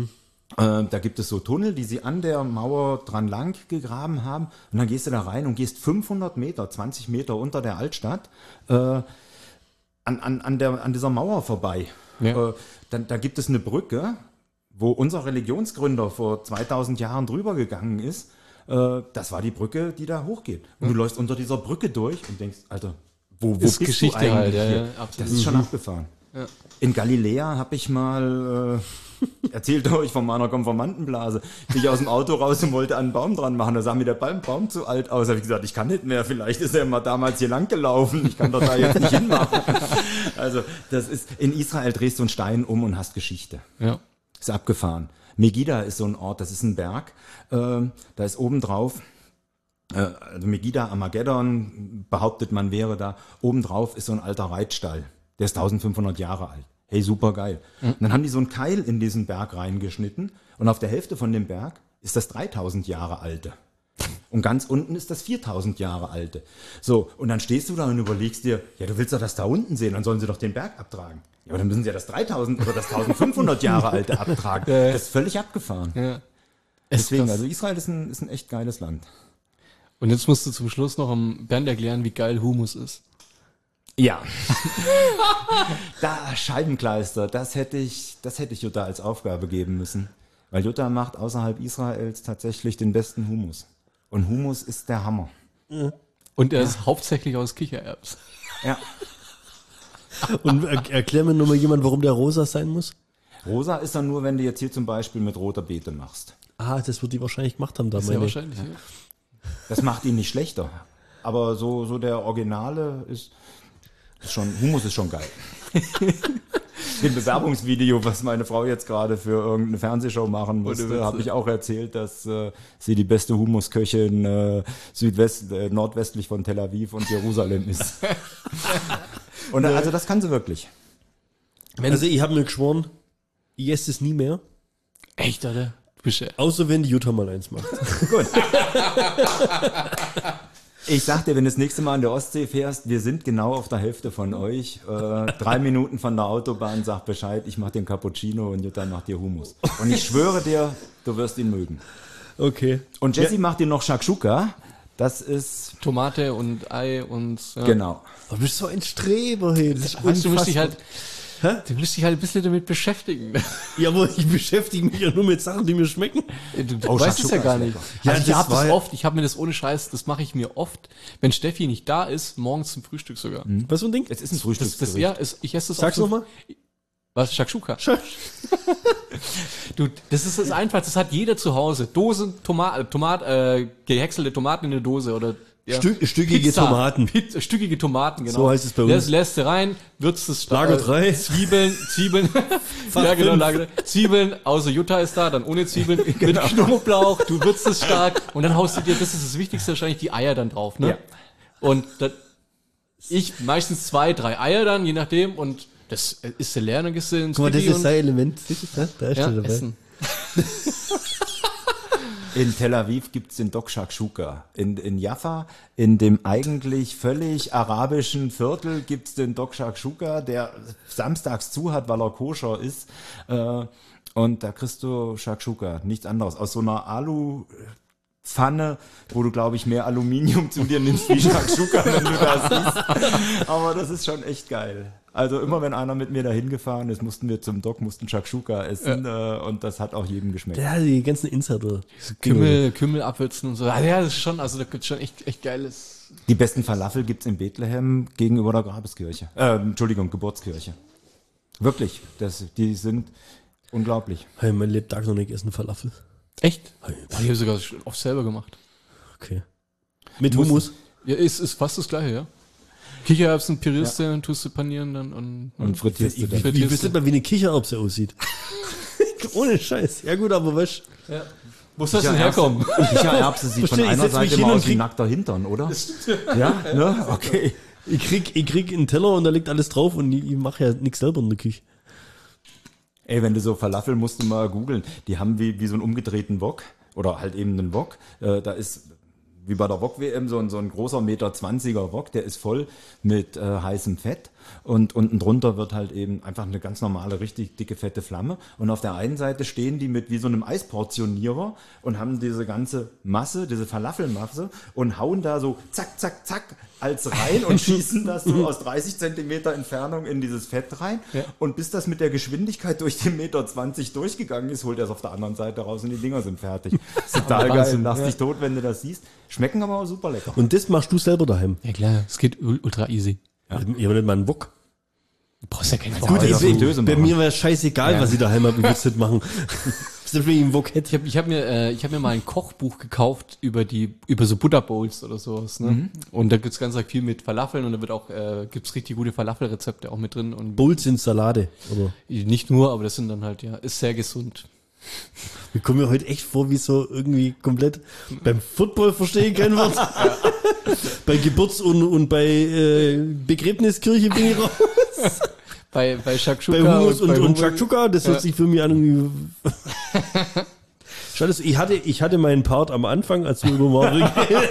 Äh, da gibt es so Tunnel, die sie an der Mauer dran lang gegraben haben. Und dann gehst du da rein und gehst fünfhundert Meter, zwanzig Meter unter der Altstadt äh, an, an, an, der, an dieser Mauer vorbei. Ja. Äh, dann, da gibt es eine Brücke, wo unser Religionsgründer vor zweitausend Jahren drüber gegangen ist. Äh, das war die Brücke, die da hochgeht. Und du läufst unter dieser Brücke durch und denkst, Alter, wo, wo Ist bist Geschichte du eigentlich halt, ja, hier? ja, absolut. Das ist schon abgefahren. In Galiläa habe ich mal äh, erzählt euch von meiner Konformantenblase. Bin ich aus dem Auto raus und wollte einen Baum dran machen. Da sah mir der Baum, Baum zu alt aus. Da habe ich gesagt, ich kann nicht mehr. Vielleicht ist er mal damals hier lang gelaufen. Ich kann doch da jetzt nicht hinmachen. Also das ist, in Israel drehst du einen Stein um und hast Geschichte. Ja. Ist abgefahren. Megiddo ist so ein Ort, das ist ein Berg. Ähm, da ist obendrauf, äh, also Megiddo, Armageddon, behauptet man wäre da. Obendrauf ist so ein alter Reitstall. Der ist eintausendfünfhundert Jahre alt. Hey, super geil. Und dann haben die so einen Keil in diesen Berg reingeschnitten und auf der Hälfte von dem Berg ist das dreitausend Jahre alte. Und ganz unten ist das viertausend Jahre alte. So, und dann stehst du da und überlegst dir, ja, du willst doch das da unten sehen, dann sollen sie doch den Berg abtragen. Ja, aber dann müssen sie ja das dreitausend oder das eintausendfünfhundert Jahre alte abtragen. Das ist völlig abgefahren. Ja. Deswegen, krass. also Israel ist ein, ist ein echt geiles Land. Und jetzt musst du zum Schluss noch am Bernd erklären, wie geil Humus ist. Ja. Da Scheibenkleister, das hätte ich, das hätte ich Jutta als Aufgabe geben müssen. Weil Jutta macht außerhalb Israels tatsächlich den besten Hummus. Und Hummus ist der Hammer. Und er ist hauptsächlich aus Kichererbs. Ja. Und er, erklär mir nur mal jemand, warum der rosa sein muss. Rosa ist dann nur, wenn du jetzt hier zum Beispiel mit roter Beete machst. Ah, das wird die wahrscheinlich gemacht haben da, Sehr meine. wahrscheinlich. Ja. Das macht ihn nicht schlechter. Aber so, so der Originale ist, ist schon, Hummus ist schon geil. Im Bewerbungsvideo, was meine Frau jetzt gerade für irgendeine Fernsehshow machen musste, habe ich auch erzählt, dass äh, sie die beste Humusköchin äh, Südwest, äh, nordwestlich von Tel Aviv und Jerusalem ist. Und äh, also das kann sie wirklich. Also ich habe mir geschworen, ich esse es nie mehr, Echt, oder? Du bist ja außer wenn die Jutta mal eins macht. Gut. Ich sag dir, wenn du das nächste Mal an der Ostsee fährst, wir sind genau auf der Hälfte von euch. Äh, drei Minuten von der Autobahn, sag Bescheid, ich mach den Cappuccino und Jutta macht dir Hummus. Und ich schwöre dir, du wirst ihn mögen. Okay. Und Jessie macht dir noch Shakshuka. Das ist, Tomate und Ei und ja. genau. Du bist so ein Streber, hey. Das ist Weißt, du musst dich unfassbar. halt, du musst dich halt ein bisschen damit beschäftigen. Ja, aber ich beschäftige mich ja nur mit Sachen, die mir schmecken. Du, du Oh, weißt es Shakshuka ja gar ist nicht. lecker. Ja, Also ich das habe war das ja- oft, ich habe mir das ohne Scheiß, das mache ich mir oft, wenn Steffi nicht da ist, morgens zum Frühstück sogar. Was für ein Ding? Es ist ein Das, das, Frühstücksgericht. ja, ist, ich esse das Sag's auch so- nochmal. Was, Shakshuka? Du, das ist das einfach, das hat jeder zu Hause. Dosen, Tomat, Tomat, äh, gehäckselte Tomaten in der Dose oder ja, Stück- stückige Tomaten. Pizza, stückige Tomaten, genau. So heißt es bei uns. Das lässt du rein, würzt es stark. Lager drei. Zwiebeln, Zwiebeln. ja, genau, fünf. Lager drei. Zwiebeln, außer Jutta ist da, dann ohne Zwiebeln, mit Knoblauch, du würzt es stark und dann haust du dir, das ist das Wichtigste wahrscheinlich, die Eier dann drauf, ne? Ja. Und das, ich meistens zwei, drei Eier dann, je nachdem und das ist der Lerner gesehen. Guck mal, das ist sein Element. Siehst du das? Da ist ja, er dabei. Essen. In Tel Aviv gibt's den Dok Shakshuka. In, in Jaffa, in dem eigentlich völlig arabischen Viertel, gibt's den Dok Shakshuka, der samstags zu hat, weil er koscher ist. Äh, und da kriegst du Shakshuka, nichts anderes. Aus so einer Alu-Pfanne, wo du, glaube ich, mehr Aluminium zu dir nimmst wie Shakshuka, wenn du das siehst. Aber das ist schon echt geil. Also immer wenn einer mit mir dahin gefahren ist, mussten wir zum Dok, mussten Shakshuka essen äh, und das hat auch jedem geschmeckt. Ja, die ganzen Insider. Kümmel, Kümmel abwürzen und so. Ah, ja, das ist schon, also da gibt's schon echt, echt geiles. Die besten Falafel gibt's in Bethlehem gegenüber der Grabeskirche. Äh, Entschuldigung, Geburtskirche. Wirklich, das, die sind unglaublich. Hey, mein Lebtag noch nicht essen Falafel. Echt? Hey. Oh, die habe ich sogar oft selber gemacht. Okay. Mit Hummus? Ja, ist, ist fast das gleiche, ja. Kichererbsen pürierst du, ja. Tust du panieren dann und, Und frittierst du Wie, dann. wie, wie wisst mal, wie eine Kichererbse aussieht? Ohne Scheiß. Ja gut, aber was? ja. Wo soll das denn herkommen? Kichererbse sieht von Verstehe, ich einer setz mich Seite hin immer und aus wie ein krieg- nackter Hintern, oder? Ja, ne? Okay. Ich krieg, ich krieg einen Teller und da liegt alles drauf und ich, ich mache ja nichts selber in der Küche. Ey, wenn du so Falafel musst du mal googeln. Die haben wie, wie so einen umgedrehten Wok oder halt eben einen Wok. Äh, da ist wie bei der Wok-W M so ein, so ein großer Meter zwanziger Wok, der ist voll mit äh, heißem Fett und unten drunter wird halt eben einfach eine ganz normale, richtig dicke, fette Flamme und auf der einen Seite stehen die mit wie so einem Eisportionierer und haben diese ganze Masse, diese Falafelmasse und hauen da so zack, zack, zack als rein und schießen das so aus dreißig Zentimeter Entfernung in dieses Fett rein Ja. und bis das mit der Geschwindigkeit durch den Meter zwanzig durchgegangen ist, holt er es auf der anderen Seite raus und die Dinger sind fertig. Das ist total geil, Wahnsinn, lachst ja. dich tot, wenn du das siehst. Schmecken aber auch super lecker. Und das machst du selber daheim. Ja klar, es geht ul- ultra easy. Ja. Ich habe nicht mal einen Wok. Du brauchst ja keinen Gut, Wok. ja, ich, Fritteuse bei machen. mir wäre es scheißegal, Ja. was ich daheim habe. Ich würde es nicht machen. Selbst wenn ich einen Wok hätte. Ich habe ich hab mir, äh, ich hab mir mal ein Kochbuch gekauft über die, über so Butter Bowls oder sowas. Ne? Mhm. Und da gibt's ganz arg viel mit Falafeln und da wird auch, äh, gibt's richtig gute Falafelrezepte auch mit drin. Und Bowls sind Salate. Oder? nicht nur, aber das sind dann halt, ja, ist sehr gesund. Wir kommen mir heute echt vor, wie so irgendwie komplett beim Football verstehen kein Wort. Bei Geburts- und, und bei äh, Begräbniskirche bin ich raus. Bei, bei Shakshuka Bei Hummus und, bei und Hummus- Shakshuka, das hört Ja. sich für mich an irgendwie... Schau, das, ich hatte, ich hatte meinen Part am Anfang, als wir über Marvin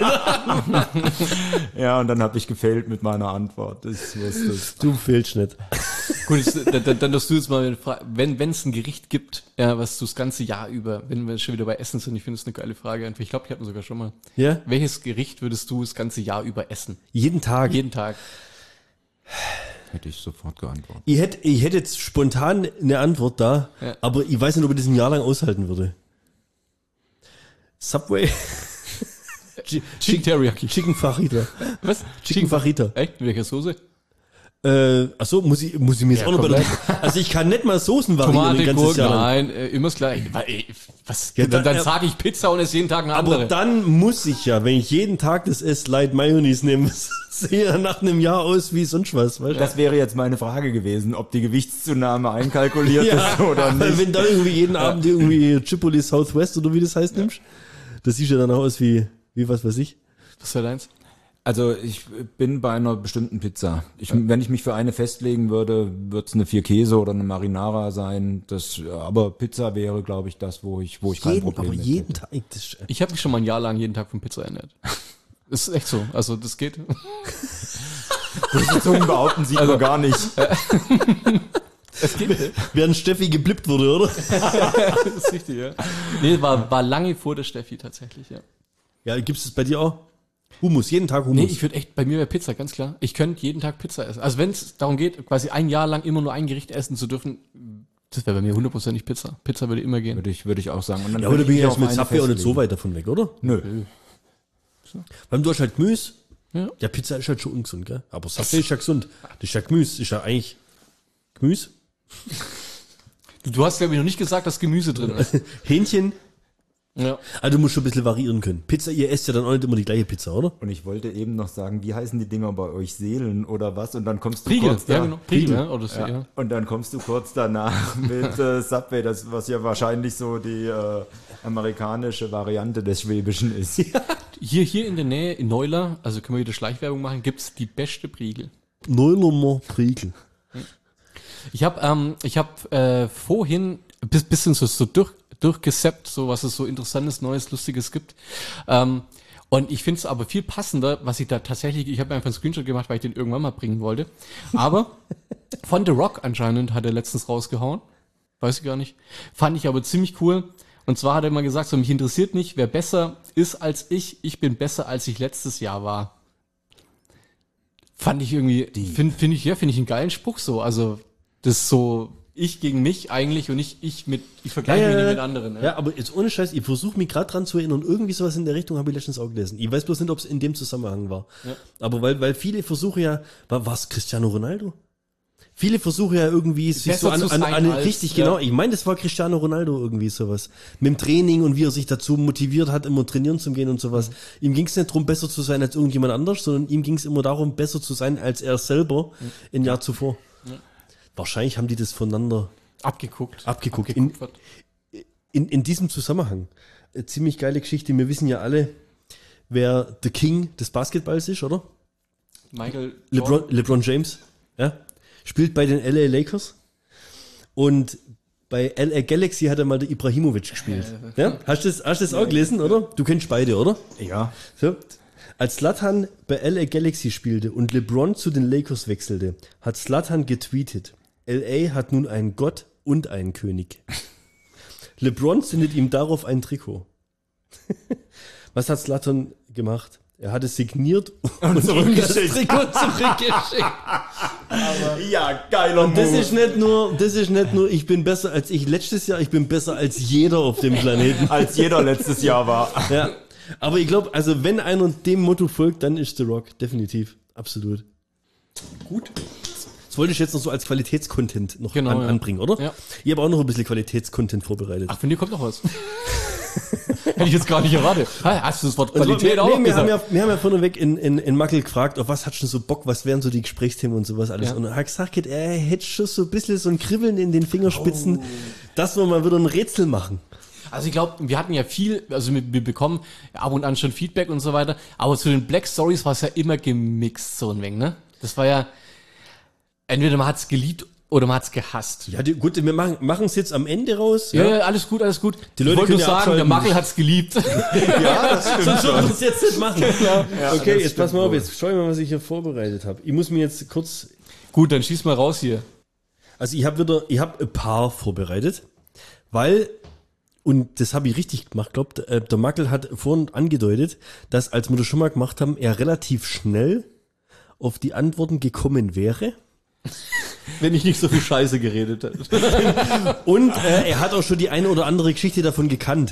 Ja, und dann habe ich gefailt mit meiner Antwort. Ich wusste es. Du fehlst nicht. Gut, jetzt, dann, dann, dann darfst du jetzt mal, eine Frage- wenn wenn es ein Gericht gibt, ja, was du das ganze Jahr über, wenn wir schon wieder bei Essen sind, ich finde es eine geile Frage. Ich glaube, ich hatte sogar schon mal. Ja? Welches Gericht würdest du das ganze Jahr über essen? Jeden Tag. Jeden Tag. Hätte ich sofort geantwortet. Ich hätte, ich hätte jetzt spontan eine Antwort da, Ja. aber ich weiß nicht, ob ich das ein Jahr lang aushalten würde. Subway. Chi- Chicken Teriyaki. Chicken Fajita. Was? Chicken Fajita. Echt? Mit welcher Soße? Äh, achso, muss ich, muss ich mir jetzt Ja, auch noch bei der, komplett. also ich kann nicht mal Soßen variieren ein Tomate, ganzes Gurken, Jahr lang. nein, äh, immer das gleiche. Weil, ey, Was? Ja, dann dann- dann sage ich Pizza und esse jeden Tag eine Aber andere. dann muss ich ja, wenn ich jeden Tag das esse, Light Mayonnaise nehmen, sehe ja nach einem Jahr aus wie sonst was, weißt du? Das wäre jetzt meine Frage gewesen, ob die Gewichtszunahme einkalkuliert ist oder weil nicht. wenn da irgendwie jeden Abend irgendwie Chipotle Southwest oder wie das heißt nimmst, das sieht ja dann auch aus wie, wie was weiß ich. Was wäre deins? Also ich bin bei einer bestimmten Pizza. Ich, wenn ich mich für eine festlegen würde, würde es eine vier Käse oder eine Marinara sein. Das, aber Pizza wäre, glaube ich, das, wo ich, wo ich kein Jeden, Problem aber mit jeden hätte. Tag. Das, Ich habe mich schon mal ein Jahr lang jeden Tag von Pizza ernährt. Das ist echt so. Also das geht. Die Zungen behaupten sieht man gar nicht. Es geht. während Steffi geblippt wurde, oder? Das ist richtig, ja. Nee, war, war lange vor der Steffi tatsächlich, ja. Ja, gibt's das bei dir auch? Hummus, jeden Tag Hummus. Nee, ich würde echt, bei mir wäre Pizza, ganz klar. Ich könnte jeden Tag Pizza essen. Also wenn es darum geht, quasi ein Jahr lang immer nur ein Gericht essen zu dürfen, das wäre bei mir hundertprozentig Pizza. Pizza würde immer gehen. Würde ich, würde ich auch sagen. Und dann ja, aber würde da bin ich mich jetzt auf mit eine Subway auch nicht so festlegen. weit davon weg, oder? Nö. Weil du hast halt Gemüse. Ja. Ja, Pizza ist halt schon ungesund, gell? Aber Subway ist ja gesund. Das ist ja Gemüse. Ist ja eigentlich Gemüse. Du, du hast, glaube ich, noch nicht gesagt, dass Gemüse drin ist. Hähnchen. Ja. Also du musst schon ein bisschen variieren können. Pizza, ihr esst ja dann auch nicht immer die gleiche Pizza, oder? Und ich wollte eben noch sagen, wie heißen die Dinger bei euch? Seelen oder was? Und dann kommst du Priegel, kurz da, ja genau. Priegel, ja. Oder so, Ja. ja. Und dann kommst du kurz danach mit äh, Subway, das, was ja wahrscheinlich so die äh, amerikanische Variante des Schwäbischen ist. Hier, hier in der Nähe, in Neuler, also können wir wieder Schleichwerbung machen, gibt's die beste Priegel. Neulermer Priegel. Ich habe ähm, ich hab, äh, vorhin ein bis- bisschen so, so durch, durchgesappt, so was es so Interessantes, Neues, Lustiges gibt. Ähm, und ich finde es aber viel passender, was ich da tatsächlich, ich habe mir einfach einen Screenshot gemacht, weil ich den irgendwann mal bringen wollte. Aber von The Rock anscheinend hat er letztens rausgehauen. Weiß ich gar nicht. Fand ich aber ziemlich cool. Und zwar hat er mal gesagt, so, mich interessiert nicht, wer besser ist als ich. Ich bin besser, als ich letztes Jahr war. Fand ich irgendwie, finde find ich, ja, finde ich einen geilen Spruch so. Also, das ist so, ich gegen mich eigentlich und nicht ich mit, ich vergleiche mich nicht mit anderen. Ne? Ja, aber jetzt ohne Scheiß, ich versuche mich gerade dran zu erinnern, irgendwie sowas in der Richtung habe ich letztens auch gelesen. Ich weiß bloß nicht, ob es in dem Zusammenhang war. Ja. Aber weil, weil viele versuchen ja, war es Cristiano Ronaldo? viele Versuche ja irgendwie, sich Besser so an, zu an, sein an als, richtig, ja. genau, ich meine, das war Cristiano Ronaldo irgendwie sowas. Mit dem Training und wie er sich dazu motiviert hat, immer trainieren zu gehen und sowas. Ihm ging es nicht darum, besser zu sein als irgendjemand anders, sondern ihm ging es immer darum, besser zu sein als er selber ein Jahr zuvor. Ja. Wahrscheinlich haben die das voneinander Abgeguckt. abgeguckt. Abgekupfert. In, in, in diesem Zusammenhang, äh, ziemlich geile Geschichte, wir wissen ja alle, wer the King des Basketballs ist, oder? Michael LeBron, LeBron James, ja, spielt bei den L A Lakers und bei L A Galaxy hat er mal der Ibrahimovic gespielt. Ja, hast du das, hast du das auch gelesen, oder? Du kennst beide, oder? Ja. So. Als Zlatan bei L A Galaxy spielte und LeBron zu den Lakers wechselte, hat Zlatan getweetet: L A hat nun einen Gott und einen König. LeBron sendet ihm darauf ein Trikot. Was hat Zlatan gemacht? Er hat es signiert und, und ihm das Trikot zurückgeschickt. Ja, geiler Und das ist nicht nur, das ist nicht nur, ich bin besser als ich letztes Jahr, ich bin besser als jeder auf dem Planeten. als jeder letztes Jahr war. Ja. Aber ich glaube, also wenn einer dem Motto folgt, dann ist The Rock. Definitiv. Absolut. Gut. Das wollte ich jetzt noch so als Qualitätscontent noch Genau, an, ja. anbringen, oder? Ja. Ich habe auch noch ein bisschen Qualitätscontent vorbereitet. Ach, von dir kommt noch was. Hätte ich jetzt gar nicht erwartet. Ha, hast du das Wort Also, Qualität wir, auch nee, wir, haben gesagt? ja, wir haben ja vorneweg in, in, in Mackel gefragt, auf was hast du so Bock, was wären so die Gesprächsthemen und sowas alles. Ja. Und er hat gesagt, er hätte schon so ein bisschen so ein Kribbeln in den Fingerspitzen, dass wir mal wieder ein Rätsel machen. Also ich glaube, wir hatten ja viel, also wir, wir bekommen ab und an schon Feedback und so weiter, aber zu den Black Stories war es ja immer gemixt so ein wenig, ne? Das war ja, entweder man hat's geliebt oder man hat's gehasst. Ja, die, gut, wir machen es jetzt am Ende raus. Ja, ja, alles gut, alles gut. Die Leute ich wollte können nur ja sagen, der abschalten. Mackel hat's geliebt. Ja, das stimmt. Sonst würden wir es jetzt nicht machen. Ja, okay, das jetzt pass mal stimmt auf, jetzt schau ich mal, was ich hier vorbereitet habe. Ich muss mir jetzt kurz, Gut, dann schieß mal raus hier. also ich habe wieder, ich habe ein paar vorbereitet, weil, und das habe ich richtig gemacht, glaubt, der Mackel hat vorhin angedeutet, dass, als wir das schon mal gemacht haben, er relativ schnell auf die Antworten gekommen wäre. Wenn ich nicht so viel Scheiße geredet hätte. Und äh, er hat auch schon die eine oder andere Geschichte davon gekannt.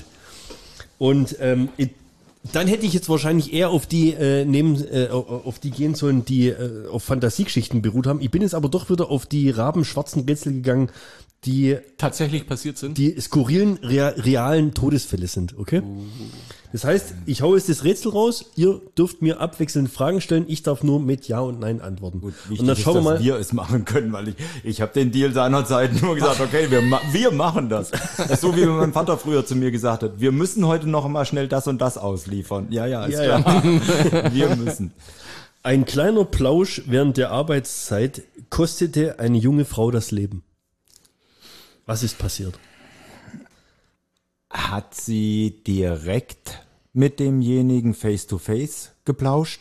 Und ähm, ich, dann hätte ich jetzt wahrscheinlich eher auf die äh, nehmen, äh, auf die gehen sollen, die äh, auf Fantasiegeschichten beruht haben. Ich bin jetzt aber doch wieder auf die rabenschwarzen Rätsel gegangen, die Tatsächlich passiert sind. die skurrilen, rea realen Todesfälle sind, okay? Das heißt, ich hau jetzt das Rätsel raus, ihr dürft mir abwechselnd Fragen stellen, ich darf nur mit Ja und Nein antworten. Gut, und dann schauen wir mal. dass wir es machen können, weil ich, ich habe den Deal seinerzeit nur gesagt, okay, wir, ma wir machen das. Das ist so, wie mein Vater früher zu mir gesagt hat, wir müssen heute noch mal schnell das und das ausliefern. Ja, ja, ist Ja, klar. Wir müssen. Ein kleiner Plausch während der Arbeitszeit kostete eine junge Frau das Leben. Was ist passiert? Hat sie direkt mit demjenigen face-to-face geplauscht?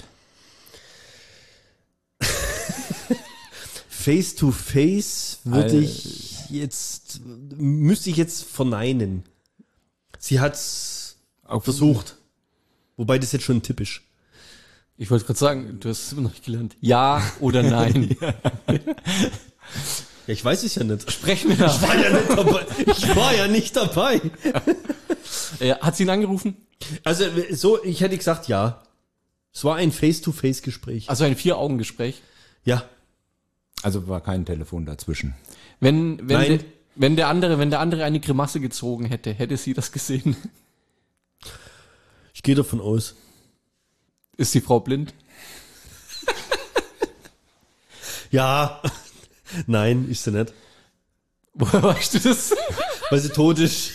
Face to face würde Äh. ich jetzt, müsste ich jetzt verneinen. Sie hat's versucht. Wobei das jetzt schon typisch. Ich wollte gerade sagen, du hast es immer noch nicht gelernt. Ja oder nein. Ja, ich weiß es ja nicht. Sprechen wir nach. Ich war ja nicht dabei. Ich war ja nicht dabei. Äh, hat sie ihn angerufen? Also so, ich hätte gesagt, ja. Es war ein Face-to-Face-Gespräch. Also ein Vier-Augen-Gespräch. Ja. Also war kein Telefon dazwischen. Wenn, wenn, Nein. de, wenn der andere, wenn der andere eine Grimasse gezogen hätte, hätte sie das gesehen. Ich gehe davon aus. Ist die Frau blind? Ja. Nein, ist sie nicht. Woher weißt du das? Weil sie tot ist.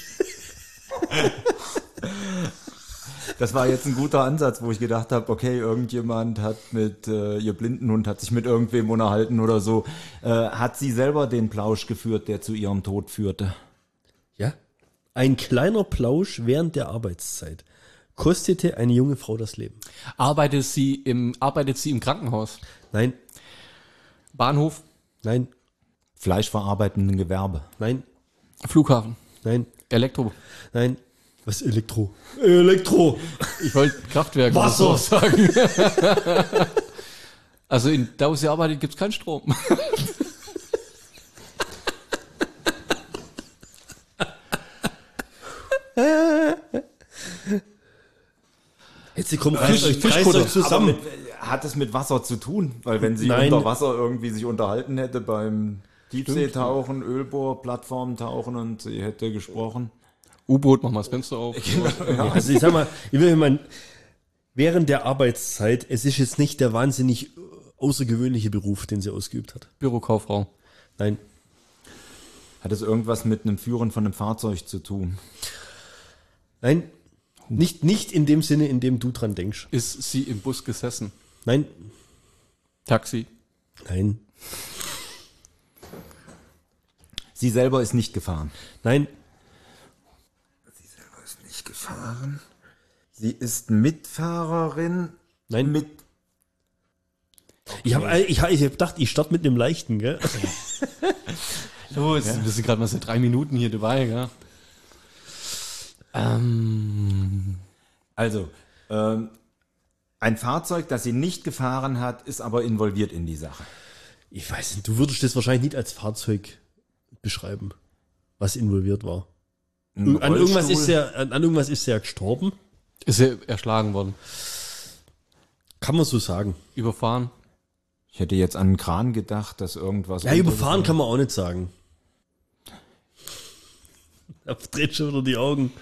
Das war jetzt ein guter Ansatz, wo ich gedacht habe, okay, irgendjemand hat mit, äh, ihr Blindenhund hat sich mit irgendwem unterhalten oder so. Äh, hat sie selber den Plausch geführt, der zu ihrem Tod führte? Ja. Ein kleiner Plausch während der Arbeitszeit kostete eine junge Frau das Leben. Arbeitet sie im, arbeitet sie im Krankenhaus? Nein, Bahnhof? nein, Fleischverarbeitenden Gewerbe. nein, Flughafen? nein, Elektro? nein. Was Elektro? Elektro. Ich wollte Kraftwerk Wasser. oder so sagen. Also in da, wo sie arbeitet, gibt's keinen Strom. Jetzt kommt reißt euch, reißt Fischkutter. euch zusammen. hat es mit Wasser zu tun? Weil wenn sie Nein. unter Wasser irgendwie sich unterhalten hätte beim Tiefseetauchen, Ölbohrplattformen tauchen und sie hätte gesprochen. U-Boot, mach mal das Fenster auf. Also ich sag mal, ich will mal, während der Arbeitszeit, es ist jetzt nicht der wahnsinnig außergewöhnliche Beruf, den sie ausgeübt hat. Bürokauffrau. Nein. Hat es irgendwas mit einem Führen von einem Fahrzeug zu tun? Nein. Nicht, nicht in dem Sinne, in dem du dran denkst. Ist sie im Bus gesessen? Nein. Taxi? Nein. Sie selber ist nicht gefahren. Nein. Sie selber ist nicht gefahren. Sie ist Mitfahrerin. Nein. Mit Ich habe ich, hab- ich hab gedacht, ich starte mit einem leichten, gell? Los, wir sind gerade mal seit drei Minuten hier dabei, gell? Ähm, Also, ähm, ein Fahrzeug, das sie nicht gefahren hat, ist aber involviert in die Sache. Ich weiß nicht, du würdest das wahrscheinlich nicht als Fahrzeug beschreiben, was involviert war. Ein An irgendwas, Rollstuhl? ist er, an, an irgendwas ist er gestorben. ist er erschlagen worden? Kann man so sagen. Überfahren? Ich hätte jetzt an einen Kran gedacht, dass irgendwas... Ja, überfahren kann man auch nicht sagen. Da dreht schon wieder die Augen.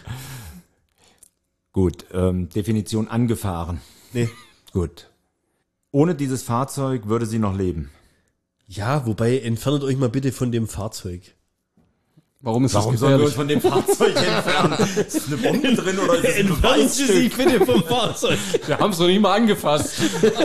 Gut, ähm, Definition angefahren. Nee. Gut. Ohne dieses Fahrzeug würde sie noch leben. Ja, wobei, entfernt euch mal bitte von dem Fahrzeug. Warum ist Warum das sollen wir gefährlich? uns von dem Fahrzeug entfernen? Ist eine Bombe drin oder ist es ein Entfernen Sie sich Beweisstück? bitte vom Fahrzeug. Wir haben es noch nicht mal angefasst.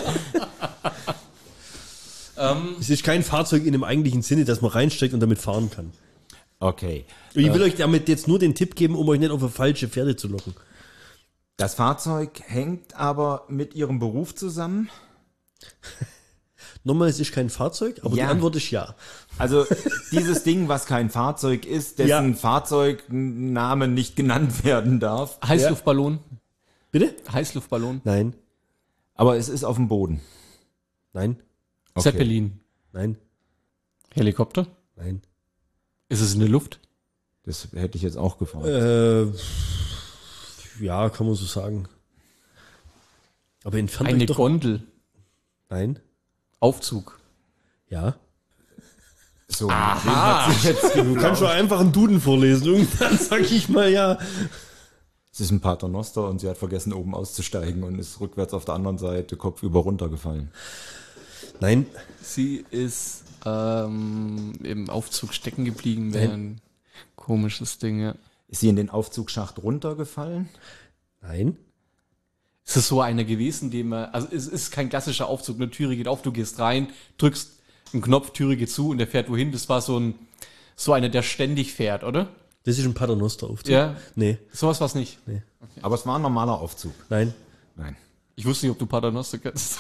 Es ist kein Fahrzeug in dem eigentlichen Sinne, dass man reinsteckt und damit fahren kann. Okay. Und ich will euch damit jetzt nur den Tipp geben, um euch nicht auf eine falsche Pferde zu locken. Das Fahrzeug hängt aber mit ihrem Beruf zusammen. Nochmal, es ist kein Fahrzeug, aber Ja. die Antwort ist ja. Also dieses Ding, was kein Fahrzeug ist, dessen Ja. Fahrzeugname nicht genannt werden darf. Heißluftballon? Bitte? Heißluftballon? Nein, Aber es ist auf dem Boden. nein, Okay. Zeppelin? nein, Helikopter? nein. Ist es in der Luft? Das hätte ich jetzt auch gefragt. Äh, ja, kann man so sagen. Aber entfernt Eine euch doch. Gondel? Nein, Aufzug? ja. So, hat sich jetzt Du kannst schon einfach einen Duden vorlesen. Irgendwann sag ich mal ja. Es ist ein Paternoster und sie hat vergessen, oben auszusteigen und ist rückwärts auf der anderen Seite kopfüber runtergefallen. Nein, Sie ist ähm, im Aufzug stecken geblieben. Wäre ein komisches Ding, ja. Ist sie in den Aufzugsschacht runtergefallen? nein, Ist es so einer gewesen, dem man, also es ist kein klassischer Aufzug, eine Türe geht auf, du gehst rein, drückst einen Knopf, Türe geht zu und der fährt wohin. Das war so ein, so einer, der ständig fährt, oder? das ist ein Paternosteraufzug. Ja. Nee, Sowas war's nicht. Aber es war ein normaler Aufzug. nein. Nein. Ich wusste nicht, ob du Paternoster kennst.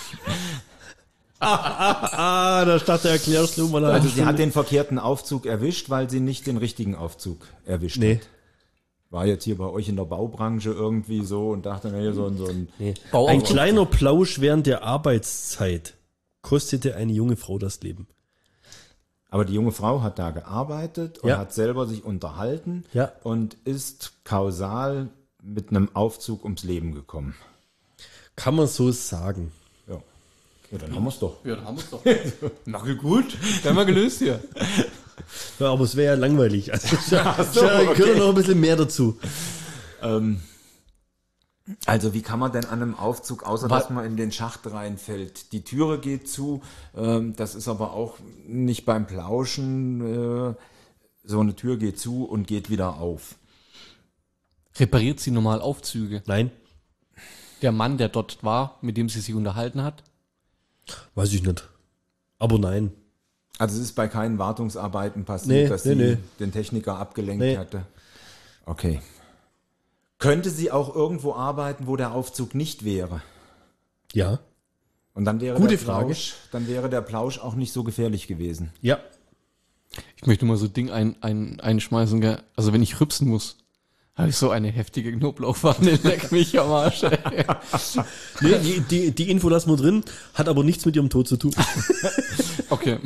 Ah, da statt der erklärst du mal eine Also halbe sie hat Stunde. den verkehrten Aufzug erwischt, weil sie nicht den richtigen Aufzug erwischt Nee. hat. War jetzt hier bei euch in der Baubranche irgendwie so und dachte mir, so ein, so ein Nee. Bauaufzug. Ein kleiner Plausch während der Arbeitszeit kostete eine junge Frau das Leben. Aber die junge Frau hat da gearbeitet und Ja. hat selber sich unterhalten Ja. und ist kausal mit einem Aufzug ums Leben gekommen. Kann man so sagen. Ja, ja dann haben wir es doch. Ja, dann haben wir's doch. Na gut, dann haben wir gelöst hier. Ja, aber es wäre ja langweilig. Also, ja, so, ja, okay. gehört noch ein bisschen mehr dazu. Ähm, also wie kann man denn an einem Aufzug, außer Wa- dass man in den Schacht reinfällt? Die Türe geht zu, ähm, das ist aber auch nicht beim Plauschen, äh, so eine Tür geht zu und geht wieder auf. Repariert sie normal Aufzüge? Nein, Der Mann, der dort war, mit dem sie sich unterhalten hat? weiß ich nicht. Aber nein. Also es ist bei keinen Wartungsarbeiten passiert, Nee, dass nee, sie nee. den Techniker abgelenkt Nee. hatte. Okay. Könnte sie auch irgendwo arbeiten, wo der Aufzug nicht wäre? Ja. Und dann wäre Gute der Frage. Plausch, dann wäre der Plausch auch nicht so gefährlich gewesen. Ja. Ich möchte mal so ein Ding ein, ein, einschmeißen, gell? Also wenn ich rübsen muss, habe ich so eine heftige Knoblauchpfanne, leck mich am Arsch, ey. Nee, die, die, die Info lassen wir drin, hat aber nichts mit ihrem Tod zu tun. Okay.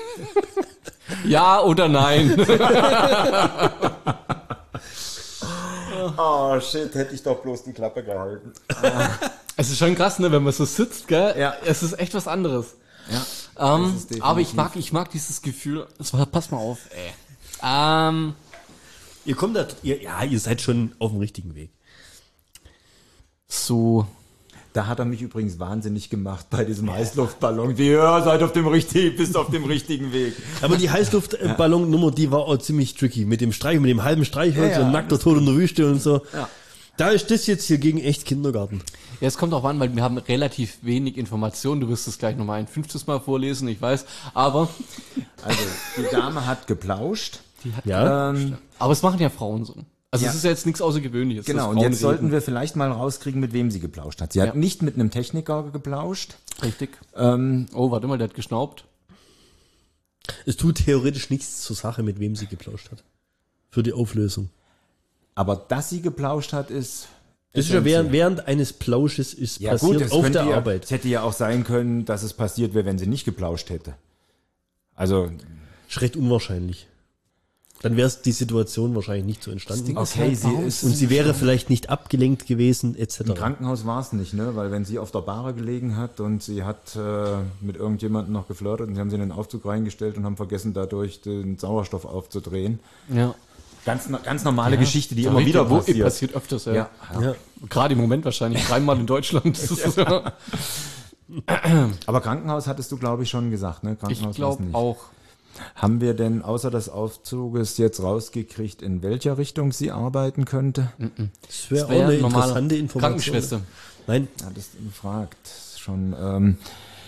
Ja oder nein? Oh shit, hätte ich doch bloß die Klappe gehalten. Es ist schon krass, ne, wenn man so sitzt, gell? Ja. Es ist echt was anderes. Ja. Ähm, Das ist definitiv- aber ich mag, ich mag dieses Gefühl. Das war, pass mal auf, ey. Ähm, Ihr kommt da, ihr, ja, ihr seid schon auf dem richtigen Weg. so. Da hat er mich übrigens wahnsinnig gemacht bei diesem Heißluftballon. Die, ja, seid auf dem richtigen, bist auf dem richtigen Weg. Aber die Heißluftballonnummer, die war auch ziemlich tricky. Mit dem Streich, mit dem halben Streichholz Ja, ja, und nackter Tod in der Wüste und so. Ja. Da ist das jetzt hier gegen echt Kindergarten. Ja, es kommt auch an, weil wir haben relativ wenig Informationen. Du wirst es gleich nochmal ein fünftes Mal vorlesen, ich weiß. Aber, Also, die Dame hat geplauscht. Ja. Ähm, aber es machen ja Frauen so. Also Ja. es ist ja jetzt nichts Außergewöhnliches. genau, dass und Frauen jetzt sollten reden. wir vielleicht mal rauskriegen, mit wem sie geplauscht hat. Sie hat Ja. nicht mit einem Techniker geplauscht. Richtig. Ähm, Oh, warte mal, der hat geschnaubt. Es tut theoretisch nichts zur Sache, mit wem sie geplauscht hat. Für die Auflösung. aber dass sie geplauscht hat, ist... Das ist ja während, während eines Plausches ist Ja passiert gut, das auf könnte der ja, Arbeit. es hätte ja auch sein können, dass es passiert wäre, wenn sie nicht geplauscht hätte. Also, Ist recht unwahrscheinlich. Dann wäre die Situation wahrscheinlich nicht so entstanden. Ding ist okay, halt, sie warum ist... Und sie wäre vielleicht nicht abgelenkt gewesen, et cetera. Im Krankenhaus war es nicht, ne? Weil wenn sie auf der Bahre gelegen hat und sie hat äh, mit irgendjemandem noch geflirtet und sie haben sie in den Aufzug reingestellt und haben vergessen, dadurch den Sauerstoff aufzudrehen. Ja. Ganz, ganz normale Geschichte, die immer Richtig, wieder wo- passiert. passiert öfters, ja. Ja, ja. Ja. Gerade im Moment wahrscheinlich dreimal in Deutschland. Das ist, ja. Aber Krankenhaus hattest du, glaube ich, schon gesagt, ne? Ich Krankenhaus war's glaube nicht. auch. Haben wir denn außer des Aufzuges jetzt rausgekriegt, in welcher Richtung sie arbeiten könnte? Das wäre auch wär eine normale interessante Information. Krankenschwester. Nein, Hattest du gefragt schon. Ähm,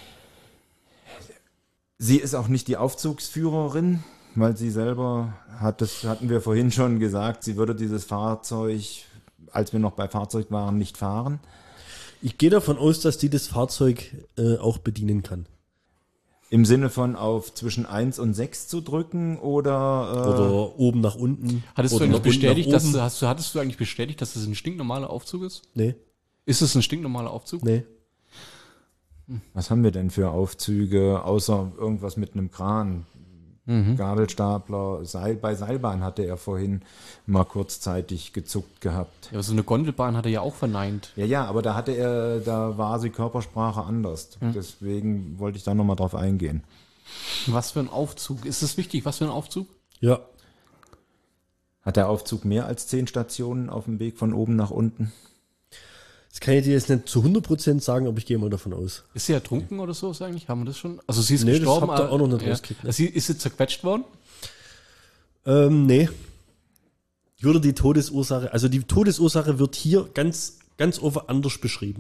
sie ist auch nicht die Aufzugsführerin, weil sie selber hat, das hatten wir vorhin schon gesagt, sie würde dieses Fahrzeug, als wir noch bei Fahrzeug waren, nicht fahren. ich gehe davon aus, dass die das Fahrzeug äh, auch bedienen kann. Im Sinne von auf zwischen eins und sechs zu drücken oder, äh, Oder oben nach unten. Hattest oder du eigentlich nach unten bestätigt, nach dass oben. du, hast du, hattest du eigentlich bestätigt, dass es ein stinknormaler Aufzug ist? Nee, Ist es ein stinknormaler Aufzug? nee. was haben wir denn für Aufzüge, außer irgendwas mit einem Kran? Gabelstapler, Seil, bei Seilbahn hatte er vorhin mal kurzzeitig gezuckt gehabt. Ja, so eine Gondelbahn hat er ja auch verneint. Ja, ja, aber da hatte er, da war die Körpersprache anders. Deswegen wollte ich da nochmal drauf eingehen. Was für ein Aufzug? Ist es wichtig, was für ein Aufzug? Ja, Hat der Aufzug mehr als zehn Stationen auf dem Weg von oben nach unten? das kann ich dir jetzt nicht zu hundert Prozent sagen, aber ich gehe mal davon aus. Ist sie ertrunken oder so, eigentlich? Haben wir das schon? Also sie ist Nee, das gestorben. habt ihr aber- auch noch nicht ja. rausgekriegt, ne? Sie, ist sie zerquetscht worden? Ähm, nee. Ich würde die Todesursache, also die Todesursache wird hier ganz, ganz offen anders beschrieben.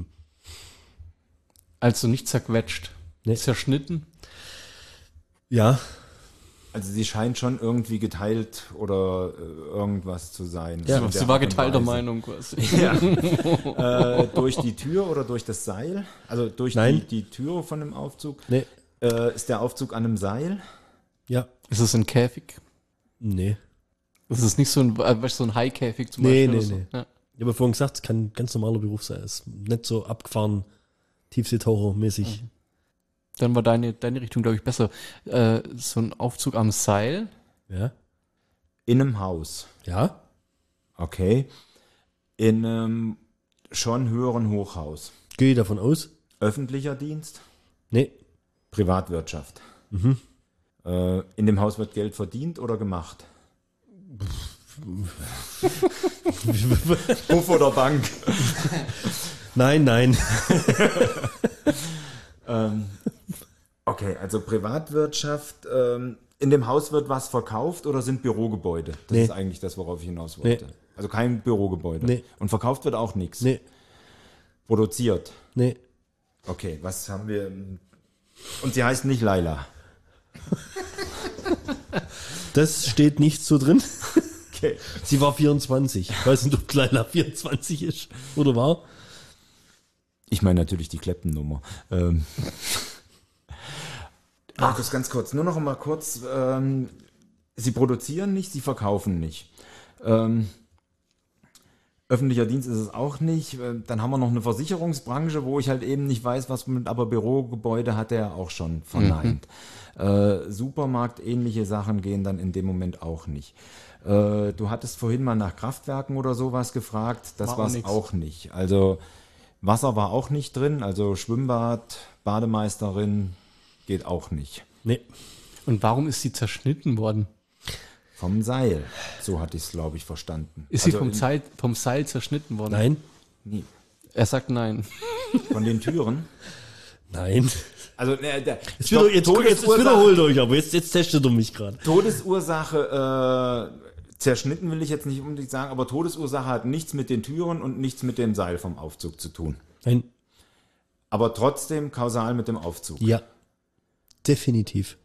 Also nicht zerquetscht. Nee. Zerschnitten? Ja, Also sie scheint schon irgendwie geteilt oder äh, irgendwas zu sein. Ja, So in der sie war Art und geteilter Weise. Meinung quasi. Äh, durch die Tür oder durch das Seil? Also durch Nein. die, die Tür von dem Aufzug? nee, Äh, ist der Aufzug an einem Seil? ja, Ist es ein Käfig? nee. Das ist nicht so ein, äh, weißt du, so ein Haikäfig zum Nee, Beispiel. nee, oder so. nee. Ja. Ich habe vorhin gesagt, es kann ein ganz normaler Beruf sein. Es ist nicht so abgefahren, Tiefseetaucher-mäßig. Dann war deine, deine Richtung, glaube ich, besser. Äh, so ein Aufzug am Seil. Ja, In einem Haus. ja, Okay. In einem schon höheren Hochhaus. gehe davon aus. Öffentlicher Dienst? Nee, Privatwirtschaft. Äh, in dem Haus wird Geld verdient oder gemacht? Puff oder Bank? nein, nein. Okay, also Privatwirtschaft. Ähm, in dem Haus wird was verkauft oder sind Bürogebäude? Das Nee. ist eigentlich das, worauf ich hinaus wollte. Nee. Also kein Bürogebäude. Nee. Und verkauft wird auch nichts. Nee, Produziert. nee. Okay, was haben wir? Und sie heißt nicht Laila. Das steht nicht so drin. Okay. Sie war vierundzwanzig. Ich weiß nicht, ob Leila vierundzwanzig ist oder war. Ich meine natürlich die Kleppennummer. Ähm. Markus, ganz kurz, nur noch mal kurz. Ähm, sie produzieren nicht, sie verkaufen nicht. Ähm, öffentlicher Dienst ist es auch nicht. Äh, Dann haben wir noch eine Versicherungsbranche, wo ich halt eben nicht weiß, was mit, aber Bürogebäude hat er auch schon verneint. Äh, Supermarkt-ähnliche Sachen gehen dann in dem Moment auch nicht. Äh, du hattest vorhin mal nach Kraftwerken oder sowas gefragt. Das War auch war es nix. auch nicht. Also Wasser war auch nicht drin, also Schwimmbad, Bademeisterin geht auch nicht. Nee. Und warum ist sie zerschnitten worden? Vom Seil, so hatte ich es, glaube ich, verstanden. Ist also sie vom, in- Seil, vom Seil zerschnitten worden? Nein. Nee, Er sagt nein. von den Türen. Nein. Also ne, der, Jetzt, wieder, jetzt, jetzt, jetzt Todesursache- wiederholt euch, aber jetzt, jetzt testet du mich gerade. Todesursache, äh, zerschnitten will ich jetzt nicht unbedingt sagen, aber Todesursache hat nichts mit den Türen und nichts mit dem Seil vom Aufzug zu tun. Nein. Aber trotzdem kausal mit dem Aufzug. Ja. Definitiv.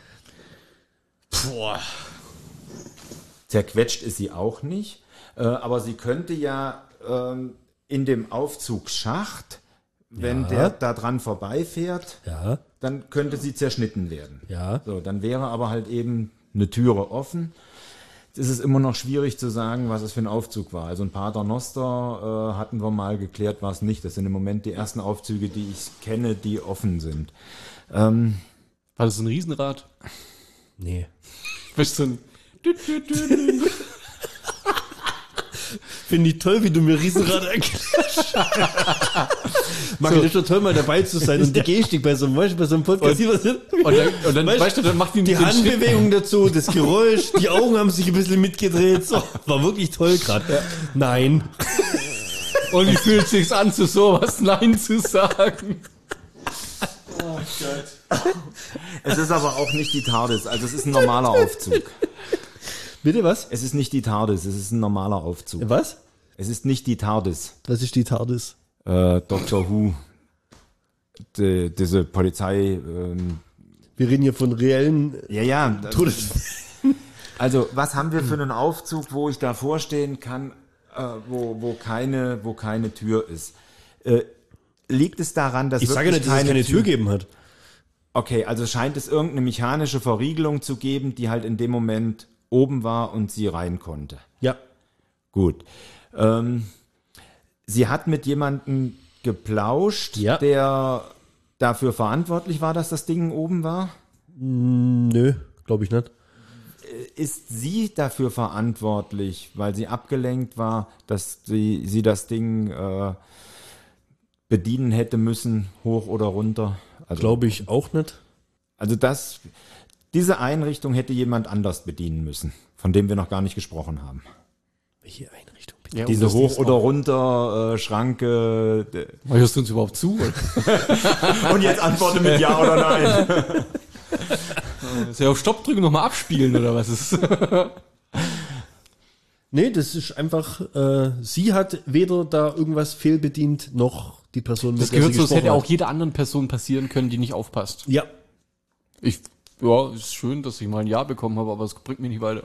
Boah. Zerquetscht ist sie auch nicht, äh, aber sie könnte ja ähm, in dem Aufzugsschacht, wenn Ja. der da dran vorbeifährt, Ja. dann könnte sie zerschnitten werden. Ja. So, dann wäre aber halt eben eine Türe offen. Jetzt ist es immer noch schwierig zu sagen, was es für ein Aufzug war. Also ein Paternoster äh, hatten wir mal geklärt, war es nicht. Das sind im Moment die ersten Aufzüge, die ich kenne, die offen sind. Ähm, War das so ein Riesenrad? Nee. Weißt du, so ein Finde ich toll, wie du mir Riesenrad erklärst. Mag ich schon toll, mal dabei zu sein und die Gestik bei so einem, weißt du, bei so einem Podcast. Und dann, und dann Weißt- weißt du, dann macht die, die den Schritt- Handbewegung dazu, das Geräusch, die Augen haben sich ein bisschen mitgedreht. So, war wirklich toll gerade. Nein. Und wie fühlt sich's an, zu sowas Nein zu sagen? es ist aber auch nicht die TARDIS, also es ist ein normaler Aufzug. Bitte was? Es ist nicht die TARDIS, es ist ein normaler Aufzug. Was? Es ist nicht die TARDIS. Was ist die TARDIS? Äh, Doctor Who, die, diese Polizei, ähm, Wir reden hier von reellen ja, ja. Todes... Also, was haben wir für einen Aufzug, wo ich davor stehen kann, äh, wo, wo, keine, wo keine Tür ist? Äh, liegt es daran, dass Ich sage ja wirklich nicht, dass es keine Tür geben hat. Okay, also scheint es irgendeine mechanische Verriegelung zu geben, die halt in dem Moment oben war und sie rein konnte. Ja. Gut. Ähm, sie hat mit jemandem geplauscht, Ja. der dafür verantwortlich war, dass das Ding oben war. Nö, glaube ich nicht. Ist sie dafür verantwortlich, weil sie abgelenkt war, dass sie, sie das Ding äh, bedienen hätte müssen, hoch oder runter? Also, Glaube ich auch nicht. also das, diese Einrichtung hätte jemand anders bedienen müssen, von dem wir noch gar nicht gesprochen haben. Welche Einrichtung? Ja, Diese und das hoch Ding oder ist runter äh, Schranke. d- auch- Hörst du uns überhaupt zu? Oder? Und jetzt antworte mit Ja oder Nein. Soll ich auf Stopp drücken, nochmal abspielen oder was ist? Nee, das ist einfach, äh, sie hat weder da irgendwas fehlbedient, noch die Person, Das der gehört sie so, es hätte gesprochen auch jeder anderen Person passieren können, die nicht aufpasst. hat. Ja, Ich, ja, ist schön, dass ich mal ein Ja bekommen habe, aber es bringt mich nicht weiter.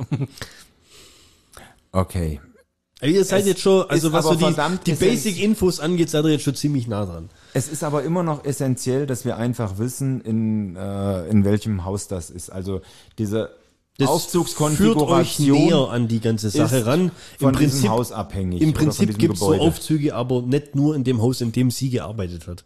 Okay. aber ihr seid Es jetzt schon, also ist was so aber die, verdammt die essen- Basic-Infos angeht, seid ihr jetzt schon ziemlich nah dran. Es ist aber immer noch essentiell, dass wir einfach wissen, in, äh, in welchem Haus das ist. Also diese Das Aufzugskonfiguration führt euch näher an die ganze Sache ist ran. Im von diesem Prinzip, Haus abhängig. im oder von Prinzip diesem gibt es so Gebäude. Aufzüge, aber nicht nur in dem Haus, in dem sie gearbeitet hat.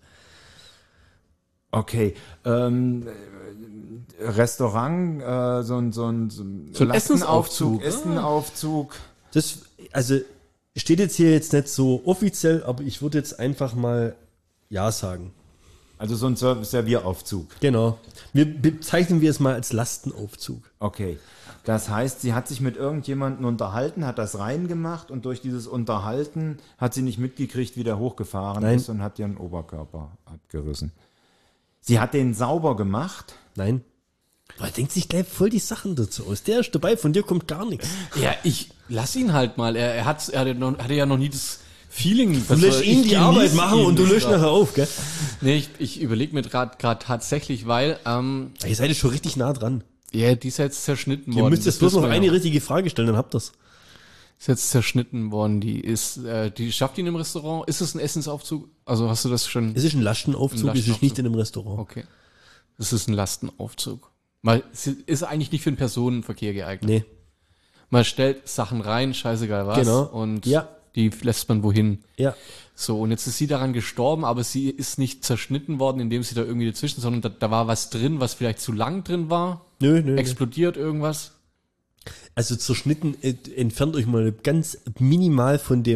Okay. Ähm, äh, Restaurant, äh, so ein, so ein, so ein, So ein Lastenaufzug, Essensaufzug. Essenaufzug. Das, also, steht jetzt hier jetzt nicht so offiziell, aber ich würde jetzt einfach mal Ja sagen. Also so ein Ser- Servieraufzug. Genau. Wir bezeichnen wir es mal als Lastenaufzug. Okay. Das heißt, sie hat sich mit irgendjemandem unterhalten, hat das reingemacht und durch dieses Unterhalten hat sie nicht mitgekriegt, wie der hochgefahren Nein. ist und hat ihren Oberkörper abgerissen. Sie hat den sauber gemacht. Nein. Boah, er denkt sich gleich voll die Sachen dazu aus. Der ist dabei, von dir kommt gar nichts. Ja, ich lass ihn halt mal. Er, er, hat, er hatte, noch, hatte ja noch nie das Feeling. Du lässt ihn die Arbeit machen und du löscht nachher auf, gell? Nee, ich, ich überlege mir gerade tatsächlich, weil ähm, Ihr seid jetzt schon richtig nah dran. ja, die ist jetzt zerschnitten Ihr worden. müsst Das jetzt bloß wissen noch wir eine ja. richtige Frage stellen, dann habt ihr's. Ist jetzt zerschnitten worden. Die ist, äh, die schafft ihn im Restaurant. Ist es ein Essensaufzug? Also hast du das schon? Es ist ein Lastenaufzug, Ein es ist Lastenaufzug. nicht in einem Restaurant. Okay. Das ist ein Lastenaufzug. Mal, es ist eigentlich nicht für den Personenverkehr geeignet. Nee. Man stellt Sachen rein, scheißegal was. Genau. Und Ja. die lässt man wohin. Ja. So, und jetzt ist sie daran gestorben, aber sie ist nicht zerschnitten worden, indem sie da irgendwie dazwischen, sondern da, da war was drin, was vielleicht zu lang drin war. Nö, nö. nö. Explodiert irgendwas. Also zerschnitten, äh, entfernt euch mal ganz minimal von dem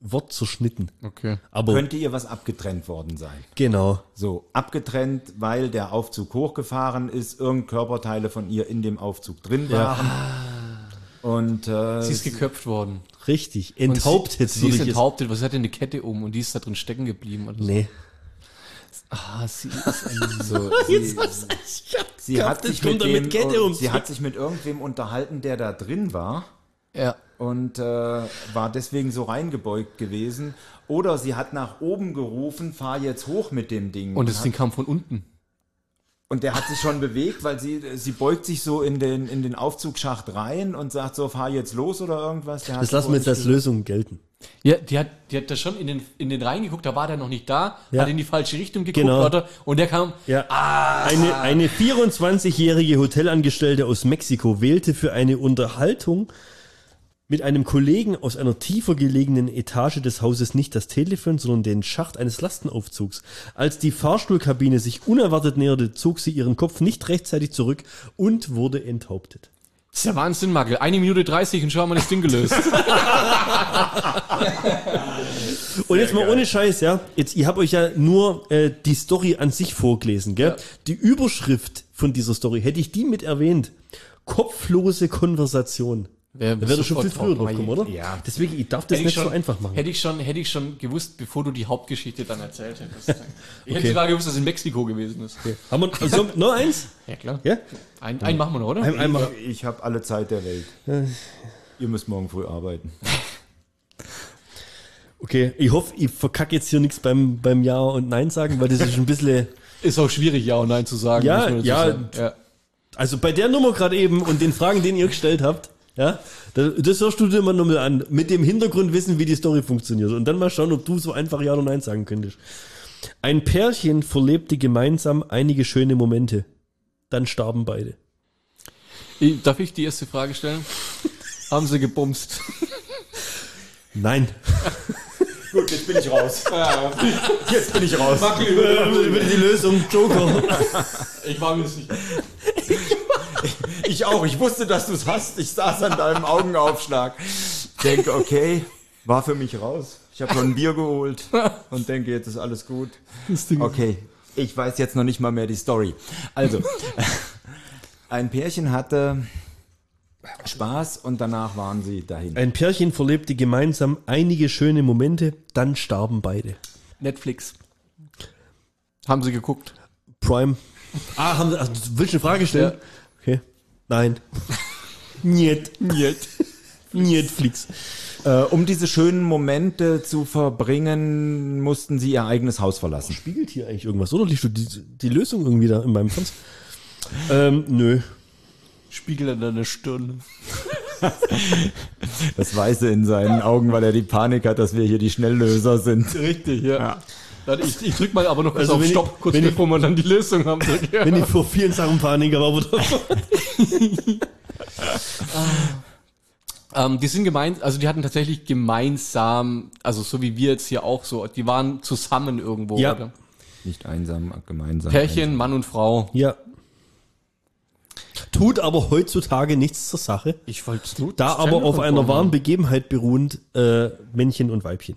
Wort zerschnitten. Okay. Aber Könnte ihr was abgetrennt worden sein? genau. So, abgetrennt, weil der Aufzug hochgefahren ist, irgend Körperteile von ihr in dem Aufzug drin waren. Und äh, Sie ist geköpft worden. Richtig. Und Enthauptet. Sie, sie würde ist ich jetzt- enthauptet, was hat denn eine Kette um und die ist da drin stecken geblieben. Oder so. Nee. Ah, sie ist ein so, sie, sie hat sich mit dem, sie hat sich mit irgendwem unterhalten, der da drin war. Ja. Und äh, war deswegen so reingebeugt gewesen. Oder sie hat nach oben gerufen, fahr jetzt hoch mit dem Ding. Und das hat, Ding kam von unten. und der hat sich schon bewegt, weil sie, sie beugt sich so in den, in den Aufzugsschacht rein und sagt so, fahr jetzt los oder irgendwas. Der hat Das lassen wir jetzt als Lösung gelten. Ja, die hat, die hat da schon in den, in den reingeguckt, da war der noch nicht da, Ja. hat in die falsche Richtung geguckt, Genau. oder? Und der kam, Ja. Eine, eine vierundzwanzigjährige Hotelangestellte aus Mexiko wählte für eine Unterhaltung mit einem Kollegen aus einer tiefer gelegenen Etage des Hauses nicht das Telefon, sondern den Schacht eines Lastenaufzugs. Als die Fahrstuhlkabine sich unerwartet näherte, zog sie ihren Kopf nicht rechtzeitig zurück und wurde enthauptet. das ist ja Wahnsinn, Magel. Eine Minute dreißig und schau mal das Ding gelöst. Und jetzt mal ohne Scheiß, ja. Jetzt, ihr habt euch ja nur äh, die Story an sich vorgelesen, gell? Ja. Die Überschrift von dieser Story, hätte ich die mit erwähnt. Kopflose Konversation. Wer Da wäre doch schon viel sofort früher drauf, drauf kommen, oder? Ja. Deswegen, ich darf das Hätte nicht ich, schon, so einfach machen. hätte ich schon, hätte ich schon gewusst, bevor du die Hauptgeschichte dann erzählt hättest. Ich hätte sogar gewusst, dass es in Mexiko gewesen ist. Haben wir also, noch eins? Ja, klar. Ja? Ein, einen machen wir noch, oder? Ein, einmal. Ich, ich habe alle Zeit der Welt. Ihr müsst morgen früh arbeiten. Okay, ich hoffe, ich verkacke jetzt hier nichts beim, beim Ja und Nein sagen, weil das ist ein bisschen. Ist auch schwierig, Ja und Nein zu sagen. Ja, muss man dazu ja. sagen. ja. Also bei der Nummer gerade eben und den Fragen, den ihr gestellt habt, ja, das, das hörst du dir mal nochmal an. Mit dem Hintergrundwissen, wie die Story funktioniert. Und dann mal schauen, ob du so einfach Ja oder Nein sagen könntest. Ein Pärchen verlebte gemeinsam einige schöne Momente. Dann starben beide. Ich- Darf ich die erste Frage stellen? Haben sie gebumst? Nein. Gut, jetzt bin ich raus. Jetzt bin ich raus. Über die Lösung, Joker. Ich war mir sicher. Ich auch. Ich wusste, dass du es hast. Ich saß an deinem Augenaufschlag. Denke, okay, war für mich raus. Ich habe schon ein Bier geholt und denke, jetzt ist alles gut. Okay, ich weiß jetzt noch nicht mal mehr die Story. Also, ein Pärchen hatte Spaß und danach waren sie dahin. Ein Pärchen verlebte gemeinsam einige schöne Momente, dann starben beide. Netflix. Haben sie geguckt? Prime. Ah, haben Sie, also, willst du eine Frage stellen? Okay. Nein. Niet. Niet. Netflix. Äh, um diese schönen Momente zu verbringen, mussten sie ihr eigenes Haus verlassen. Spiegelt hier eigentlich irgendwas, oder? Liegt die, die Lösung irgendwie da in meinem Fernseher? ähm, nö. Spiegel an deiner Stirn. Das Weiße in seinen Augen, weil er die Panik hat, dass wir hier die Schnelllöser sind. Richtig, ja. Ja. Warte, Ich, ich drück mal aber noch kurz Also auf wenn ich- Stopp, kurz wenn ich- bevor wir dann die Lösung haben. Drück, ja. Wenn ich vor vielen Sachen Panik habe, aber Ähm, die sind gemein, also die hatten tatsächlich gemeinsam, also so wie wir jetzt hier auch so, die waren zusammen irgendwo, Ja. oder? Nicht einsam, gemeinsam. Pärchen, Mann und Frau. ja. Tut aber heutzutage nichts zur Sache. Ich wollte nur Da das aber Gender auf einer konform wahren haben. Begebenheit beruhend äh, Männchen und Weibchen.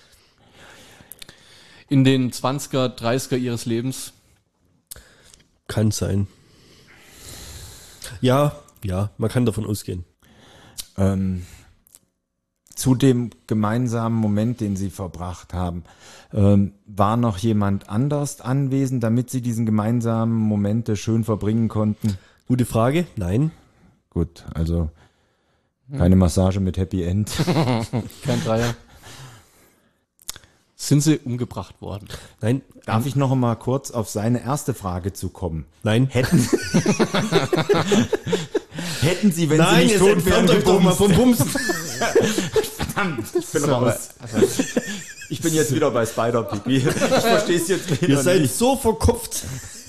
In den zwanziger, dreißiger ihres Lebens. Kann sein. Ja, ja, man kann davon ausgehen. Ähm, zu dem gemeinsamen Moment, den sie verbracht haben, ähm, war noch jemand anders anwesend, damit sie diesen gemeinsamen Momente schön verbringen konnten? Gute Frage. Nein. Gut, also keine Massage mit Happy End. Kein Dreier. Sind sie umgebracht worden? Nein. Darf ich noch mal kurz auf seine erste Frage zu kommen? Nein. Hätten, hätten sie, wenn sie Nein, nicht jetzt tot wären, entfernt euch doch mal gebumst? vom Bumsen. Verdammt, ich bin raus. Ich bin jetzt wieder bei Spider-Piggy. Ich verstehe es jetzt wieder Ihr seid nicht. so verkopft.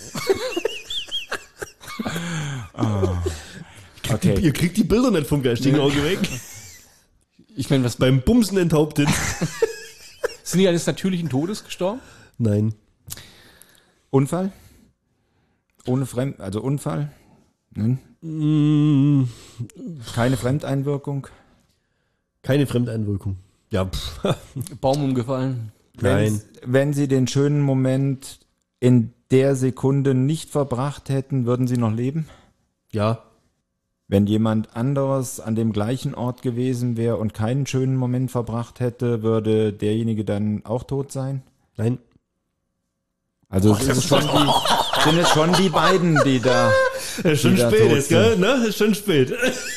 Okay. Ihr kriegt die Bilder nicht vom geistigen Auge weg. Ich meine, was Beim Bumsen enthauptet. sind die eines natürlichen Todes gestorben? Nein. Unfall? Ohne Fremd, also Unfall? Nein? Mm, Keine Fremdeinwirkung? keine Fremdeinwirkung. Ja, pff, Baum umgefallen. nein. Wenn, wenn Sie den schönen Moment in der Sekunde nicht verbracht hätten, würden Sie noch leben? Ja, Wenn jemand anderes an dem gleichen Ort gewesen wäre und keinen schönen Moment verbracht hätte, würde derjenige dann auch tot sein? nein. Also es ist schon die, sind es schon die beiden, die da. Ist schon die da spät tot ist, gell? sind. Ne? Ist schon spät.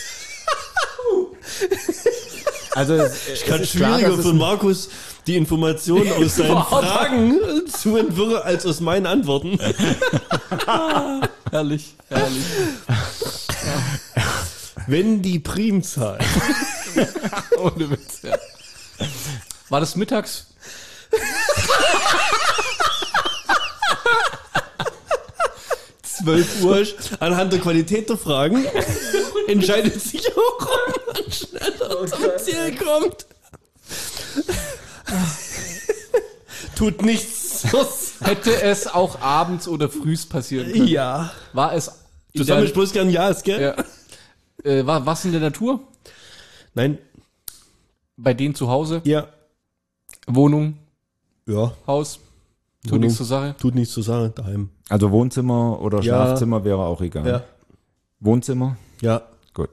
Also es, Ich kann es ist klar, schwieriger dass es für ein- Markus die Informationen aus seinen Fragen zu entwirren als aus meinen Antworten. Herrlich, herrlich. Wenn die Primzahl Ohne Witz, ja. War das mittags? zwölf Uhr anhand der Qualität der Fragen entscheidet sich auch, ob man schneller zum Ziel kommt. Tut nichts. Hätte es auch abends oder frühs passieren können? Ja. War es in Du der, sammelst bloß gern Ja's, gell? ja, äh, war was in der Natur? Nein. Bei denen zu Hause? Ja. Wohnung? Ja. Haus? Tut Wohnung. nichts zur Sache? Tut nichts zu sagen, daheim. Also Wohnzimmer oder Ja. Schlafzimmer wäre auch egal. Ja. Wohnzimmer? Ja. Gut.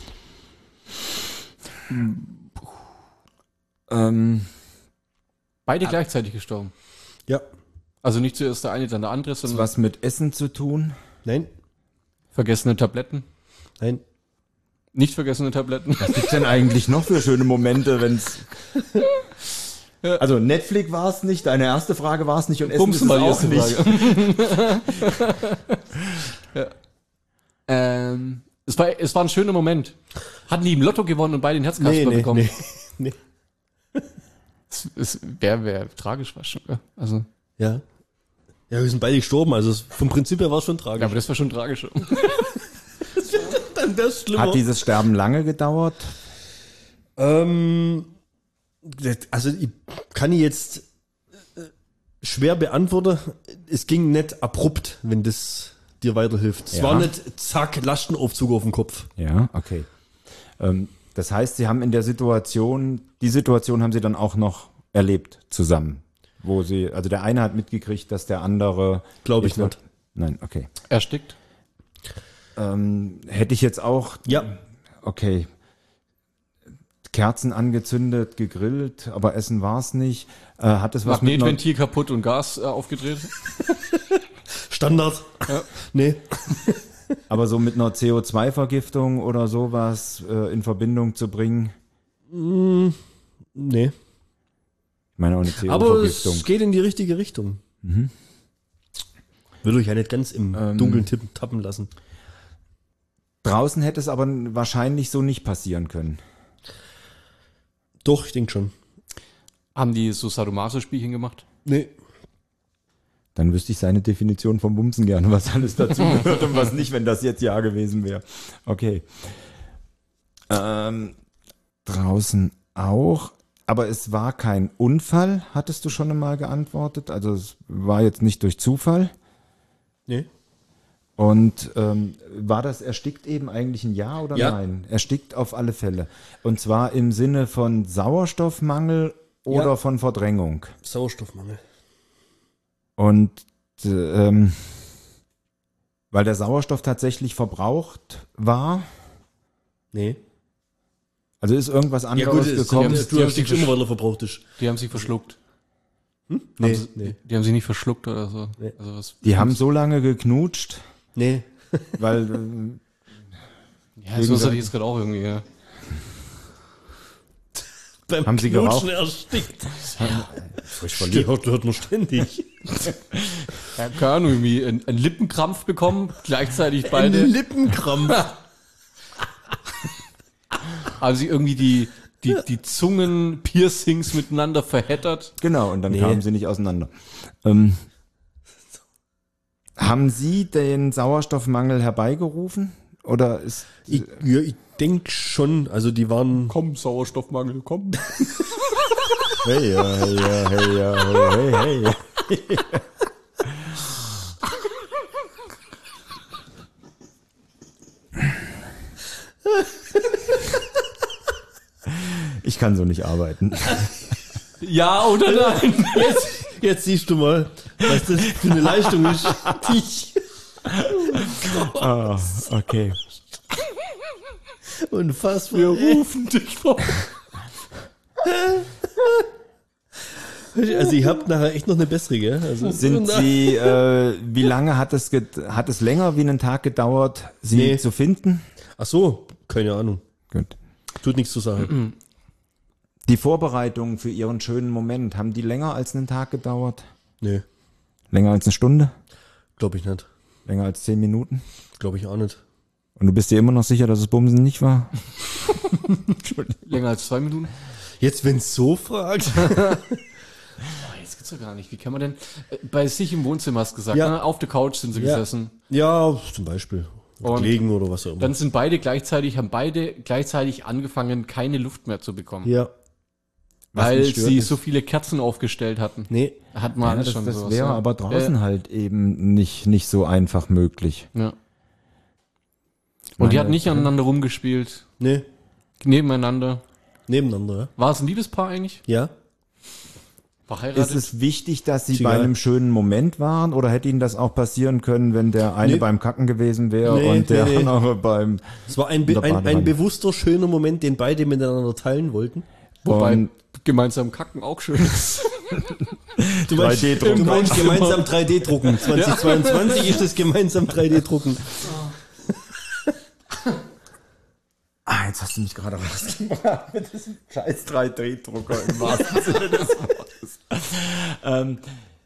Ähm, Beide gleichzeitig gestorben. Ja. Also nicht zuerst der eine, dann der andere, sondern was mit Essen zu tun? Nein. vergessene Tabletten. Nein. Nicht vergessene Tabletten. Was gibt's denn eigentlich noch für schöne Momente, wenn's... Ja. Also Netflix war es nicht, deine erste Frage war es nicht und Essen Bums ist es mal die auch erste nicht. Frage. ja. ähm, es, war, es war ein schöner Moment. Hatten die im Lotto gewonnen und beide den Herzkasper Nee, nee, bekommen. nee. nee. Es, es wäre wär tragisch was schon. Ja. Also, Ja. Ja, wir sind beide gestorben, also es, vom Prinzip her war es schon tragisch. ja, aber das war schon tragisch. Dann wär's schlimmer. Hat dieses Sterben lange gedauert? Ähm, das- also ich kann ich jetzt äh, schwer beantworten. Es ging nicht abrupt, wenn das dir weiterhilft. Es Ja. war nicht zack, Lastenaufzug auf dem Kopf. Ja, okay. Ähm, das heißt, Sie haben in der Situation, die Situation haben Sie dann auch noch erlebt zusammen, wo Sie, also der eine hat mitgekriegt, dass der andere... Glaube ich jetzt- nicht. Nein, okay. Erstickt. Ähm, hätte ich jetzt auch... Ja. Okay. Kerzen angezündet, gegrillt, aber Essen war es nicht. Äh, hat es was mit einer, Magnetventil kaputt und Gas äh, aufgedreht. Standard. Ja. Nee. aber so mit einer C O zwei Vergiftung oder sowas äh, in Verbindung zu bringen? Nee. Ich meine auch eine C O Aber Vergiftung. es geht in die richtige Richtung. Will euch ja nicht ganz im Ähm. Dunkeln tippen, tappen lassen. Draußen hätte es aber wahrscheinlich so nicht passieren können. Doch, ich denke schon. Haben die so Sadomaso-Spielchen gemacht? Nee. Dann wüsste ich seine Definition vom Bumsen gerne, was alles dazu gehört und was nicht, wenn das jetzt ja gewesen wäre. Okay. Ähm, draußen auch, aber es war kein Unfall, hattest du schon einmal geantwortet. Also es war jetzt nicht durch Zufall. Nee. Und ähm, war das erstickt eben eigentlich ein Ja oder Ja. nein? Erstickt auf alle Fälle. Und zwar im Sinne von Sauerstoffmangel oder Ja. von Verdrängung. Sauerstoffmangel. Und äh, ähm, weil der Sauerstoff tatsächlich verbraucht war, Nee. also ist irgendwas Ja anderes gut, es, gekommen. die du, haben- du die haben erstickst sich immer, weil er verbraucht ist. Die haben sich verschluckt. Nee, haben sie, nee, Die haben sich nicht verschluckt oder so. Nee. Also was, Die haben so lange geknutscht, nee. weil äh, ja, so ist er jetzt gerade auch irgendwie, ja. Beim Haben sie Knutschen geraucht? erstickt. frisch Die hört, hört man ständig. ja keine Ahnung, irgendwie einen, einen Lippenkrampf bekommen, gleichzeitig Ein beide. Lippenkrampf. Haben sie irgendwie die, die, die Zungen-Piercings miteinander verheddert. Genau, und dann Nee. kamen sie nicht auseinander. Ähm, haben Sie den Sauerstoffmangel herbeigerufen? Oder ist Ich, ja, ich denke schon. Also die waren... Komm, Sauerstoffmangel, komm. hey, ja, hey, ja, hey, ja, hey, hey, hey. Ich kann so nicht arbeiten. Ja oder nein? Jetzt, jetzt siehst du mal, was das für eine Leistung ist. Dich. Ah, okay. Unfassbar. Wir rufen dich vor. Also ich habe nachher echt noch eine bessere, gell? Also Sind Sie, äh, wie lange hat es, get- hat es länger wie einen Tag gedauert, Sie Nee. zu finden? Ach so, keine Ahnung. Gut. Tut nichts zur Sache. Die Vorbereitungen für Ihren schönen Moment, haben die länger als einen Tag gedauert? Nee, Länger als eine Stunde? glaube ich nicht. Länger als zehn Minuten? Glaube ich auch nicht. Und du bist dir immer noch sicher, dass es Bumsen nicht war? Länger als zwei Minuten? Jetzt, wenn es so fragt. Oh, jetzt geht's doch gar nicht. Wie kann man denn, äh, bei sich im Wohnzimmer hast du gesagt, Ja. ne? Auf der Couch sind sie Ja. gesessen. Ja, zum Beispiel. Und Gelegen oder was auch immer. Dann sind beide gleichzeitig, haben beide gleichzeitig angefangen, keine Luft mehr zu bekommen. Ja. Was Weil mich stört, sie ist- so viele Kerzen aufgestellt hatten. Nee. Hat man Ja, alles das schon das sowas, wäre ja. aber draußen Ja. halt eben nicht, nicht so einfach möglich. Ja. Und die Meine- hatten nicht aneinander rumgespielt, Nee. nebeneinander. Nebeneinander, War es ein Liebespaar eigentlich? ja? Verheiratet? Ist es wichtig, dass Sie Ist bei egal. einem schönen Moment waren oder hätte Ihnen das auch passieren können, wenn der eine Nee. beim Kacken gewesen wäre Nee, und der nee, nee. andere beim... Es war ein, be In der ein, ein Badewanne. bewusster, schöner Moment, den beide miteinander teilen wollten. Wobei Und gemeinsam kacken auch schön ist. Du meinst, drei D-Drucken. du meinst gemeinsam drei D drucken. zweitausendzweiundzwanzig ist das gemeinsam drei D drucken. Ah, jetzt hast du mich gerade rausgebracht mit diesem scheiß drei D-Drucker im wahrsten Sinne des Wortes. Ähm,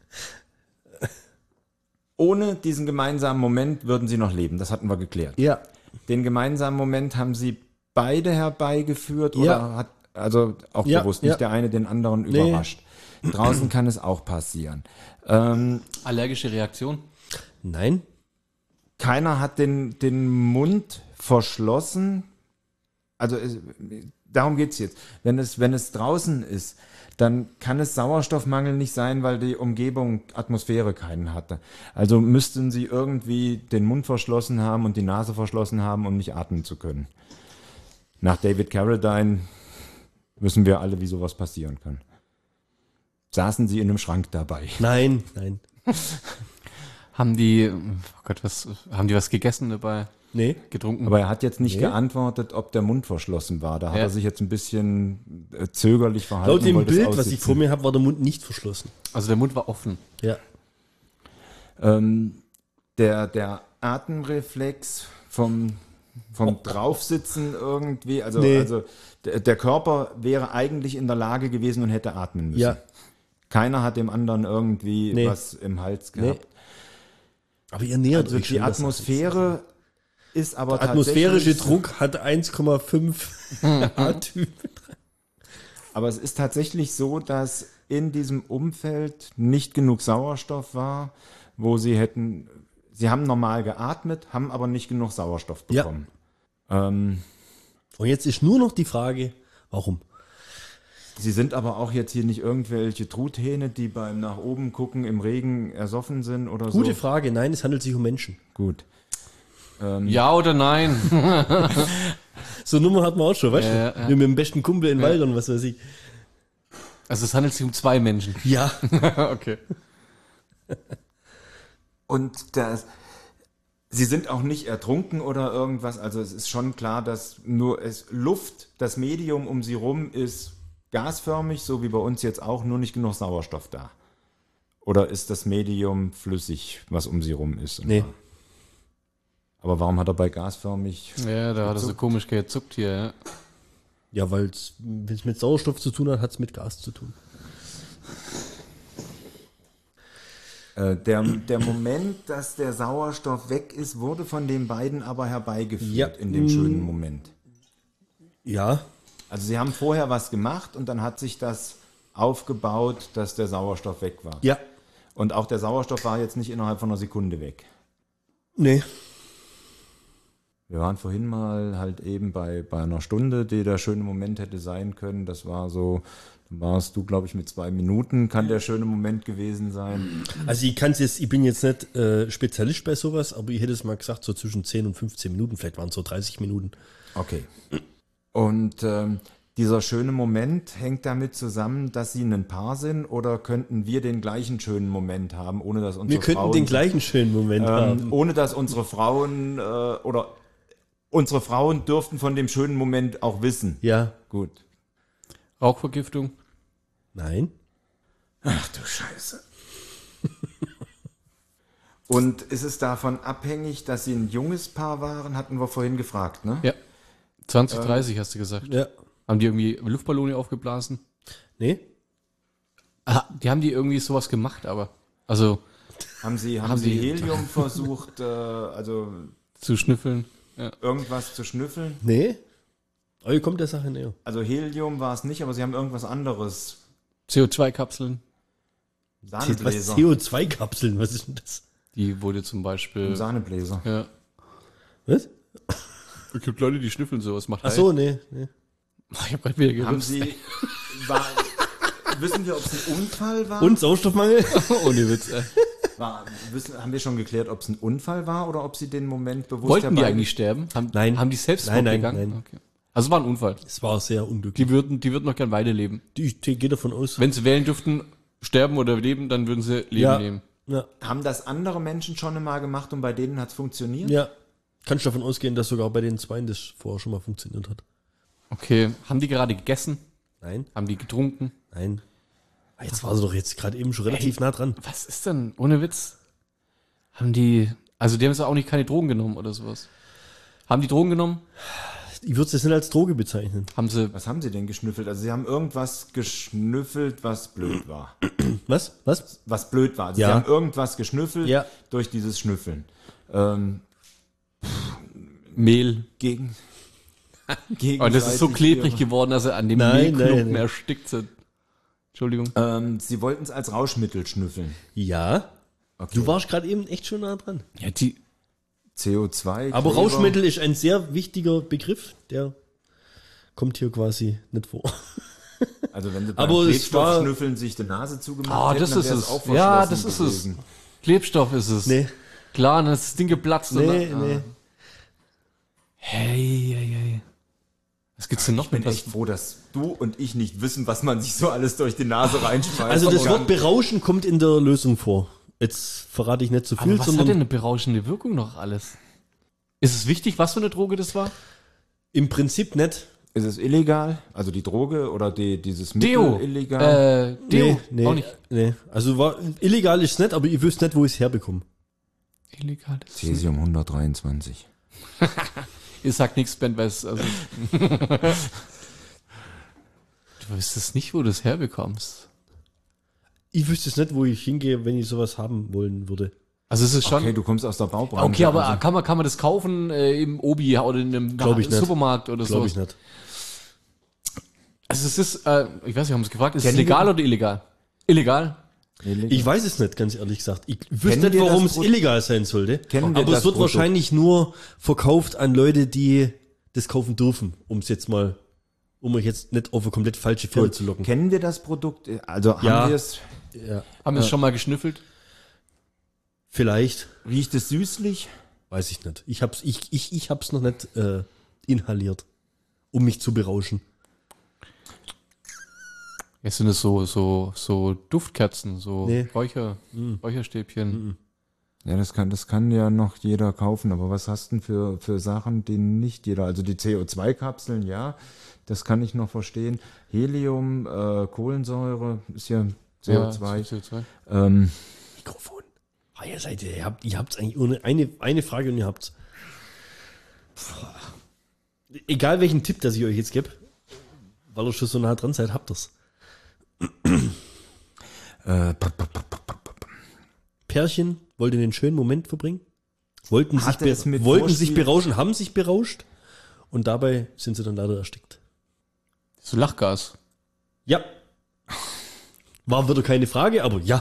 ohne diesen gemeinsamen Moment würden Sie noch leben, das hatten wir geklärt. Ja. Den gemeinsamen Moment haben Sie beide herbeigeführt Ja. oder hat, also auch Ja, bewusst, ja. nicht der eine den anderen Nee. überrascht. Draußen kann es auch passieren. Ähm, Allergische Reaktion? Nein. keiner hat den, den Mund verschlossen. Also es, darum geht's jetzt. Wenn es, wenn es draußen ist, dann kann es Sauerstoffmangel nicht sein, weil die Umgebung, Atmosphäre keinen hatte. Also müssten sie irgendwie den Mund verschlossen haben und die Nase verschlossen haben, um nicht atmen zu können. Nach David Carradine wissen wir alle, wie sowas passieren kann. Saßen sie in einem Schrank dabei? Nein. Nein. Haben die, oh Gott, was, haben die was gegessen dabei? Nee. Getrunken? Aber er hat jetzt nicht Nee. geantwortet, ob der Mund verschlossen war. Da hat Ja. er sich jetzt ein bisschen äh, zögerlich verhalten. Laut und dem wollte es Bild, was ich aussitzen. vor mir habe, war der Mund nicht verschlossen. also der Mund war offen. Ja. Ähm, der, der Atemreflex vom, vom Draufsitzen irgendwie, also, Nee. also der, der Körper wäre eigentlich in der Lage gewesen und hätte atmen müssen. Ja. Keiner hat dem anderen irgendwie Nee. was im Hals gehabt. Aber ihr nähert Also euch die schon, das Atmosphäre ist aber Der atmosphärische tatsächlich- Druck hat eins Komma fünf A-Typ. Aber es ist tatsächlich so, dass in diesem Umfeld nicht genug Sauerstoff war, wo sie hätten, sie haben normal geatmet, haben aber nicht genug Sauerstoff Ja. bekommen. Ähm, Und jetzt ist nur noch die Frage, warum? sie sind aber auch jetzt hier nicht irgendwelche Truthähne, die beim nach oben gucken im Regen ersoffen sind oder Gute so. Frage. Nein, es handelt sich um Menschen. Gut. Ja oder nein? So eine Nummer hat man auch schon, weißt Ja, du? ja, ja. Wie mit dem besten Kumpel in Waldern, was weiß ich. Also es handelt sich um zwei Menschen. Ja. Okay. Und das, sie sind auch nicht ertrunken oder irgendwas. Also es ist schon klar, dass nur es Luft, das Medium um sie rum ist gasförmig, so wie bei uns jetzt auch, nur nicht genug Sauerstoff da. Oder ist das Medium flüssig, was um sie rum ist? Nee. Aber warum hat er bei gasförmig? Ja, da hat er so komisch gezuckt hier, ja. Ja, weil es mit Sauerstoff zu tun hat, hat es mit Gas zu tun. Äh, der, der Moment, dass der Sauerstoff weg ist, wurde von den beiden aber herbeigeführt Ja. in dem schönen Moment. Ja. Also sie haben vorher was gemacht und dann hat sich das aufgebaut, dass der Sauerstoff weg war. Ja. Und auch der Sauerstoff war jetzt nicht innerhalb von einer Sekunde weg. Nee. Wir waren vorhin mal halt eben bei, bei einer Stunde, die der schöne Moment hätte sein können. Das war so, dann warst du, glaube ich, mit zwei Minuten, kann der schöne Moment gewesen sein. Also ich kann's jetzt, ich bin jetzt nicht äh, Spezialist bei sowas, aber ich hätte es mal gesagt, so zwischen zehn und fünfzehn Minuten, vielleicht waren es so dreißig Minuten. Okay. Und ähm, dieser schöne Moment hängt damit zusammen, dass sie ein Paar sind oder könnten wir den gleichen schönen Moment haben, ohne dass unsere Wir könnten Frauen, den gleichen schönen Moment ähm, haben. ohne dass unsere Frauen äh, oder unsere Frauen dürften von dem schönen Moment auch wissen. Ja. Gut. Rauchvergiftung. Nein. Ach du Scheiße. Und ist es davon abhängig, dass sie ein junges Paar waren? Hatten wir vorhin gefragt, ne? Ja. zwanzig, dreißig hast du gesagt. Ja. Haben die irgendwie Luftballone aufgeblasen? Nee? Ah, die haben die irgendwie sowas gemacht, aber. Also Haben sie, haben Haben sie sie- Helium versucht, äh, also zu schnüffeln. Ja. irgendwas zu schnüffeln? Nee? Aber ihr kommt der Sache näher. Also Helium war es nicht, aber sie haben irgendwas anderes. C O zwei Kapseln. Was Sahnebläser. C O zwei Kapseln, was ist denn das? Die wurde zum Beispiel. Sahnebläser. Ja. Was? Es gibt Leute, die schnüffeln sowas. Macht Ach so, nee, nee. Ich hab grad wieder Haben gewusst. sie, war, wissen wir, ob es ein Unfall war? Und Sauerstoffmangel? Ohne Witz, ey. war wissen, haben wir schon geklärt, ob es ein Unfall war oder ob sie den Moment bewusst Wollten die herbei- eigentlich sterben? Haben, Nein. Haben die selbst Nein, nein, gegangen? nein. Okay. Also war ein Unfall. Es war sehr unglücklich. Die würden, die würden noch gern weiterleben. Ich gehe davon aus. Wenn sie wählen dürften, sterben oder leben, dann würden sie Leben ja, nehmen. ja, Haben das andere Menschen schon einmal gemacht und bei denen hat es funktioniert? ja. Kannst du davon ausgehen, dass sogar bei den Zweien das vorher schon mal funktioniert hat? Okay. Haben die gerade gegessen? Nein, Haben die getrunken? nein. Ah, Jetzt war sie doch jetzt gerade eben schon relativ nah dran. Was ist denn? Ohne Witz. Haben die, also die haben sie auch nicht keine Drogen genommen oder sowas. Haben die Drogen genommen? Ich würde es jetzt nicht als Droge bezeichnen. Haben sie, Was haben sie denn geschnüffelt? Also sie haben irgendwas geschnüffelt, was blöd war. Was? Was? Was blöd war. Also Ja. sie haben irgendwas geschnüffelt Ja. durch dieses Schnüffeln. Ähm, Mehl. gegen, Und das ist so klebrig ihre- geworden, dass sie an dem Nein, Mehlklumpen nein, nein. erstickt sind. Entschuldigung. Ähm, sie wollten es als Rauschmittel schnüffeln. Ja. Okay. Du warst gerade eben echt schon nah dran. Ja, die, C O zwei. Aber Kleber. Rauschmittel ist ein sehr wichtiger Begriff, der kommt hier quasi nicht vor. Also wenn sie beim Aber es war- Klebstoffschnüffeln sich die Nase zugemacht Ah, hätten, das dann ist wäre es. auch Ja, verschlossen das ist gewesen. es. Klebstoff ist es. Nee, Klar, dann ist das Ding geplatzt. nee, oder? nee. Hey, hey, hey. Was gibt's denn noch Ich bin mit echt froh, dass du und ich nicht wissen, was man sich so alles durch die Nase reinschmeißt. Also das Und Wort berauschen kommt in der Lösung vor. Jetzt verrate ich nicht zu viel, Aber was hat denn sondern eine berauschende Wirkung noch alles? Ist es wichtig, was für eine Droge das war? im Prinzip nicht. ist es illegal? Also die Droge oder die, dieses Mittel Deo. illegal? Äh, Deo. Nee, nee, Auch nicht. nee. Also war, illegal ist es nicht, aber ich wüsste nicht, wo ich es herbekomme. Illegal. Cäsium hundertdreiundzwanzig. Ihr sagt nichts, Ben, weil es, also. Du wüsstest nicht, wo du es herbekommst. Ich wüsste es nicht, wo ich hingehe, wenn ich sowas haben wollen würde. Also es ist schon. Okay, du kommst aus der Baubranche. Okay, aber also. kann man, kann man das kaufen äh, im Obi oder in einem Glaub ich nicht. Supermarkt oder so? Glaube ich nicht. Also es ist, äh, ich weiß nicht, haben Sie es gefragt, ist es Kennen legal wir- oder illegal? Illegal. Illegal. Ich weiß es nicht, ganz ehrlich gesagt. Ich Kennen wüsste wir nicht, warum das es Pro- illegal sein sollte. Kennen wir Aber das es wird Produkt? wahrscheinlich nur verkauft an Leute, die das kaufen dürfen, um es jetzt mal, um euch jetzt nicht auf eine komplett falsche Fährte zu locken. Kennen wir das Produkt? Also Ja. haben wir es? Ja, Haben wir es schon mal geschnüffelt? vielleicht, Riecht es süßlich? weiß ich nicht. Ich hab's, ich, ich, ich hab's noch nicht äh, inhaliert, um mich zu berauschen. Jetzt sind es so, so, so Duftkerzen, so Nee. Räucher, Räucherstäbchen. Ja, das kann, das kann ja noch jeder kaufen, aber was hast du denn für, für Sachen, die nicht jeder, also die C O zwei Kapseln, ja, das kann ich noch verstehen. Helium, äh, Kohlensäure ist ja C O zwei. Ja, C O zwei. Ähm, Mikrofon. Ah, ihr seid, ihr habt, ihr habt's eigentlich ohne eine, eine Frage und ihr habt's. Puh. Egal welchen Tipp, das ich euch jetzt gebe, weil ihr schon so nah dran seid, habt ihr's. äh, Pärchen wollte einen schönen Moment verbringen, wollten, sich, Hatte be es mit wollten sich Vorspiel- berauschen, haben sich berauscht und dabei sind sie dann leider erstickt. So Lachgas. Ja. War wieder keine Frage, aber ja.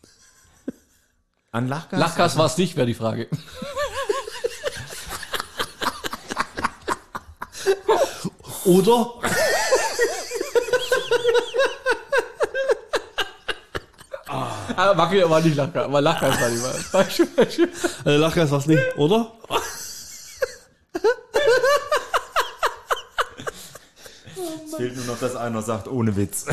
an Lachgas? Lachgas war es nicht, wäre die Frage. Oder? Ah, Wackel war nicht Lachgas, aber Lachgas war nicht mal. Falsch, falsch. Also Lachgas war's nicht, oder? Es fehlt nur noch, dass einer sagt, ohne Witz.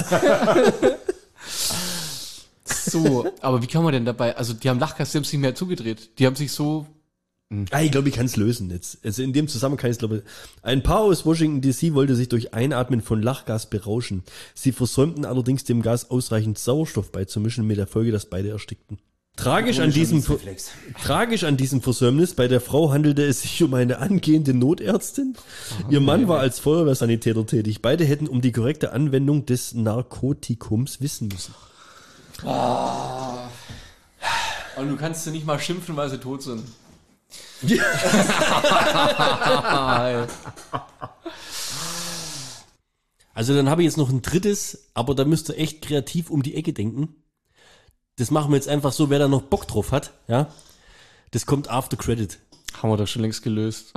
So, aber wie kann man denn dabei, also die haben Lachgas, die haben sich nicht mehr zugedreht. Die haben sich so, Ah, ich glaube, ich kann es lösen jetzt. Also in dem Zusammenhang kann ich es, glaube ich. Ein Paar aus Washington D C wollte sich durch Einatmen von Lachgas berauschen. Sie versäumten allerdings dem Gas ausreichend Sauerstoff beizumischen, mit der Folge, dass beide erstickten. Tragisch an, diesem, tragisch an diesem Versäumnis, bei der Frau handelte es sich um eine angehende Notärztin. Ihr Mann war als Feuerwehrsanitäter tätig. Beide hätten um die korrekte Anwendung des Narkotikums wissen müssen. ah. Und du kannst sie nicht mal schimpfen, weil sie tot sind. Also dann habe ich jetzt noch ein drittes, aber da müsst ihr echt kreativ um die Ecke denken. Das machen wir jetzt einfach so, wer da noch Bock drauf hat, ja. Das kommt after credit. Haben wir doch schon längst gelöst.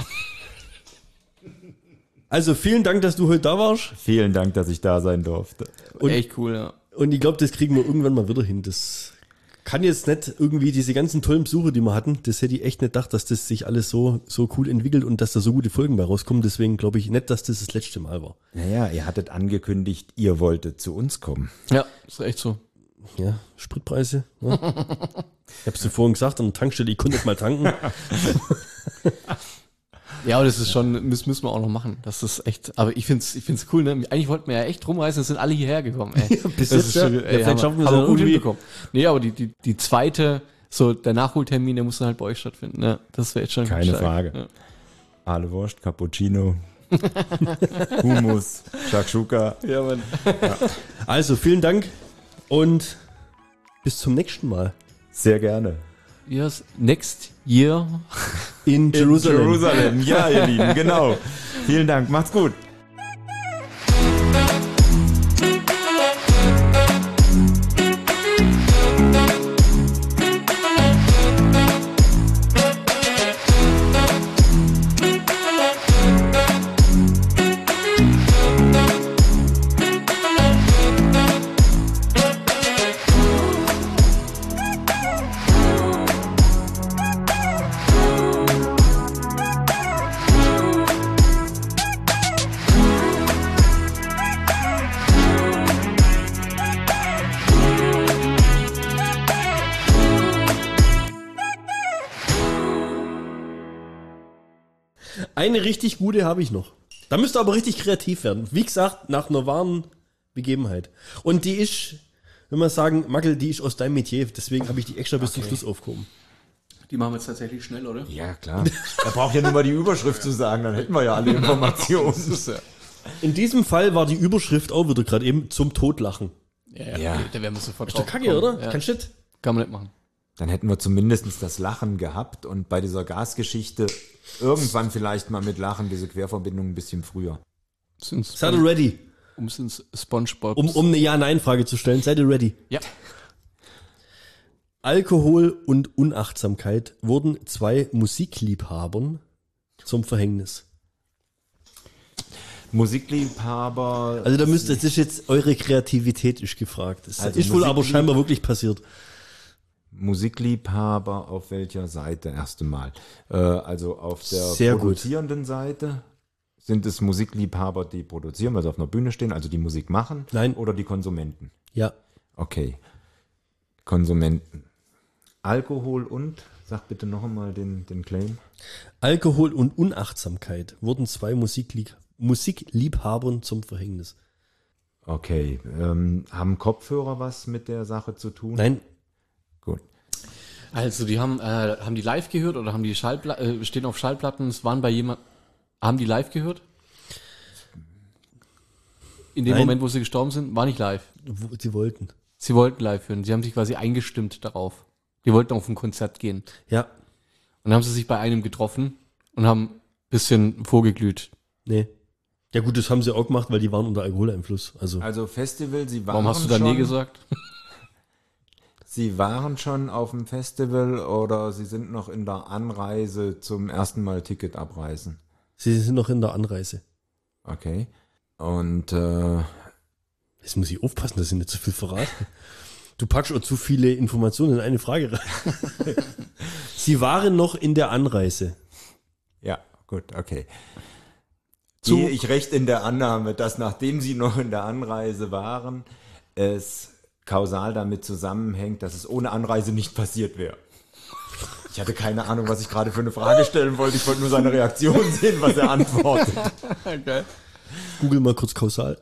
Also vielen Dank, dass du heute da warst. Vielen Dank, dass ich da sein durfte. Und, echt cool, ja. Und ich glaube, das kriegen wir irgendwann mal wieder hin. Das kann jetzt nicht irgendwie diese ganzen tollen Besuche, die wir hatten, das hätte ich echt nicht gedacht, dass das sich alles so, so cool entwickelt und dass da so gute Folgen bei rauskommen. Deswegen glaube ich nicht, dass das das letzte Mal war. Naja, ihr hattet angekündigt, ihr wolltet zu uns kommen. Ja, ist echt so. Ja, Spritpreise. Ja. Ich habe es dir vorhin gesagt, an der Tankstelle, ich konnte nicht mal tanken. Ja, aber das ist schon, müssen, müssen wir auch noch machen. Das ist echt, aber ich find's, ich find's cool, ne? Eigentlich wollten wir ja echt rumreisen, es sind alle hierher gekommen, ey. Ja, bis das jetzt, ist schon, ja. ey, Ja, vielleicht haben schaffen wir wir es haben ja wir gut irgendwie. hinbekommen. Nee, aber die, die, die zweite, so der Nachholtermin, der muss dann halt bei euch stattfinden, ne? Das wäre echt schon Keine stark. Frage. Ja. Aale-Wurst, Cappuccino, Hummus, Shakshuka. Ja, Mann. Also vielen Dank und bis zum nächsten Mal. Sehr gerne. Yes, next year. In Jerusalem. In Jerusalem, ja, ihr Lieben, genau. Vielen Dank, macht's gut. Eine richtig gute habe ich noch. Da müsst ihr aber richtig kreativ werden. Wie gesagt, nach einer wahren Begebenheit. Und die ist, wenn man sagen, Mackel, die ist aus deinem Metier. Deswegen habe ich die extra bis zum Schluss aufgehoben. Die machen wir jetzt tatsächlich schnell, oder? Ja, klar. Da braucht ja nur mal die Überschrift zu sagen, dann hätten wir ja alle Informationen. Das ist ja. In diesem Fall war die Überschrift auch wieder gerade eben zum Totlachen. Ja, ja, Ja. okay, da werden wir sofort Ist doch drauf kacke, kommen. oder? Ja. Kein Shit. Kann man nicht machen. Dann hätten wir zumindest das Lachen gehabt und bei dieser Gasgeschichte irgendwann vielleicht mal mit Lachen diese Querverbindung ein bisschen früher. Sind Seid ihr ready? um ins SpongeBob. Um, um eine Ja-Nein-Frage zu stellen. Seid ihr ready? ja. Alkohol und Unachtsamkeit wurden zwei Musikliebhabern zum Verhängnis. Musikliebhaber. Also da müsst, das ist jetzt, eure Kreativität ist gefragt. Das Also ist wohl aber Musiklieb- scheinbar wirklich passiert. Musikliebhaber auf welcher Seite erst einmal? Äh, also auf der Sehr gut. produzierenden Seite sind es Musikliebhaber, die produzieren, weil sie auf einer Bühne stehen, also die Musik machen? Nein. Oder die Konsumenten? Ja. Okay. Konsumenten. Alkohol und, sag bitte noch einmal den, den Claim. Alkohol und Unachtsamkeit wurden zwei Musiklieb Musikliebhabern zum Verhängnis. Okay. Ähm, haben Kopfhörer was mit der Sache zu tun? Nein, Gut. Also die haben, äh, haben die live gehört oder haben die Schallplatten, äh, stehen auf Schallplatten, es waren bei jemand, haben die live gehört? In dem Nein. Moment, wo sie gestorben sind, war nicht live. wo- sie wollten. Sie wollten live hören. Sie haben sich quasi eingestimmt darauf. Die wollten auf ein Konzert gehen. Ja, Und dann haben sie sich bei einem getroffen und haben ein bisschen vorgeglüht. nee. Ja gut, das haben sie auch gemacht, weil die waren unter Alkoholeinfluss. Also Also Festival, Sie waren Warum hast du da schon, nee gesagt? Sie waren schon auf dem Festival oder Sie sind noch in der Anreise zum ersten Mal Ticket abreißen? sie sind noch in der Anreise. Okay. Und äh, Jetzt muss ich aufpassen, dass ich nicht zu viel verrate. Du packst auch zu viele Informationen in eine Frage rein. Sie waren noch in der Anreise. ja, gut, okay. gehe ich recht in der Annahme, dass nachdem sie noch in der Anreise waren, es kausal damit zusammenhängt, dass es ohne Anreise nicht passiert wäre. Ich hatte keine Ahnung, was ich gerade für eine Frage stellen wollte. Ich wollte nur seine Reaktion sehen, was er antwortet. Okay. Google mal kurz kausal.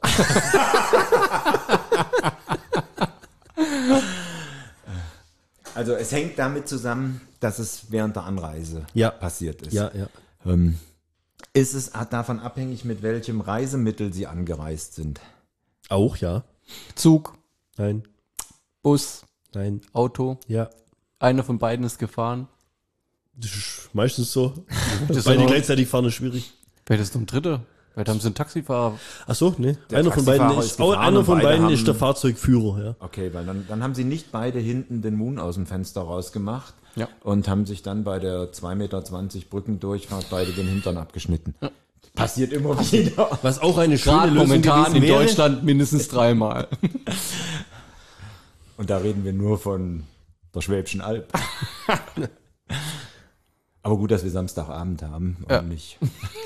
Also es hängt damit zusammen, dass es während der Anreise Ja. passiert ist. Ja, ja. Ähm, ist es davon abhängig, mit welchem Reisemittel sie angereist sind? Auch, ja. Zug, Nein, Bus, nein, Auto. ja. Einer von beiden ist gefahren. Das ist meistens so. Das Beide ist gleichzeitig fahren ist schwierig. Vielleicht ist es ein Dritter. Vielleicht haben sie einen Taxifahrer. Ach so, ne. Der Einer von beiden Taxifahrer ist, ist oh, gefahren einer und von beide beiden haben- ist der Fahrzeugführer, ja. Okay, weil dann, dann haben sie nicht beide hinten den Moon aus dem Fenster rausgemacht Ja. und haben sich dann bei der zwei Meter zwanzig Brückendurchfahrt beide den Hintern abgeschnitten. Passiert immer wieder. Was auch eine schöne Gerade Lösung momentan gewesen in wäre. Deutschland mindestens dreimal. Und da reden wir nur von der Schwäbischen Alb. Aber gut, dass wir Samstagabend haben und Ja. nicht.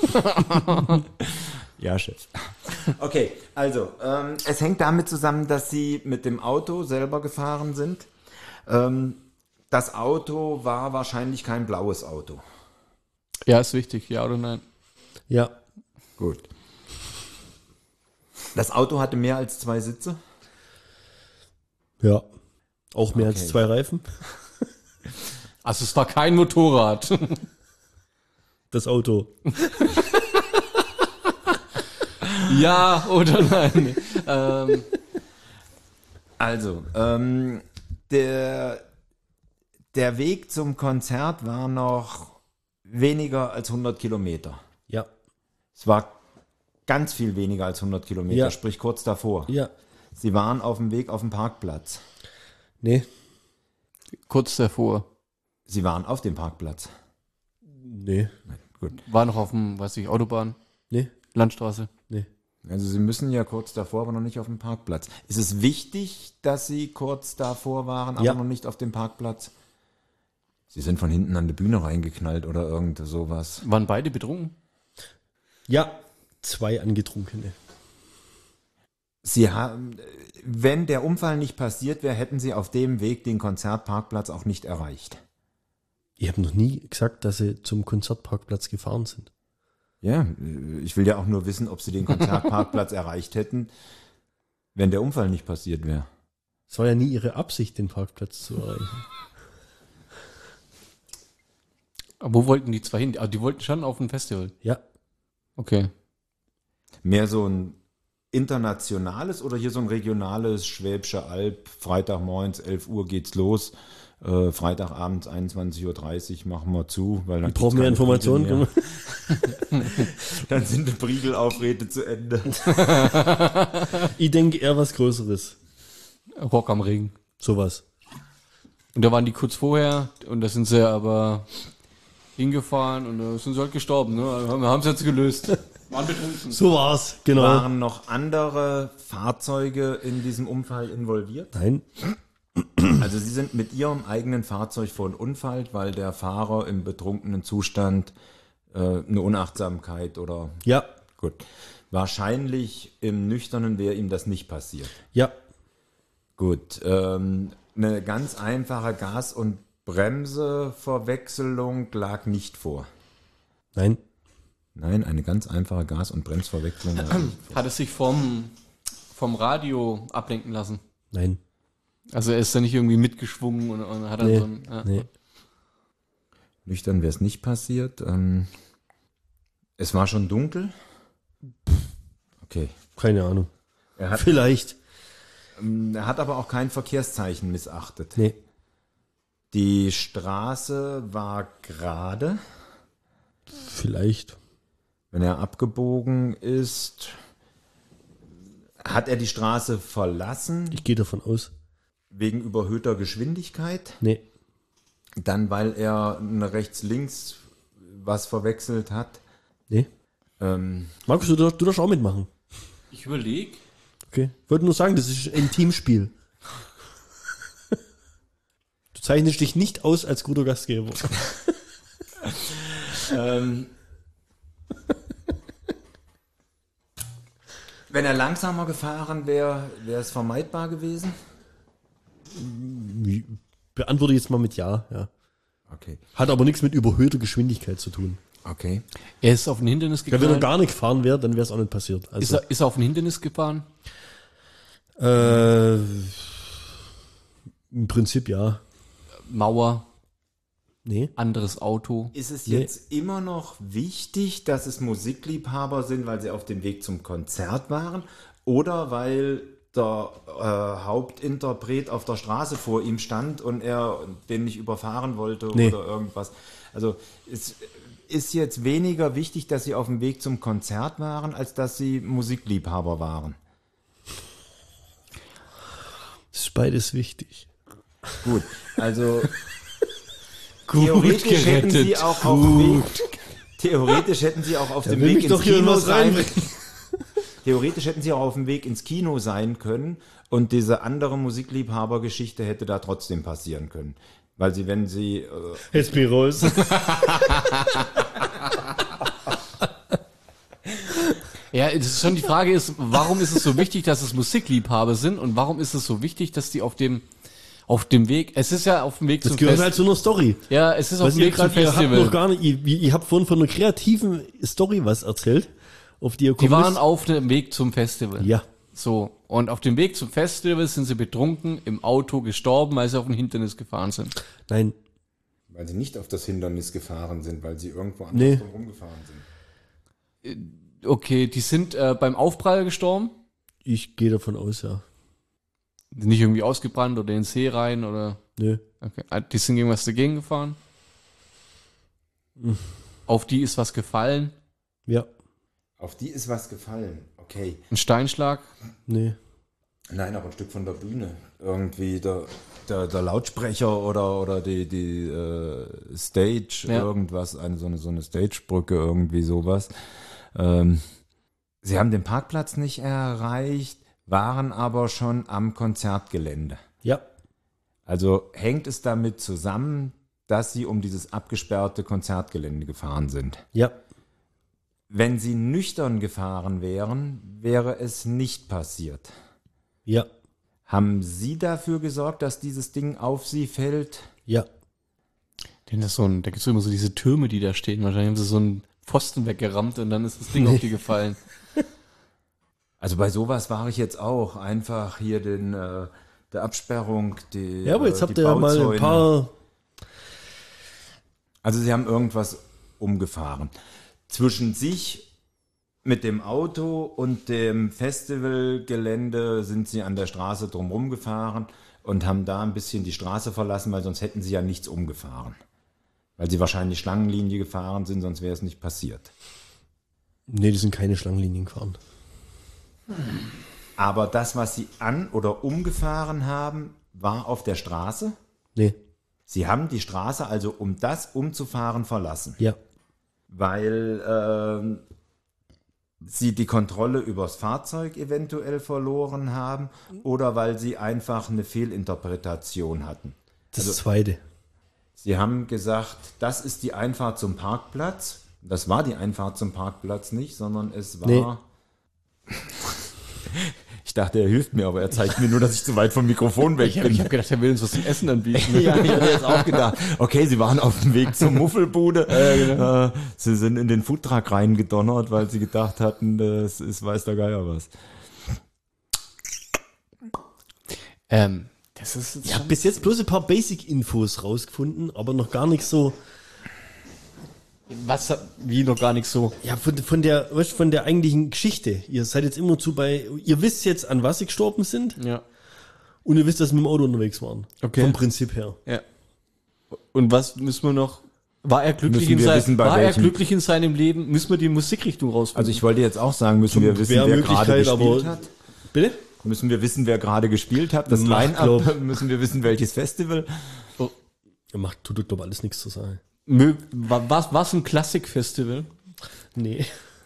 Ja, Chef. Okay, also, ähm, es hängt damit zusammen, dass sie mit dem Auto selber gefahren sind. Ähm, das Auto war wahrscheinlich kein blaues Auto. Ja, ist wichtig, ja oder nein? Ja, Gut. Das Auto hatte mehr als zwei Sitze. ja. Auch mehr Okay. als zwei Reifen. Also es war kein Motorrad. Das Auto. Ja oder nein? ähm, Also, ähm, der, der Weg zum Konzert war noch weniger als hundert Kilometer. Ja, Es war ganz viel weniger als hundert Kilometer, Ja. sprich kurz davor. ja. Sie waren auf dem Weg auf dem Parkplatz. Nee, kurz davor. Sie waren auf dem Parkplatz. nee, War noch auf dem, weiß ich, Autobahn, nee, Landstraße. nee. Also Sie müssen ja kurz davor, aber noch nicht auf dem Parkplatz. Ist es wichtig, dass Sie kurz davor waren, aber Ja. noch nicht auf dem Parkplatz? Sie sind von hinten an die Bühne reingeknallt oder irgend sowas. Waren beide betrunken? Ja, zwei Angetrunkene. Sie haben, wenn der Unfall nicht passiert wäre, hätten Sie auf dem Weg den Konzertparkplatz auch nicht erreicht. Ich habe noch nie gesagt, dass sie zum Konzertparkplatz gefahren sind. Ja, ich will ja auch nur wissen, ob Sie den Konzertparkplatz erreicht hätten, wenn der Unfall nicht passiert wäre. Es war ja nie ihre Absicht, den Parkplatz zu erreichen. Aber wo wollten die zwei hin? Ah, die wollten schon auf ein Festival. Ja, Okay. Mehr so ein internationales oder hier so ein regionales Schwäbische Alb, Freitagmorgens, elf Uhr geht's los, äh, Freitagabends einundzwanzig Uhr dreißig machen wir zu, weil dann wir brauchen mehr gibt's keine Informationen. Priegel mehr. Dann sind die Priegelaufräte zu Ende. Ich denke eher was Größeres. Rock am Ring. Sowas. Und da waren die kurz vorher und da sind sie aber hingefahren und da sind sie halt gestorben. Ne? Wir haben es jetzt gelöst. Waren betrunken. So war's, genau. Waren noch andere Fahrzeuge in diesem Unfall involviert? Nein, Also Sie sind mit Ihrem eigenen Fahrzeug verunfallt, weil der Fahrer im betrunkenen Zustand äh, eine Unachtsamkeit oder ja, gut. Wahrscheinlich im Nüchternen wäre ihm das nicht passiert. ja, Gut, ähm, eine ganz einfache Gas- und Bremseverwechslung lag nicht vor. nein, Nein, eine ganz einfache Gas- und Bremsverwechslung lag nicht vor. Hat es sich vom, vom Radio ablenken lassen. nein, Also er ist da nicht irgendwie mitgeschwungen und, und hat dann nee, so ein... Ja. nee. Nüchtern wäre es nicht passiert. Ähm, es war schon dunkel. Okay. Keine Ahnung. Er hat, Vielleicht. ähm, er hat aber auch kein Verkehrszeichen missachtet. Nee, Die Straße war gerade. vielleicht. Wenn er abgebogen ist, hat er die Straße verlassen Ich gehe davon aus. wegen überhöhter Geschwindigkeit. Nee, Dann, weil er eine rechts-links was verwechselt hat. nee. Ähm, Markus, du, darfst- du darfst auch mitmachen. Ich überlege. Okay. Ich wollte nur sagen, das ist ein Teamspiel. Du zeichnest dich nicht aus als guter Gastgeber. ähm, Wenn er langsamer gefahren wäre, wäre es vermeidbar gewesen? Beantworte jetzt mal mit Ja, ja. Okay. Hat aber nichts mit überhöhter Geschwindigkeit zu tun. Okay. Er ist auf ein Hindernis Ja, wenn er gefahren. gar nicht gefahren wäre, dann wäre es auch nicht passiert. Ist Also, er, ist er auf ein Hindernis gefahren? äh, im Prinzip ja. Mauer, Nee. anderes Auto. Ist es Nee. jetzt immer noch wichtig, dass es Musikliebhaber sind, weil sie auf dem Weg zum Konzert waren? Oder weil der äh, Hauptinterpret auf der Straße vor ihm stand und er den nicht überfahren wollte Nee. oder irgendwas? Also es ist jetzt weniger wichtig, dass sie auf dem Weg zum Konzert waren, als dass sie Musikliebhaber waren. Das ist beides wichtig. Gut, also Gut theoretisch hätten sie gerettet. auch auf dem Weg, theoretisch hätten sie auch auf dem will Weg mich ins doch hier in Kino was sein. reinbringen. Theoretisch hätten sie auch auf dem Weg ins Kino sein können und diese andere Musikliebhabergeschichte hätte da trotzdem passieren können. Weil sie, wenn sie, äh, Jetzt bin ich raus. Ja, das ist schon die Frage ist, warum ist es so wichtig, dass es Musikliebhaber sind und warum ist es so wichtig, dass die auf dem auf dem Weg, es ist ja auf dem Weg Das zum gehört Fest. halt zu einer Story. Ja, es ist auf Was dem ihr Weg zum gerade, ihr habt Festival. noch gar nicht, ihr, ihr habt vorhin von einer kreativen Story was erzählt, auf die ihr Die kommen waren müsst. auf dem Weg zum Festival. Ja. So, und auf dem Weg zum Festival sind sie betrunken im Auto gestorben, weil sie auf ein Hindernis gefahren sind. Nein, weil sie nicht auf das Hindernis gefahren sind, weil sie irgendwo anders Nee. drum rumgefahren sind. Okay, die sind äh, beim Aufprall gestorben. ich gehe davon aus, ja. Nicht irgendwie ausgebrannt oder in den See rein oder. Nö. Okay. Ah, die sind gegen was dagegen gefahren. Auf die ist was gefallen. Ja. Auf die ist was gefallen. Okay. Ein Steinschlag. Nee. Nein, aber ein Stück von der Bühne. Irgendwie der, der, der Lautsprecher oder, oder die, die äh, Stage, Ja. irgendwas, eine, so eine, so eine Stagebrücke, irgendwie sowas. Ähm, sie haben den Parkplatz nicht erreicht, waren aber schon am Konzertgelände. Ja. Also hängt es damit zusammen, dass sie um dieses abgesperrte Konzertgelände gefahren sind. Ja. Wenn sie nüchtern gefahren wären, wäre es nicht passiert. Ja. Haben Sie dafür gesorgt, dass dieses Ding auf Sie fällt? Ja. Denn das ist so ein, da gibt es immer so diese Türme, die da stehen. Wahrscheinlich haben sie so einen Pfosten weggerammt und dann ist das Ding auf die gefallen. Also bei sowas war ich jetzt auch. Einfach hier den, äh, der Absperrung, die Ja, aber jetzt äh, habt die ihr ja mal ein Bauzäune. paar. Also Sie haben irgendwas umgefahren. Zwischen sich mit dem Auto und dem Festivalgelände sind Sie an der Straße drumherum gefahren und haben da ein bisschen die Straße verlassen, weil sonst hätten Sie ja nichts umgefahren. Weil Sie wahrscheinlich Schlangenlinie gefahren sind, sonst wäre es nicht passiert. Nee, die sind keine Schlangenlinien gefahren. Aber das, was Sie an- oder umgefahren haben, war auf der Straße? Nee. Sie haben die Straße also, um das umzufahren, verlassen. Ja. Weil ähm, Sie die Kontrolle übers Fahrzeug eventuell verloren haben oder weil Sie einfach eine Fehlinterpretation hatten. Das zweite. Sie haben gesagt, das ist die Einfahrt zum Parkplatz. Das war die Einfahrt zum Parkplatz nicht, sondern es war... Nee. Ich dachte, er hilft mir, aber er zeigt mir nur, dass ich zu weit vom Mikrofon weg Ich habe bin. hab gedacht, er will uns was zum Essen anbieten. Ja, ich hatte jetzt auch gedacht, okay, sie waren auf dem Weg zur Muffelbude. äh, sie sind in den Foodtruck reingedonnert, weil sie gedacht hatten, das ist weiß der Geier was. ähm, das ist jetzt Ich habe schon- bis jetzt bloß ein paar Basic-Infos rausgefunden, aber noch gar nicht so. was, wie noch gar nicht so. Ja, von, von der, weißt, du, von der eigentlichen Geschichte. Ihr seid jetzt immer zu bei, ihr wisst jetzt, an was sie gestorben sind Ja. und ihr wisst, dass sie mit dem Auto unterwegs waren. Okay. Vom Prinzip her. Ja. Und was müssen wir noch? War er glücklich, Müssen in, wir sein, wissen, bei war er welchem- glücklich in seinem Leben? Müssen wir die Musikrichtung rausfinden? Also ich wollte jetzt auch sagen, müssen wir wissen, wer Quermöglichkeit, gerade gespielt aber- hat. Bitte? Müssen wir wissen, wer gerade gespielt hat. Das Mach, Line-Up. glaub. Müssen wir wissen, welches Festival. Er macht, tut, glaube alles nichts zu sagen. Mö- wa- was, was ein Klassikfestival? Nee.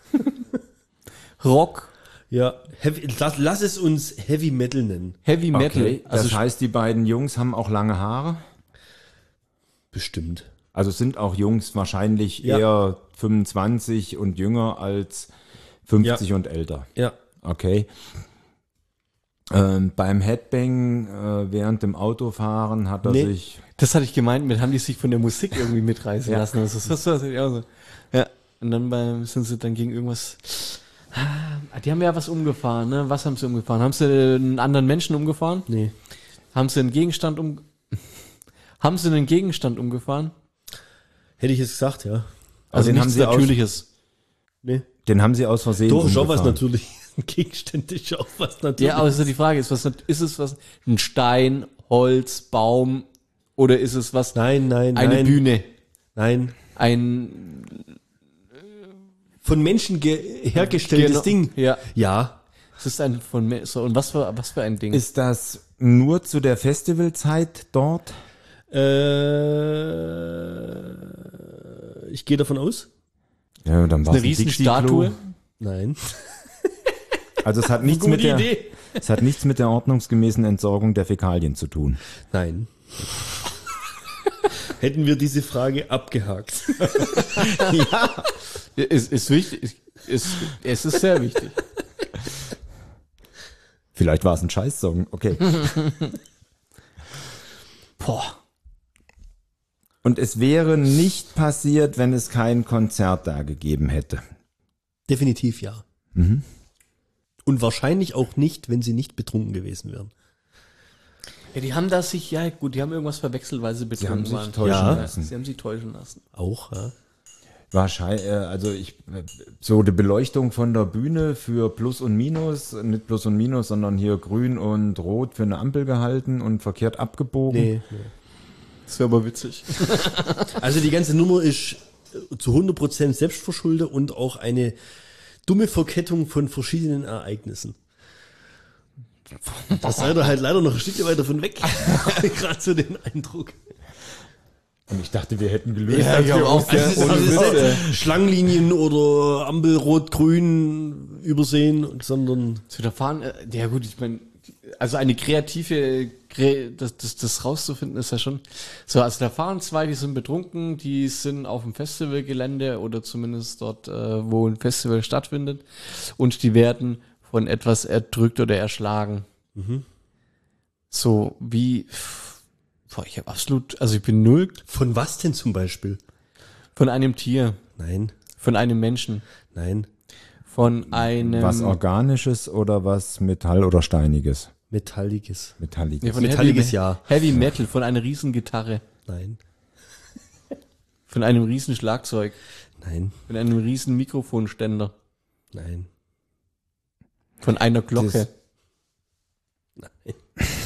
Rock, Ja, heavy, lass, lass es uns Heavy Metal nennen. Heavy Metal. Okay, Also das heißt, die beiden Jungs haben auch lange Haare. Bestimmt. Also es sind auch Jungs wahrscheinlich Ja. eher fünfundzwanzig und jünger als fünfzig und älter. Ja. Okay. Ähm, beim Headbang äh, während dem Autofahren hat er Nee. sich... Das hatte ich gemeint, mit haben die sich von der Musik irgendwie mitreißen Ja. lassen. Das ist das, was ich auch so. Ja. Und dann beim, sind sie dann gegen irgendwas. Ah, die haben ja was umgefahren, ne? Was haben sie umgefahren? Haben sie einen anderen Menschen umgefahren? Nee. Haben sie einen Gegenstand um haben sie einen Gegenstand umgefahren? Hätte ich jetzt gesagt, ja. Also den nichts haben sie aus- Natürliches. Nee. Den haben sie aus Versehen Doch, schon was umgefahren. natürlich. Ein Gegenstand ist schon was natürlich. Ja, aber also die Frage ist, was ist es was? Ein Stein, Holz, Baum oder ist es was? Nein, nein, Eine nein. Bühne, Nein. ein Von Menschen ge- hergestelltes Genau. Ding. Ja. Ja. Es ist ein von Me- so und was für was für ein Ding? Ist das nur zu der Festivalzeit dort? Äh, ich gehe davon aus. Ja, dann war eine Riesenstatue? Nein. Also es hat nichts Gute mit der, Idee. es hat nichts mit der ordnungsgemäßen Entsorgung der Fäkalien zu tun. Nein. Hätten wir diese Frage abgehakt. Ja, ist, ist wichtig. Ist, es ist sehr wichtig. Vielleicht war es ein Scheißsong. Okay. Boah. Und es wäre nicht passiert, wenn es kein Konzert da gegeben hätte. Definitiv ja. Mhm. Und wahrscheinlich auch nicht, wenn sie nicht betrunken gewesen wären. Ja, die haben das sich, ja gut, die haben irgendwas verwechselt, weil sie betrunken haben sich waren. täuschen ja, lassen. Sie haben sie täuschen lassen. Auch, ja. Wahrscheinlich, also ich, so die Beleuchtung von der Bühne für Plus und Minus, nicht Plus und Minus, sondern hier grün und rot für eine Ampel gehalten und verkehrt abgebogen. Nee, nee. Das wäre aber witzig. Also die ganze Nummer ist zu hundert Prozent selbstverschuldet und auch eine dumme Verkettung von verschiedenen Ereignissen. Da seid ihr halt leider noch ein Stückchen weiter von weg. Gerade so den Eindruck. Und ich dachte, wir hätten gelöst. Ja, ich hab auch, Also es ist, ohne also es ist Witz, nicht Schlangenlinien oder Ampel rot-grün übersehen, sondern Zu der Fahren, äh, ja gut, ich meine, also eine kreative, Kre- das, das, das rauszufinden ist ja schon. So, also da fahren zwei, die sind betrunken, die sind auf dem Festivalgelände oder zumindest dort, äh, wo ein Festival stattfindet und die werden von etwas erdrückt oder erschlagen. So, wie, boah, ich habe absolut, also ich bin null von was denn zum Beispiel? von einem Tier, Nein, von einem Menschen, nein, von einem, Was Organisches oder was Metall- oder Steiniges? Metalliges. Metalliges. nee, von Metalliges, Heavy, ja. Heavy Metal, von einer Riesengitarre, Nein, von einem riesen Schlagzeug. nein, Von einem riesen Mikrofonständer. nein. Von einer Glocke. Nein.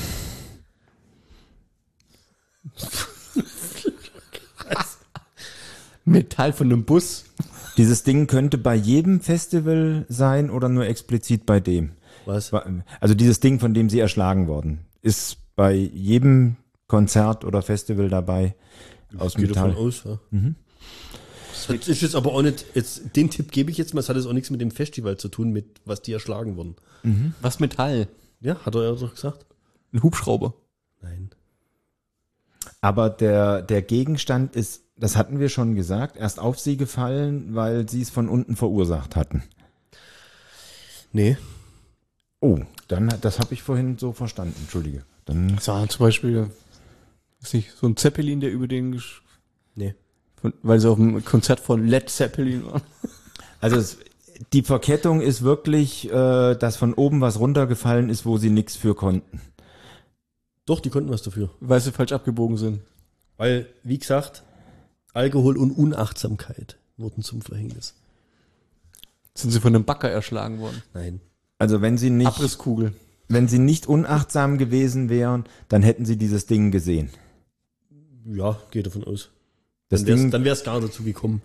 Metall von einem Bus. Dieses Ding könnte bei jedem Festival sein oder nur explizit bei dem? Was? Also dieses Ding, von dem sie erschlagen worden, ist bei jedem Konzert oder Festival dabei aus Ich gehe davon Metall. aus, ja. Das hat- ist jetzt aber auch nicht, jetzt, den Tipp gebe ich jetzt mal, es hat jetzt auch nichts mit dem Festival zu tun, mit was die erschlagen wurden. Was Metall? Ja, hat er ja doch gesagt? Ein Hubschrauber. Nein. Aber der, der Gegenstand ist, das hatten wir schon gesagt, erst auf sie gefallen, weil sie es von unten verursacht hatten. Nee. Oh, dann, das habe ich vorhin so verstanden, entschuldige. Dann, Das war zum Beispiel, weiß nicht, so ein Zeppelin, der über den, gesch- Nee. von, weil sie auf dem Konzert von Led Zeppelin waren. also es, die Verkettung ist wirklich, äh, dass von oben was runtergefallen ist, wo sie nichts für konnten. Doch, die konnten was dafür. Weil sie falsch abgebogen sind. Weil, wie gesagt, Alkohol und Unachtsamkeit wurden zum Verhängnis. Sind sie von einem Bagger erschlagen worden. Nein. Also wenn sie nicht, Abrisskugel. wenn sie nicht unachtsam gewesen wären, dann hätten sie dieses Ding gesehen. Ja, geht davon aus. Das Dann wär's, Ding, dann wär's gar dazu gekommen.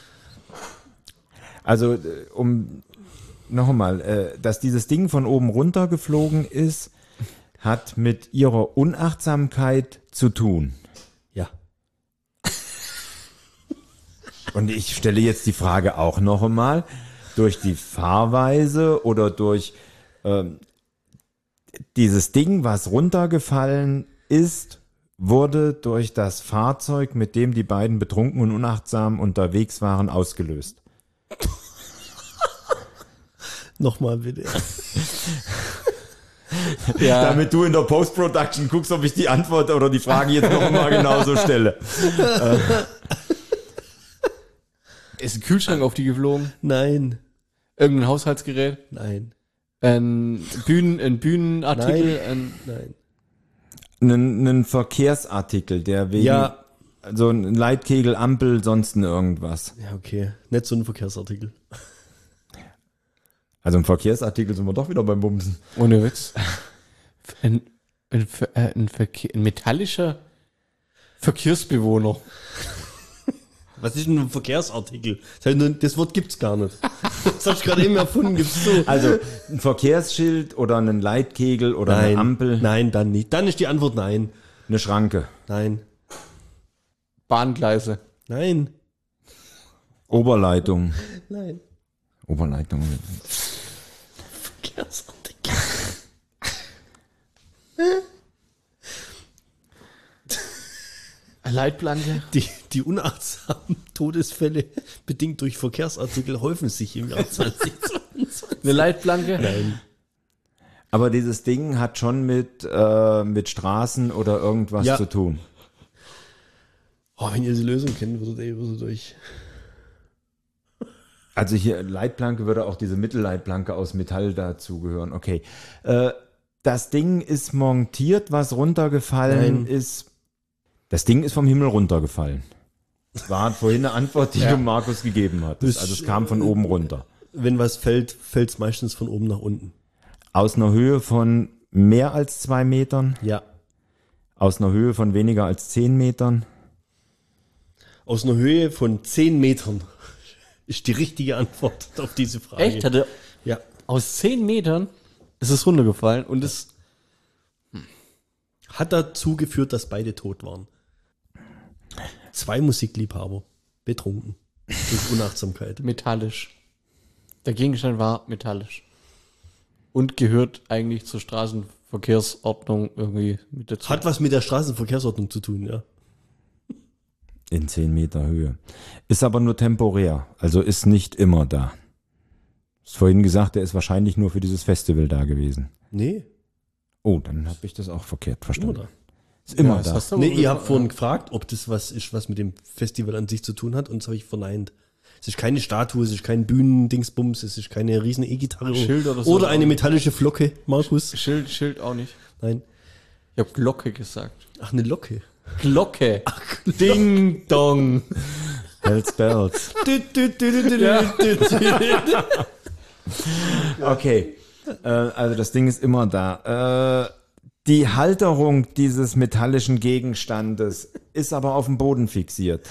also äh, um noch einmal, äh, dass dieses Ding von oben runter geflogen ist, hat mit ihrer Unachtsamkeit zu tun. Ja. Und ich stelle jetzt die Frage auch noch einmal, durch die Fahrweise oder durch ähm, dieses Ding, was runtergefallen ist, wurde durch das Fahrzeug, mit dem die beiden betrunken und unachtsam unterwegs waren, ausgelöst. Nochmal bitte. Ja. Damit du in der Post-Production guckst, ob ich die Antwort oder die Frage jetzt noch mal genauso stelle. Ist ein Kühlschrank auf die geflogen? Nein, Irgendein Haushaltsgerät? nein, Ein, Bühnen, ein Bühnenartikel? Nein. Ein, nein. Einen, einen Verkehrsartikel, der wegen, Ja. also ein Leitkegel, Ampel, sonst irgendwas. Ja, okay. Nicht so ein Verkehrsartikel. Also ein Verkehrsartikel sind wir doch wieder beim Bumsen. ohne Witz. Ein, ein, Ver- äh, ein, Verkehr, ein metallischer Verkehrsbewohner. Was ist denn ein Verkehrsartikel? Das heißt nur, das Wort gibt's gar nicht. Das hab ich gerade eben erfunden, gibt's so. Also ein Verkehrsschild oder einen Leitkegel oder Nein, eine Ampel, nein, dann nicht. Dann ist die Antwort nein. eine Schranke, Nein, Bahngleise. nein, Oberleitung. nein. Oberleitung. Verkehrsartikel. Eine Leitplanke. Die, die unachtsamen Todesfälle bedingt durch Verkehrsartikel häufen sich im Jahr zwanzig zweiundzwanzig. Eine Leitplanke. Nein. Aber dieses Ding hat schon mit, äh, mit Straßen oder irgendwas Ja. zu tun. Oh, wenn ihr die Lösung kennt, würdet ihr so durch. Also hier Leitplanke würde auch diese Mittelleitplanke aus Metall dazugehören. Okay. Äh, das Ding ist montiert, was runtergefallen Nein. ist. Das Ding ist vom Himmel runtergefallen. Das war vorhin eine Antwort, die Ja. du Markus gegeben hattest. Das- Also es kam von oben runter. Wenn was fällt, fällt es meistens von oben nach unten. Aus einer Höhe von mehr als zwei Metern. Ja. Aus einer Höhe von weniger als zehn Metern. Aus einer Höhe von zehn Metern ist die richtige Antwort auf diese Frage. Echt? Hatte Ja. aus zehn Metern ist es runtergefallen und es Hat dazu geführt, dass beide tot waren. Zwei Musikliebhaber. Betrunken. Durch Unachtsamkeit. metallisch. Der Gegenstand war metallisch. Und gehört eigentlich zur Straßenverkehrsordnung irgendwie mit dazu. Hat was mit der Straßenverkehrsordnung zu tun, ja. In zehn Meter Höhe. Ist aber nur temporär. Also ist nicht immer da. Hast vorhin gesagt, der ist wahrscheinlich nur für dieses Festival da gewesen. Nee, Oh, dann habe ich das auch verkehrt immer verstanden. da. Ist immer Ja, das da. hast du Nee, wohl ihr habt gesagt, vorhin gefragt, ob das was ist, was mit dem Festival an sich zu tun hat, und das habe ich verneint. Es ist keine Statue, es ist kein Bühnendingsbums, es ist keine riesen E-Gitarre Schild oder so. oder eine metallische Flocke, Markus. Schild, Schild auch nicht. Nein. Ich habe Glocke gesagt. Ach, eine Locke. Glocke. Ding Dong. Hells Bells. Ja. Okay. Äh, also das Ding ist immer da. Äh, die Halterung dieses metallischen Gegenstandes ist aber auf dem Boden fixiert.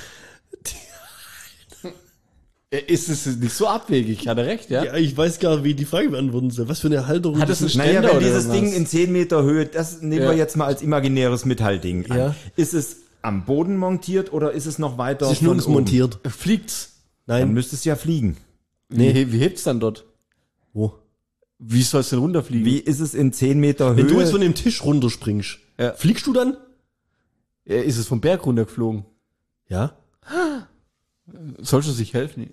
Ist es nicht so abwegig? Hat er recht, ja? Ja, ich weiß gar nicht, wie ich die Frage beantworten soll. Was für eine Halterung Hat es das einen ist. Naja, Ständer wenn oder dieses irgendwas? Ding in zehn Meter Höhe, das nehmen Ja. wir jetzt mal als imaginäres Metallding an. Ja. Ist es am Boden montiert oder ist es noch weiter Es ist von nirgends oben? montiert. Fliegt's? Dann Nein. müsste es ja fliegen. Nee. Wie, wie hebt's dann dort? Wo? Wie soll es denn runterfliegen? Wie ist es in zehn Meter Wenn du Höhe? jetzt von dem Tisch runterspringst, Ja. fliegst du dann? Äh, Ist es vom Berg runtergeflogen? Ja. Sollst du sich helfen?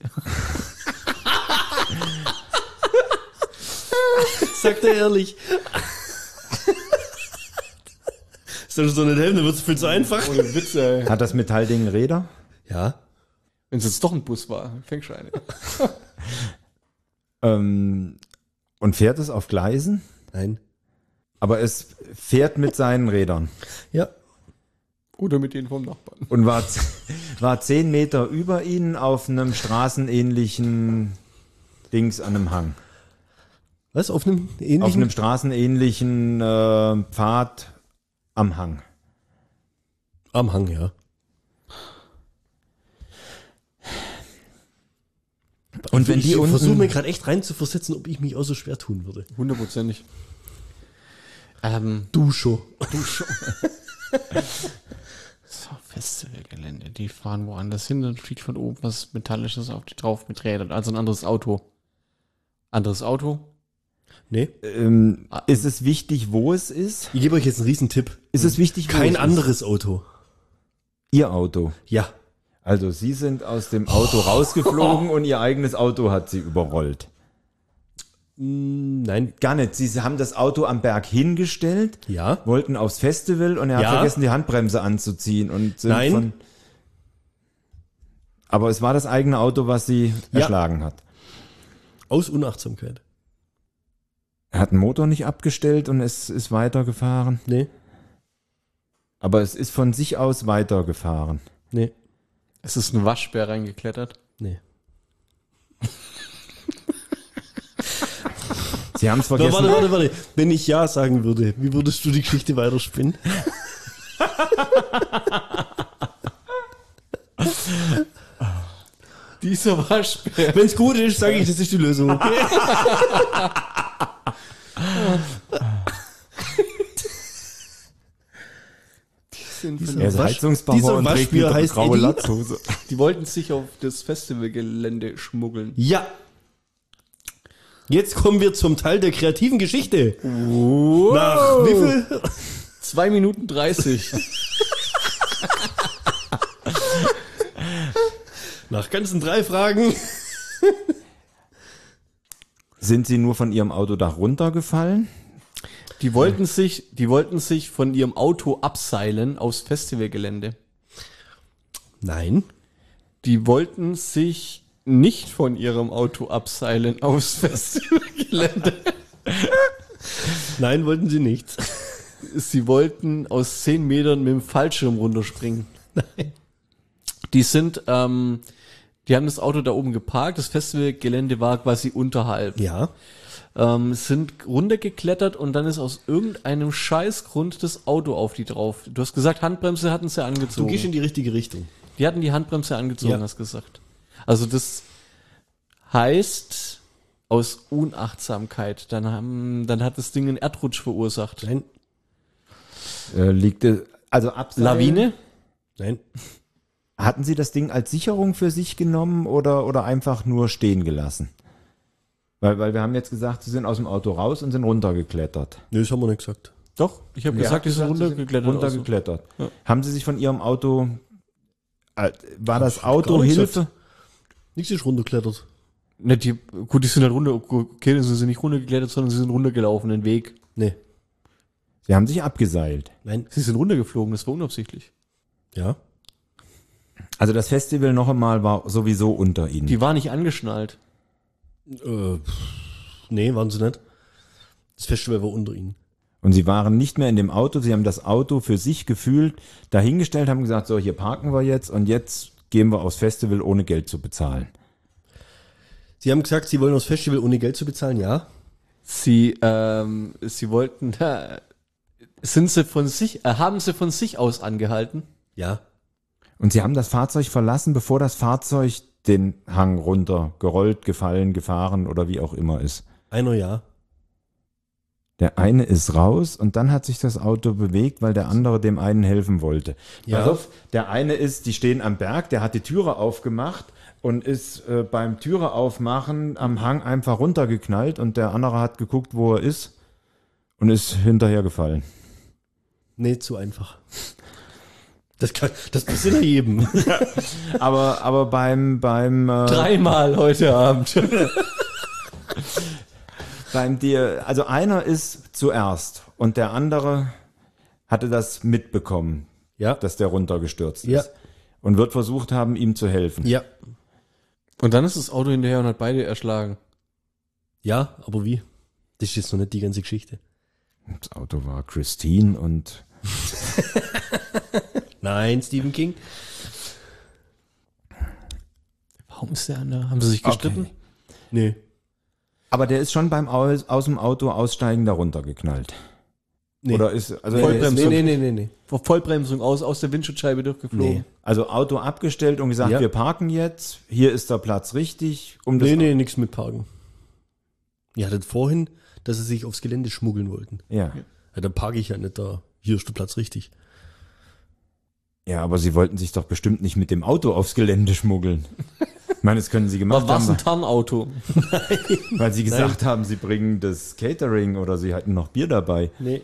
Sagt er ehrlich. Soll so nicht helfen, dann wird es viel zu einfach. Ohne Witz, ey. Hat das Metallding Räder? Ja. Wenn es jetzt doch ein Bus war, fängst du eine. Ähm, und fährt es auf Gleisen? Nein. Aber es fährt mit seinen Rädern Ja. Oder mit denen vom Nachbarn. und war, z- war zehn Meter über ihnen auf einem straßenähnlichen Dings an einem Hang. Was? Auf einem ähnlichen? Auf einem straßenähnlichen äh, Pfad am Hang. Am Hang, ja. Und wenn die ich versuche unten, mir gerade echt rein zu versetzen, ob ich mich auch so schwer tun würde. Hundertprozentig. Ähm, Du schon. du schon. So, Festivalgelände. Die fahren woanders hin, dann fliegt von oben was Metallisches auf die drauf mit Rädern. Also ein anderes Auto. Anderes Auto? Nee. ähm, ist es wichtig, wo es ist? Ich gebe euch jetzt einen Riesentipp. Ist es wichtig, wo Kein es anderes Auto. ist? Ihr Auto. Ja. Also Sie sind aus dem Auto rausgeflogen und Ihr eigenes Auto hat Sie überrollt. Nein. Gar nicht. Sie haben das Auto am Berg hingestellt, Ja. wollten aufs Festival und er Ja. hat vergessen, die Handbremse anzuziehen. Und sind Nein. Von, aber es war das eigene Auto, was sie Ja. erschlagen hat. Aus Unachtsamkeit. Er hat den Motor nicht abgestellt und es ist weitergefahren. Nee. Aber es ist von sich aus weitergefahren. Nee. Es ist ein Waschbär reingeklettert. Nee. Sie haben es Na, vergessen. warte, warte, warte. Wenn ich Ja sagen würde, wie würdest du die Geschichte weiterspinnen? Dieser Waschbär. Wenn es gut ist, sage ich, das ist die Lösung. Okay? Sind von, Er ist Wasch- Heizungsbauer dieser und trägt Waschbär eine heißt graue Eddie? Latzhose. die wollten sich auf das Festivalgelände schmuggeln. Ja. Jetzt kommen wir zum Teil der kreativen Geschichte. Nach wie viel? Zwei Minuten dreißig. Nach ganzen drei Fragen. Sind Sie nur von Ihrem Autodach runtergefallen? Die wollten sich, die wollten sich von ihrem Auto abseilen aufs Festivalgelände. Nein. Die wollten sich nicht von ihrem Auto abseilen aufs Festivalgelände. Nein, wollten sie nicht. Sie wollten aus zehn Metern mit dem Fallschirm runterspringen. Nein. Die sind, ähm, die haben das Auto da oben geparkt. Das Festivalgelände war quasi unterhalb. Ja. Ähm, sind runtergeklettert und dann ist aus irgendeinem Scheißgrund das Auto auf die drauf. Du hast gesagt, Handbremse hatten sie Du angezogen. gehst in die richtige Richtung. Die hatten die Handbremse angezogen, Ja. hast gesagt. Also das heißt aus Unachtsamkeit. Dann haben, dann hat das Ding einen Erdrutsch verursacht. Nein. Äh, liegt es, also Abseilen? Lawine? Nein. Hatten Sie das Ding als Sicherung für sich genommen oder, oder einfach nur stehen gelassen? Weil, weil wir haben jetzt gesagt, Sie sind aus dem Auto raus und sind runtergeklettert. Nee, das haben wir nicht gesagt. Doch, ich habe gesagt, die sind runtergeklettert. Runtergeklettert. Ja. Haben Sie sich von Ihrem Auto, äh, war das gar Auto nicht Hilfe? gesagt. Nichts ist runtergeklettert. Ne, die, gut, die sind halt runter, okay, dann sind sie nicht runtergeklettert, sondern sie sind runtergelaufen, den Weg. Nee. Sie haben sich abgeseilt. Nein. Sie sind runtergeflogen, das war unabsichtlich. Ja. Also das Festival noch einmal war sowieso unter Ihnen. Die war nicht angeschnallt. Äh, pff, nee, waren sie nicht. Das Festival war unter ihnen. Und Sie waren nicht mehr in dem Auto, Sie haben das Auto für sich gefühlt dahingestellt, haben gesagt, so hier parken wir jetzt und jetzt gehen wir aufs Festival, ohne Geld zu bezahlen. Sie haben gesagt, sie wollen das Festival ohne Geld zu bezahlen, ja? Sie, ähm, sie wollten, äh, sind sie von sich, äh, haben sie von sich aus angehalten? Ja. Und Sie haben das Fahrzeug verlassen, bevor das Fahrzeug den Hang runter gerollt, gefallen, gefahren oder wie auch immer ist. Einer ja. Der eine ist raus und dann hat sich das Auto bewegt, weil der andere dem einen helfen wollte. Ja. Pass auf, der eine ist, die stehen am Berg, der hat die Türe aufgemacht und ist äh, beim Türe aufmachen am Hang einfach runtergeknallt und der andere hat geguckt, wo er ist und ist hinterher gefallen. Nee, zu einfach. Das kann, das passiert ja jedem. Aber, aber beim, beim, äh, Dreimal heute Abend. beim dir, also einer ist zuerst und der andere hatte das mitbekommen, Ja. dass der runtergestürzt Ja. ist und wird versucht haben, ihm zu helfen. Ja. Und dann ist das Auto hinterher und hat beide erschlagen. Ja, aber wie? Das ist jetzt noch nicht die ganze Geschichte. Das Auto war Christine und Nein, Stephen King. Warum ist der andere? Haben sie sich gestritten? Okay. Nee. aber der ist schon beim aus, aus dem Auto aussteigen da runtergeknallt. Nee. Oder ist also Nee, er nee, ist, nee, nee, nee, nee. Vor Vollbremsung aus, aus der Windschutzscheibe durchgeflogen. Nee. also Auto abgestellt und gesagt, Ja. wir parken jetzt, hier ist der Platz richtig, um das Nee, nee, nichts mit Parken. Ihr hattet vorhin, dass sie sich aufs Gelände schmuggeln wollten. Ja. Ja, dann parke ich ja nicht da. Hier ist der Platz richtig. Ja, aber sie wollten sich doch bestimmt nicht mit dem Auto aufs Gelände schmuggeln. Ich meine, das können sie gemacht War was haben, ein Tarnauto? weil sie gesagt haben, sie bringen das Catering oder sie hatten noch Bier dabei. Nee.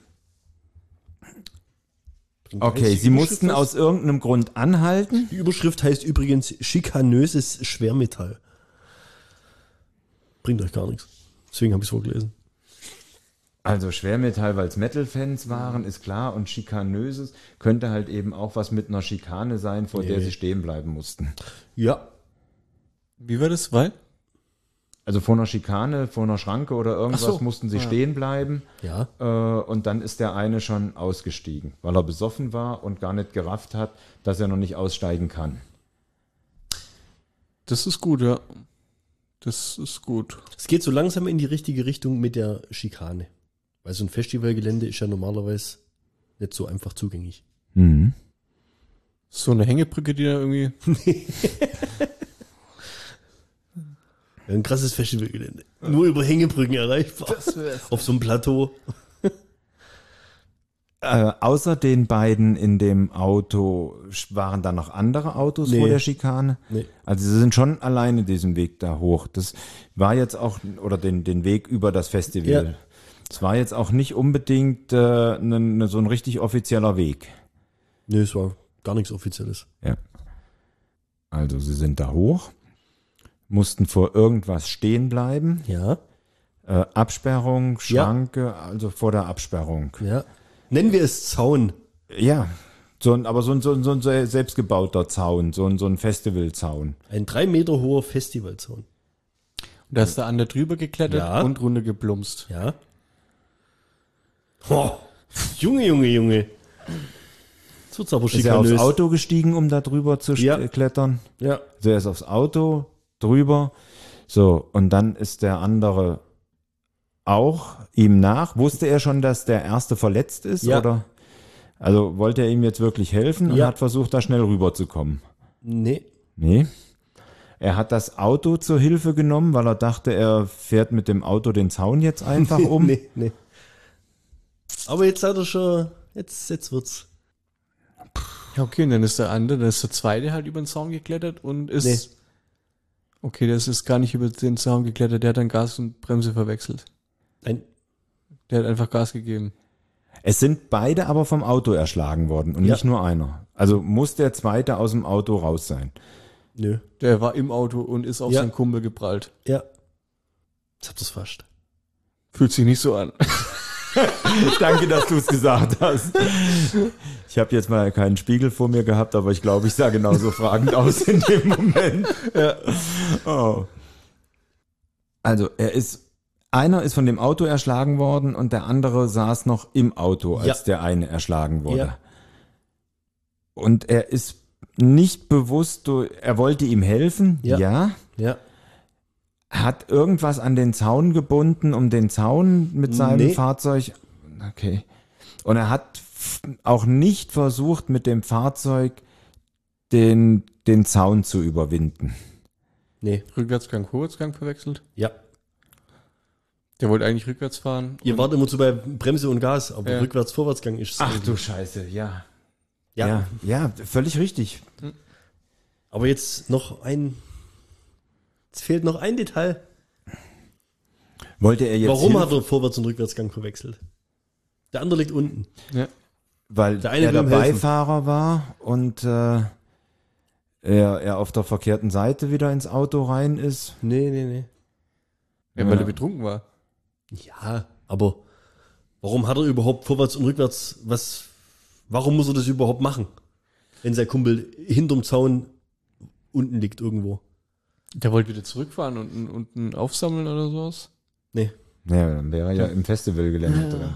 Okay, sie mussten aus irgendeinem Grund anhalten. Die Überschrift heißt übrigens schikanöses Schwermetall. Bringt euch gar nichts. Deswegen habe ich es vorgelesen. Also Schwermetall, weil es Metal-Fans waren, ist klar. Und Schikanöses könnte halt eben auch was mit einer Schikane sein, vor der Nee. sie stehen bleiben mussten. Ja. Wie war das? Weil? Also vor einer Schikane, vor einer Schranke oder irgendwas Ach so. mussten sie Ja. stehen bleiben. Ja. Äh, und dann ist der eine schon ausgestiegen, weil er besoffen war und gar nicht gerafft hat, dass er noch nicht aussteigen kann. Das ist gut, ja. Das ist gut. Es geht so langsam in die richtige Richtung mit der Schikane. Weil so ein Festivalgelände ist ja normalerweise nicht so einfach zugänglich. Mhm. So eine Hängebrücke, die da irgendwie. Ein krasses Festivalgelände. Nur über Hängebrücken erreichbar. Auf so einem Plateau. Äh, außer den beiden in dem Auto waren da noch andere Autos Nee. vor der Schikane. Nee. Also sie sind schon alleine diesen Weg da hoch. Das war jetzt auch, oder den, den Weg über das Festival. Ja. Es war jetzt auch nicht unbedingt äh, ne, ne, so ein richtig offizieller Weg. Nee, es war gar nichts Offizielles. Ja. Also sie sind da hoch, mussten vor irgendwas stehen bleiben. Ja. Äh, Absperrung, Schranke, also vor der Absperrung. Ja. Nennen wir es Zaun. Ja, so ein, aber so ein, so ein, so ein selbstgebauter Zaun, so ein, so ein Festivalzaun. Ein drei Meter hoher Festivalzaun. Und da ist der andere drüber geklettert Ja. und runter geplumpst. Ja. Oh, Junge, Junge, Junge. Jetzt wird's aber Ist er aufs schikanös. Auto gestiegen, um da drüber zu Ja. st- klettern? Ja. Also er ist aufs Auto drüber. So, und dann ist der andere auch ihm nach. Wusste er schon, dass der erste verletzt ist? Ja. Oder? Also wollte er ihm jetzt wirklich helfen und Ja. hat versucht, da schnell rüberzukommen? Nee. Nee. Er hat das Auto zur Hilfe genommen, weil er dachte, er fährt mit dem Auto den Zaun jetzt einfach um. Nee, nee. Aber jetzt hat er schon, jetzt, jetzt wird's. Ja, okay, und dann ist der andere, dann ist der zweite halt über den Zaun geklettert und ist. Nee. Okay, das ist gar nicht über den Zaun geklettert, der hat dann Gas und Bremse verwechselt. Nein. Der hat einfach Gas gegeben. Es sind beide aber vom Auto erschlagen worden und Ja. nicht nur einer. Also muss der zweite aus dem Auto raus sein. Nö. Der war im Auto und ist auf Ja. seinen Kumpel geprallt. Ja. Jetzt habt ihr's fast. Fühlt sich nicht so an. Danke, dass du es gesagt hast. Ich habe jetzt mal keinen Spiegel vor mir gehabt, aber ich glaube, ich sah genauso fragend aus in dem Moment. Ja. Oh. Also er ist, einer ist von dem Auto erschlagen worden und der andere saß noch im Auto, als Ja. der eine erschlagen wurde. Ja. Und er ist nicht bewusst, du- er wollte ihm helfen, Ja. ja, Ja. hat irgendwas an den Zaun gebunden, um den Zaun mit seinem Nee. Fahrzeug. Okay. Und er hat f- auch nicht versucht, mit dem Fahrzeug den, den Zaun zu überwinden. Nee. Rückwärtsgang, Vorwärtsgang verwechselt. Ja. Der wollte eigentlich rückwärts fahren. Ihr und- wart immer so bei Bremse und Gas, aber Ja. rückwärts, Vorwärtsgang ist es. Ach irgendwie. du Scheiße, ja. Ja. Ja, ja, völlig richtig. Aber jetzt noch ein, jetzt fehlt noch ein Detail. Wollte er jetzt Warum Hilfe, hat er Vorwärts- und Rückwärtsgang verwechselt? Der andere liegt unten. Ja. weil der eine er will der ihm helfen. Beifahrer war und äh, er, er auf der verkehrten Seite wieder ins Auto rein ist. Nee, nee, nee. Ja, weil er betrunken war. Ja, aber warum hat er überhaupt vorwärts und rückwärts, was, warum muss er das überhaupt machen? Wenn sein Kumpel hinterm Zaun unten liegt irgendwo. Der wollte wieder zurückfahren und unten aufsammeln oder sowas. Nee. Ja, dann wäre er ja im Festivalgelände drin.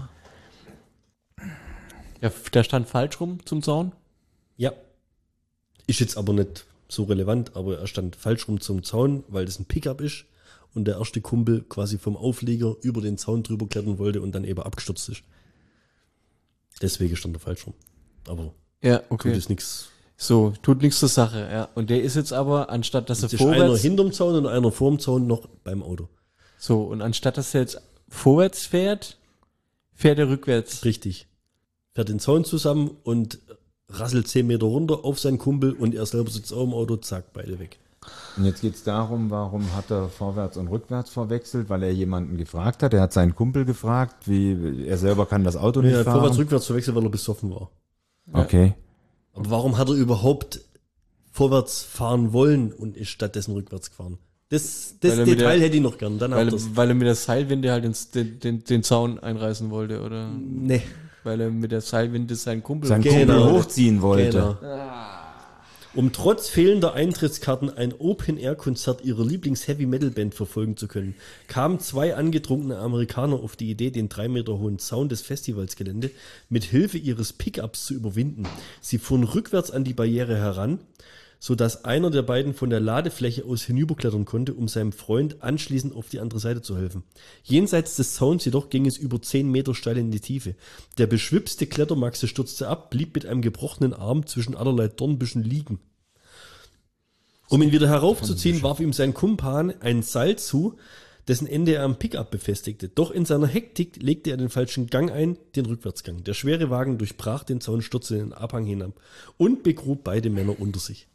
Ja, der stand falsch rum zum Zaun. Ja. Ist jetzt aber nicht so relevant, aber er stand falsch rum zum Zaun, weil das ein Pickup ist und der erste Kumpel quasi vom Auflieger über den Zaun drüber klettern wollte und dann eben abgestürzt ist. Deswegen stand er falsch rum. Aber Ja, tut okay. es nichts. So, tut nichts zur Sache, ja. Und der ist jetzt aber, anstatt dass er Es ist einer vorwärts, hinterm Zaun und einer vorm Zaun noch beim Auto. so, und anstatt dass er jetzt vorwärts fährt, fährt er rückwärts. Richtig. Fährt den Zaun zusammen und rasselt zehn Meter runter auf seinen Kumpel und er selber sitzt auch im Auto, zack, beide weg. Und jetzt geht es darum, warum hat er vorwärts und rückwärts verwechselt, weil er jemanden gefragt hat. Er hat seinen Kumpel gefragt, wie er selber kann das Auto Und nicht er hat fahren. vorwärts, rückwärts verwechselt, weil er besoffen war. Okay. Aber warum hat er überhaupt vorwärts fahren wollen und ist stattdessen rückwärts gefahren? Das, das Weil er mit Detail der- hätte ich noch gern. Dann Weil, habt ihr's. er, weil er mit der Seilwinde halt ins, den, den, den Zaun einreißen wollte, oder? Nee. Weil er mit der Seilwinde seinen Kumpel... Sein Genau. Kumpel hochziehen wollte. Genau. Um trotz fehlender Eintrittskarten ein Open-Air-Konzert ihrer Lieblings-Heavy-Metal-Band verfolgen zu können, kamen zwei angetrunkene Amerikaner auf die Idee, den drei Meter hohen Zaun des Festivalsgelände mit Hilfe ihres Pickups zu überwinden. Sie fuhren rückwärts an die Barriere heran, sodass einer der beiden von der Ladefläche aus hinüberklettern konnte, um seinem Freund anschließend auf die andere Seite zu helfen. Jenseits des Zauns jedoch ging es über zehn Meter steil in die Tiefe. Der beschwipste Klettermaxe stürzte ab, blieb mit einem gebrochenen Arm zwischen allerlei Dornbüschen liegen. Um ihn wieder heraufzuziehen, warf ihm sein Kumpan ein Seil zu, dessen Ende er am Pickup befestigte. Doch in seiner Hektik legte er den falschen Gang ein, den Rückwärtsgang. Der schwere Wagen durchbrach den Zaun, stürzte in den Abhang hinab und begrub beide Männer unter sich.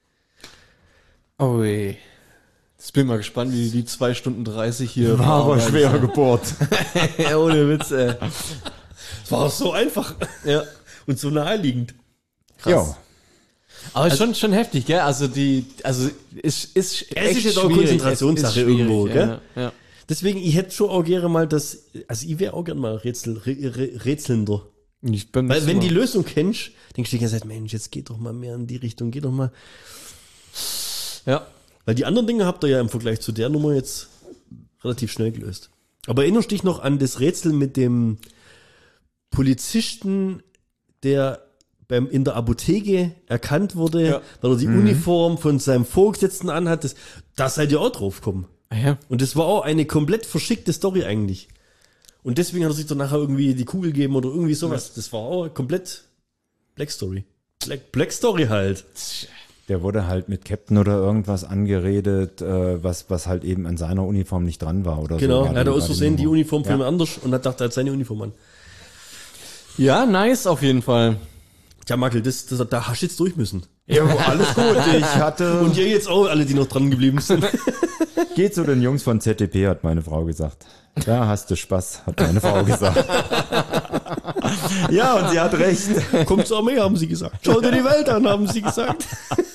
Oh je. Jetzt bin ich mal gespannt, wie die zwei Stunden dreißig hier... War aber schwere Geburt. Ja, ohne Witz, ey. Es war so einfach. Ja. Und so naheliegend. Ja. Aber schon, schon heftig, gell? Also die, also ist, ist Es ist jetzt auch Konzentrationssache irgendwo, gell? Ja, ja. Deswegen, ich hätte schon auch gerne mal das, also ich wäre auch gerne mal Rätsel, Rä- Rätselnder. Ich bin Weil wenn die Lösung kennst, denkst du die ganze Zeit, Mensch, jetzt geht doch mal mehr in die Richtung, geht doch mal. Ja. Weil die anderen Dinge habt ihr ja im Vergleich zu der Nummer jetzt relativ schnell gelöst. Aber erinnerst dich noch an das Rätsel mit dem Polizisten, der beim, in der Apotheke erkannt wurde, Ja. weil er die Uniform von seinem Vorgesetzten anhat? Das, da seid ihr auch drauf gekommen. Ah, ja. Und das war auch eine komplett verschickte Story eigentlich. Und deswegen hat er sich dann nachher irgendwie die Kugel gegeben oder irgendwie sowas. Das war auch komplett Black Story. Black, Black Story halt. Der wurde halt mit Captain oder irgendwas angeredet, äh, was, was halt eben an seiner Uniform nicht dran war oder Genau, so. er hat aus Versehen die Uniform von Ja. jemand anders und hat dachte, er hat seine Uniform an. Ja, nice auf jeden Fall. Tja, Mackel, das, das, da hast du jetzt durch müssen. Ja, alles gut. Ich hatte. Und ihr jetzt auch, alle, die noch dran geblieben sind. Geh zu den Jungs von Z D P, hat meine Frau gesagt. Da hast du Spaß, hat meine Frau gesagt. Ja, und sie hat recht. Kommt zur Armee, haben sie gesagt. Schau dir die Welt an, haben sie gesagt.